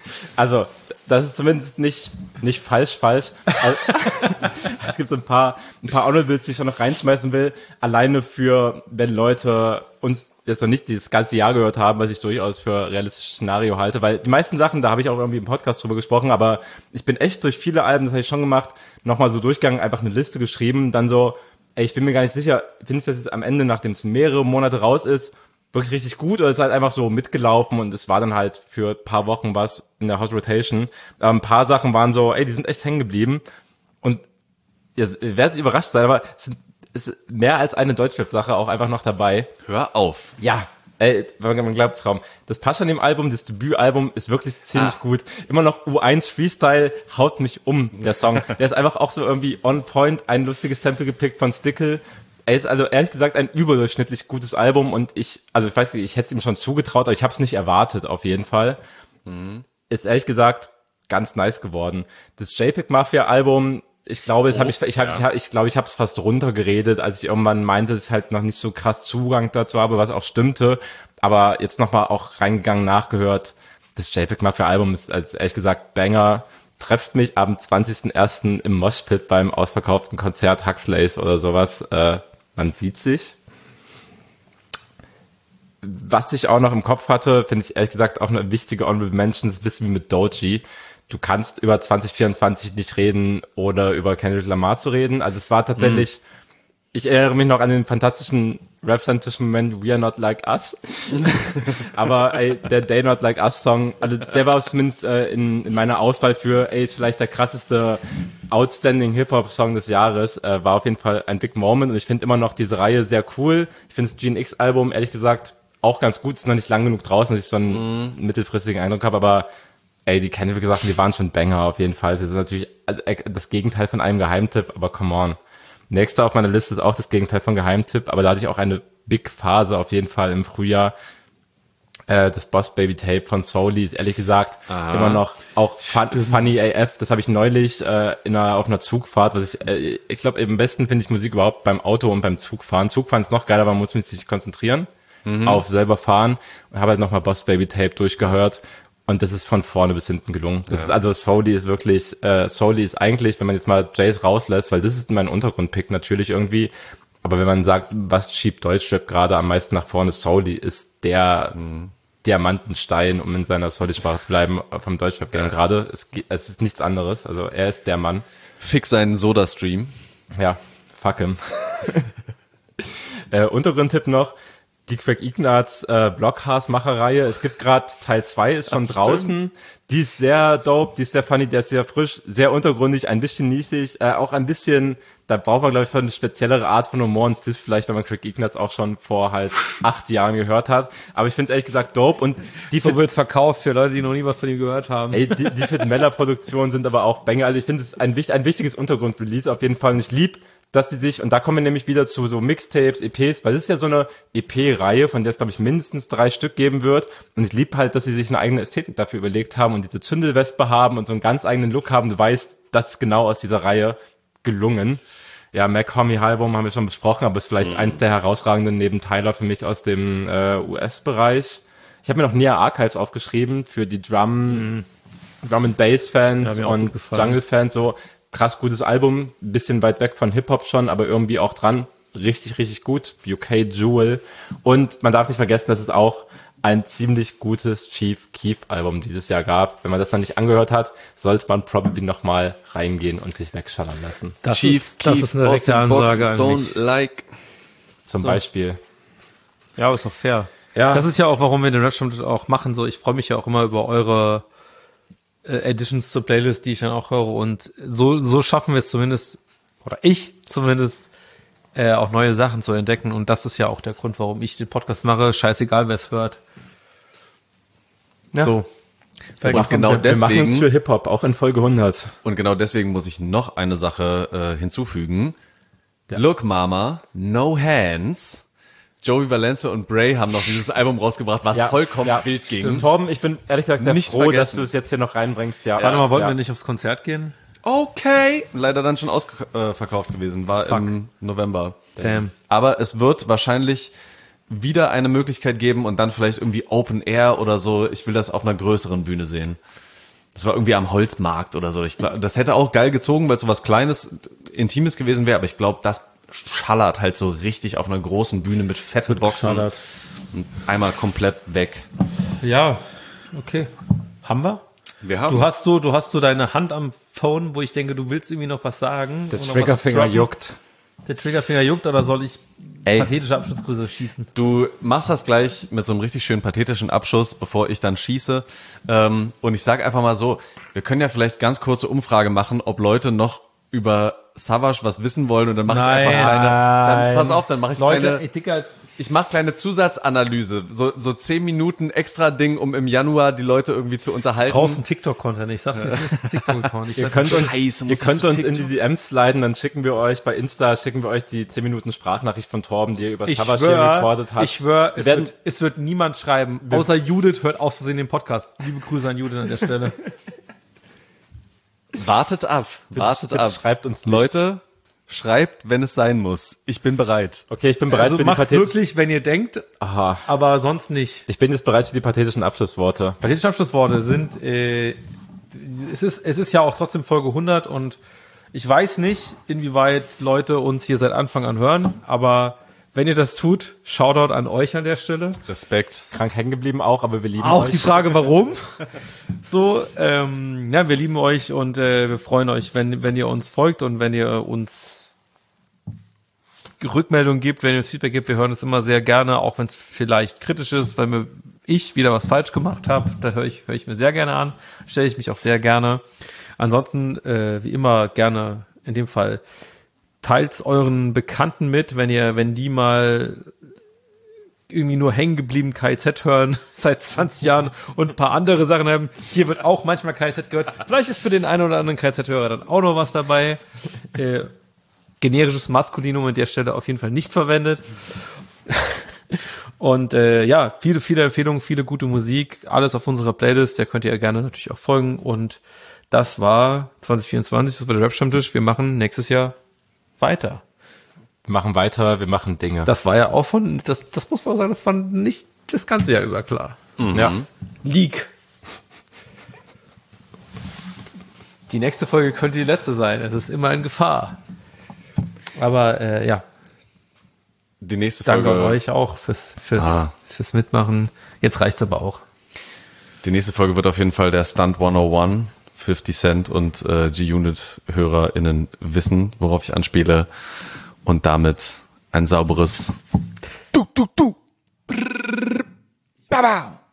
Also, das ist zumindest nicht falsch. Also, es gibt so ein paar Honorables, die ich schon noch reinschmeißen will. Alleine für, wenn Leute uns jetzt noch nicht dieses ganze Jahr gehört haben, was ich durchaus für realistisches Szenario halte, weil die meisten Sachen, da habe ich auch irgendwie im Podcast drüber gesprochen, aber ich bin echt durch viele Alben, das habe ich schon gemacht, nochmal so durchgegangen, einfach eine Liste geschrieben, dann so, ich bin mir gar nicht sicher, finde ich das jetzt am Ende, nachdem es mehrere Monate raus ist, wirklich richtig gut, oder ist halt einfach so mitgelaufen und es war dann halt für ein paar Wochen was in der Hot Rotation. Aber ein paar Sachen waren so, die sind echt hängen geblieben und ihr werdet überrascht sein, aber es ist mehr als eine Deutschrap-Sache auch einfach noch dabei. Hör auf. Ja, man glaubt es kaum. Das Paschanim-Album, das Debütalbum, ist wirklich ziemlich gut. Immer noch U1 Freestyle haut mich der Song. Der ist einfach auch so irgendwie on point, ein lustiges Sample gepickt von Stickle. Er ist also ehrlich gesagt ein überdurchschnittlich gutes Album und ich weiß nicht, ich hätte es ihm schon zugetraut, aber ich habe es nicht erwartet auf jeden Fall. Ist ehrlich gesagt ganz nice geworden. Das JPEG Mafia Album, ich glaube, ich habe es fast runtergeredet, als ich irgendwann meinte, dass ich halt noch nicht so krass Zugang dazu habe, was auch stimmte. Aber jetzt nochmal auch reingegangen, nachgehört. Das JPEG Mafia Album ist als ehrlich gesagt Banger. Trefft mich am 20.01. im Moshpit beim ausverkauften Konzert Huxleys oder sowas. Man sieht sich. Was ich auch noch im Kopf hatte, finde ich ehrlich gesagt auch eine wichtige Honorable Mention, das ist ein bisschen wie mit Doechii. Du kannst über 2024 nicht reden oder über Kendrick Lamar zu reden. Also es war tatsächlich, ich erinnere mich noch an den fantastischen rap-zentrischen Moment We Are Not Like Us. Aber der They Not Like Us Song, also der war zumindest in meiner Auswahl für, ist vielleicht der krasseste Outstanding Hip-Hop-Song des Jahres. War auf jeden Fall ein Big Moment und ich finde immer noch diese Reihe sehr cool. Ich finde das GNX-Album, ehrlich gesagt, auch ganz gut. Ist noch nicht lang genug draußen, dass ich so einen mittelfristigen Eindruck habe, aber die Kendrick-Sachen, die waren schon Banger auf jeden Fall. Sie sind natürlich das Gegenteil von einem Geheimtipp, aber come on. Nächster auf meiner Liste ist auch das Gegenteil von Geheimtipp, aber da hatte ich auch eine Big-Phase auf jeden Fall im Frühjahr. Das Boss Baby Tape von Soully ist ehrlich gesagt immer noch auch funny AF. Das habe ich neulich auf einer Zugfahrt, ich glaube, am besten finde ich Musik überhaupt beim Auto und beim Zugfahren. Zugfahren ist noch geiler, man muss sich konzentrieren auf selber fahren und habe halt nochmal Boss Baby Tape durchgehört. Und das ist von vorne bis hinten gelungen. Das ist also Soully ist wirklich, Soully ist eigentlich, wenn man jetzt mal Jace rauslässt, weil das ist mein Untergrundpick natürlich irgendwie, aber wenn man sagt, was schiebt Deutschrap gerade am meisten nach vorne, Soully ist der Diamantenstein, um in seiner Soully-Sprache zu bleiben, vom Deutschrap-Game gerade. Es ist nichts anderes, also er ist der Mann. Fix seinen Soda-Stream. Ja, fuck him. Untergrundtipp noch, die Craig Ignatz Blockhaus-Macherreihe. Es gibt gerade Teil 2, ist schon draußen. Stimmt. Die ist sehr dope, die ist sehr funny, der ist sehr frisch, sehr untergründig, ein bisschen niesig, auch ein bisschen, da braucht man, glaube ich, eine speziellere Art von Humor und Stil, vielleicht, wenn man Craig Ignatz auch schon vor halt 8 Jahren gehört hat. Aber ich finde es ehrlich gesagt dope und die so wird's verkauft für Leute, die noch nie was von ihm gehört haben. Die Fit Meller-Produktionen sind aber auch Banger. Also ich finde es ein wichtiges Untergrund-Release auf jeden Fall und ich lieb, dass die sich, und da kommen wir nämlich wieder zu so Mixtapes, EPs, weil das ist ja so eine EP-Reihe, von der es, glaube ich, mindestens 3 Stück geben wird. Und ich liebe halt, dass sie sich eine eigene Ästhetik dafür überlegt haben und diese Zündelwespe haben und so einen ganz eigenen Look haben. Du weißt, das ist genau aus dieser Reihe gelungen. Ja, Mac Homie Album haben wir schon besprochen, aber ist vielleicht eins der herausragenden neben Tyler für mich aus dem US-Bereich. Ich habe mir noch Nia Archives aufgeschrieben für die Drum and Bass Fans und Jungle Fans, so krass gutes Album, bisschen weit weg von Hip-Hop schon, aber irgendwie auch dran. Richtig, richtig gut. UK Jewel. Und man darf nicht vergessen, dass es auch ein ziemlich gutes Chief Keef Album dieses Jahr gab. Wenn man das noch nicht angehört hat, sollte man probably nochmal reingehen und sich wegschallern lassen. Das ist eine rechte Ansage an mich. Zum Beispiel. Ja, aber ist doch fair. Ja. Das ist ja auch, warum wir den Rap-Stammtisch auch machen. So, ich freue mich ja auch immer über eure Additions zur Playlist, die ich dann auch höre, und so schaffen wir es zumindest, oder ich zumindest, auch neue Sachen zu entdecken, und das ist ja auch der Grund, warum ich den Podcast mache, scheißegal, wer es hört. Ja. So. Wir machen es für Hip-Hop, auch in Folge 100. Und genau deswegen muss ich noch eine Sache hinzufügen. Ja. Look Mama, No Hands. Joey Valencia und Bray haben noch dieses Album rausgebracht, was vollkommen wild ging. Stimmt. Torben, ich bin ehrlich gesagt sehr froh, dass du es jetzt hier noch reinbringst. Ja. Warte mal, wollten wir nicht aufs Konzert gehen? Okay. Leider dann schon ausverkauft gewesen, war im November. Damn. Aber es wird wahrscheinlich wieder eine Möglichkeit geben und dann vielleicht irgendwie Open Air oder so. Ich will das auf einer größeren Bühne sehen. Das war irgendwie am Holzmarkt oder so. Ich glaub, das hätte auch geil gezogen, weil es so was Kleines, Intimes gewesen wäre. Aber ich glaube, das schallert halt so richtig auf einer großen Bühne mit fetten Boxen. Und einmal komplett weg. Ja, okay. Haben wir? Wir haben. Du hast so deine Hand am Phone, wo ich denke, du willst irgendwie noch was sagen. Der Triggerfinger juckt. Der Triggerfinger juckt, oder soll ich Ey. pathetische Abschlussgrüße schießen? Du machst das gleich mit so einem richtig schönen pathetischen Abschuss, bevor ich dann schieße. Und ich sag einfach mal so, wir können ja vielleicht ganz kurze Umfrage machen, ob Leute noch über Savage was wissen wollen, und dann mache ich einfach kleine, dann pass auf, dann mache ich Leute, kleine, ich mache kleine Zusatzanalyse, so 10 Minuten extra Ding, um im Januar die Leute irgendwie zu unterhalten. Brauchst einen TikTok-Content, ich sag's, wie es ist, TikTok-Content. Ihr könnt uns in die DMs sliden, dann schicken wir euch bei Insta, die 10 Minuten Sprachnachricht von Torben, die er über Savage hier recorded hat. Ich schwöre, es wird niemand schreiben, außer Judith hört auf Versehen den Podcast. Liebe Grüße an Judith an der Stelle. Wartet ab. Schreibt uns nichts. Leute, schreibt, wenn es sein muss. Ich bin bereit. Okay, ich bin bereit Also für die macht's pathetischen... wirklich, wenn ihr denkt, aber sonst nicht. Ich bin jetzt bereit für die pathetischen Abschlussworte. Pathetische Abschlussworte sind, es ist ja auch trotzdem Folge 100, und ich weiß nicht, inwieweit Leute uns hier seit Anfang an hören, aber wenn ihr das tut, Shoutout an euch an der Stelle. Respekt. Krank hängen geblieben auch, aber wir lieben Auch euch. die Frage, warum? So, ja, wir lieben euch, und wir freuen euch, wenn ihr uns folgt und wenn ihr uns Rückmeldungen gibt, wenn ihr uns Feedback gibt. Wir hören es immer sehr gerne, auch wenn es vielleicht kritisch ist, weil ich wieder was falsch gemacht habe. Da höre ich mir sehr gerne an, stelle ich mich auch sehr gerne. Ansonsten, wie immer, gerne in dem Fall teilt's euren Bekannten mit, wenn die mal irgendwie nur hängen geblieben KIZ hören seit 20 Jahren und ein paar andere Sachen haben. Hier wird auch manchmal KIZ gehört. Vielleicht ist für den einen oder anderen KIZ-Hörer dann auch noch was dabei. Generisches Maskulinum an der Stelle auf jeden Fall nicht verwendet. Und ja, viele Empfehlungen, viele gute Musik, alles auf unserer Playlist, der könnt ihr gerne natürlich auch folgen. Und das war 2024, das war der Rap-Stammtisch. Wir machen nächstes Jahr weiter. Wir machen weiter, wir machen Dinge. Das war ja auch das muss man sagen, das war nicht das ganze Jahr über klar. Mhm. Ja. Leak. Die nächste Folge könnte die letzte sein. Es ist immer in Gefahr. Aber ja, Die nächste danke Folge. an euch auch fürs Mitmachen. Jetzt reicht's aber auch. Die nächste Folge wird auf jeden Fall der Stunt 101. 50 Cent und G-Unit-HörerInnen wissen, worauf ich anspiele. Und damit ein sauberes Baba!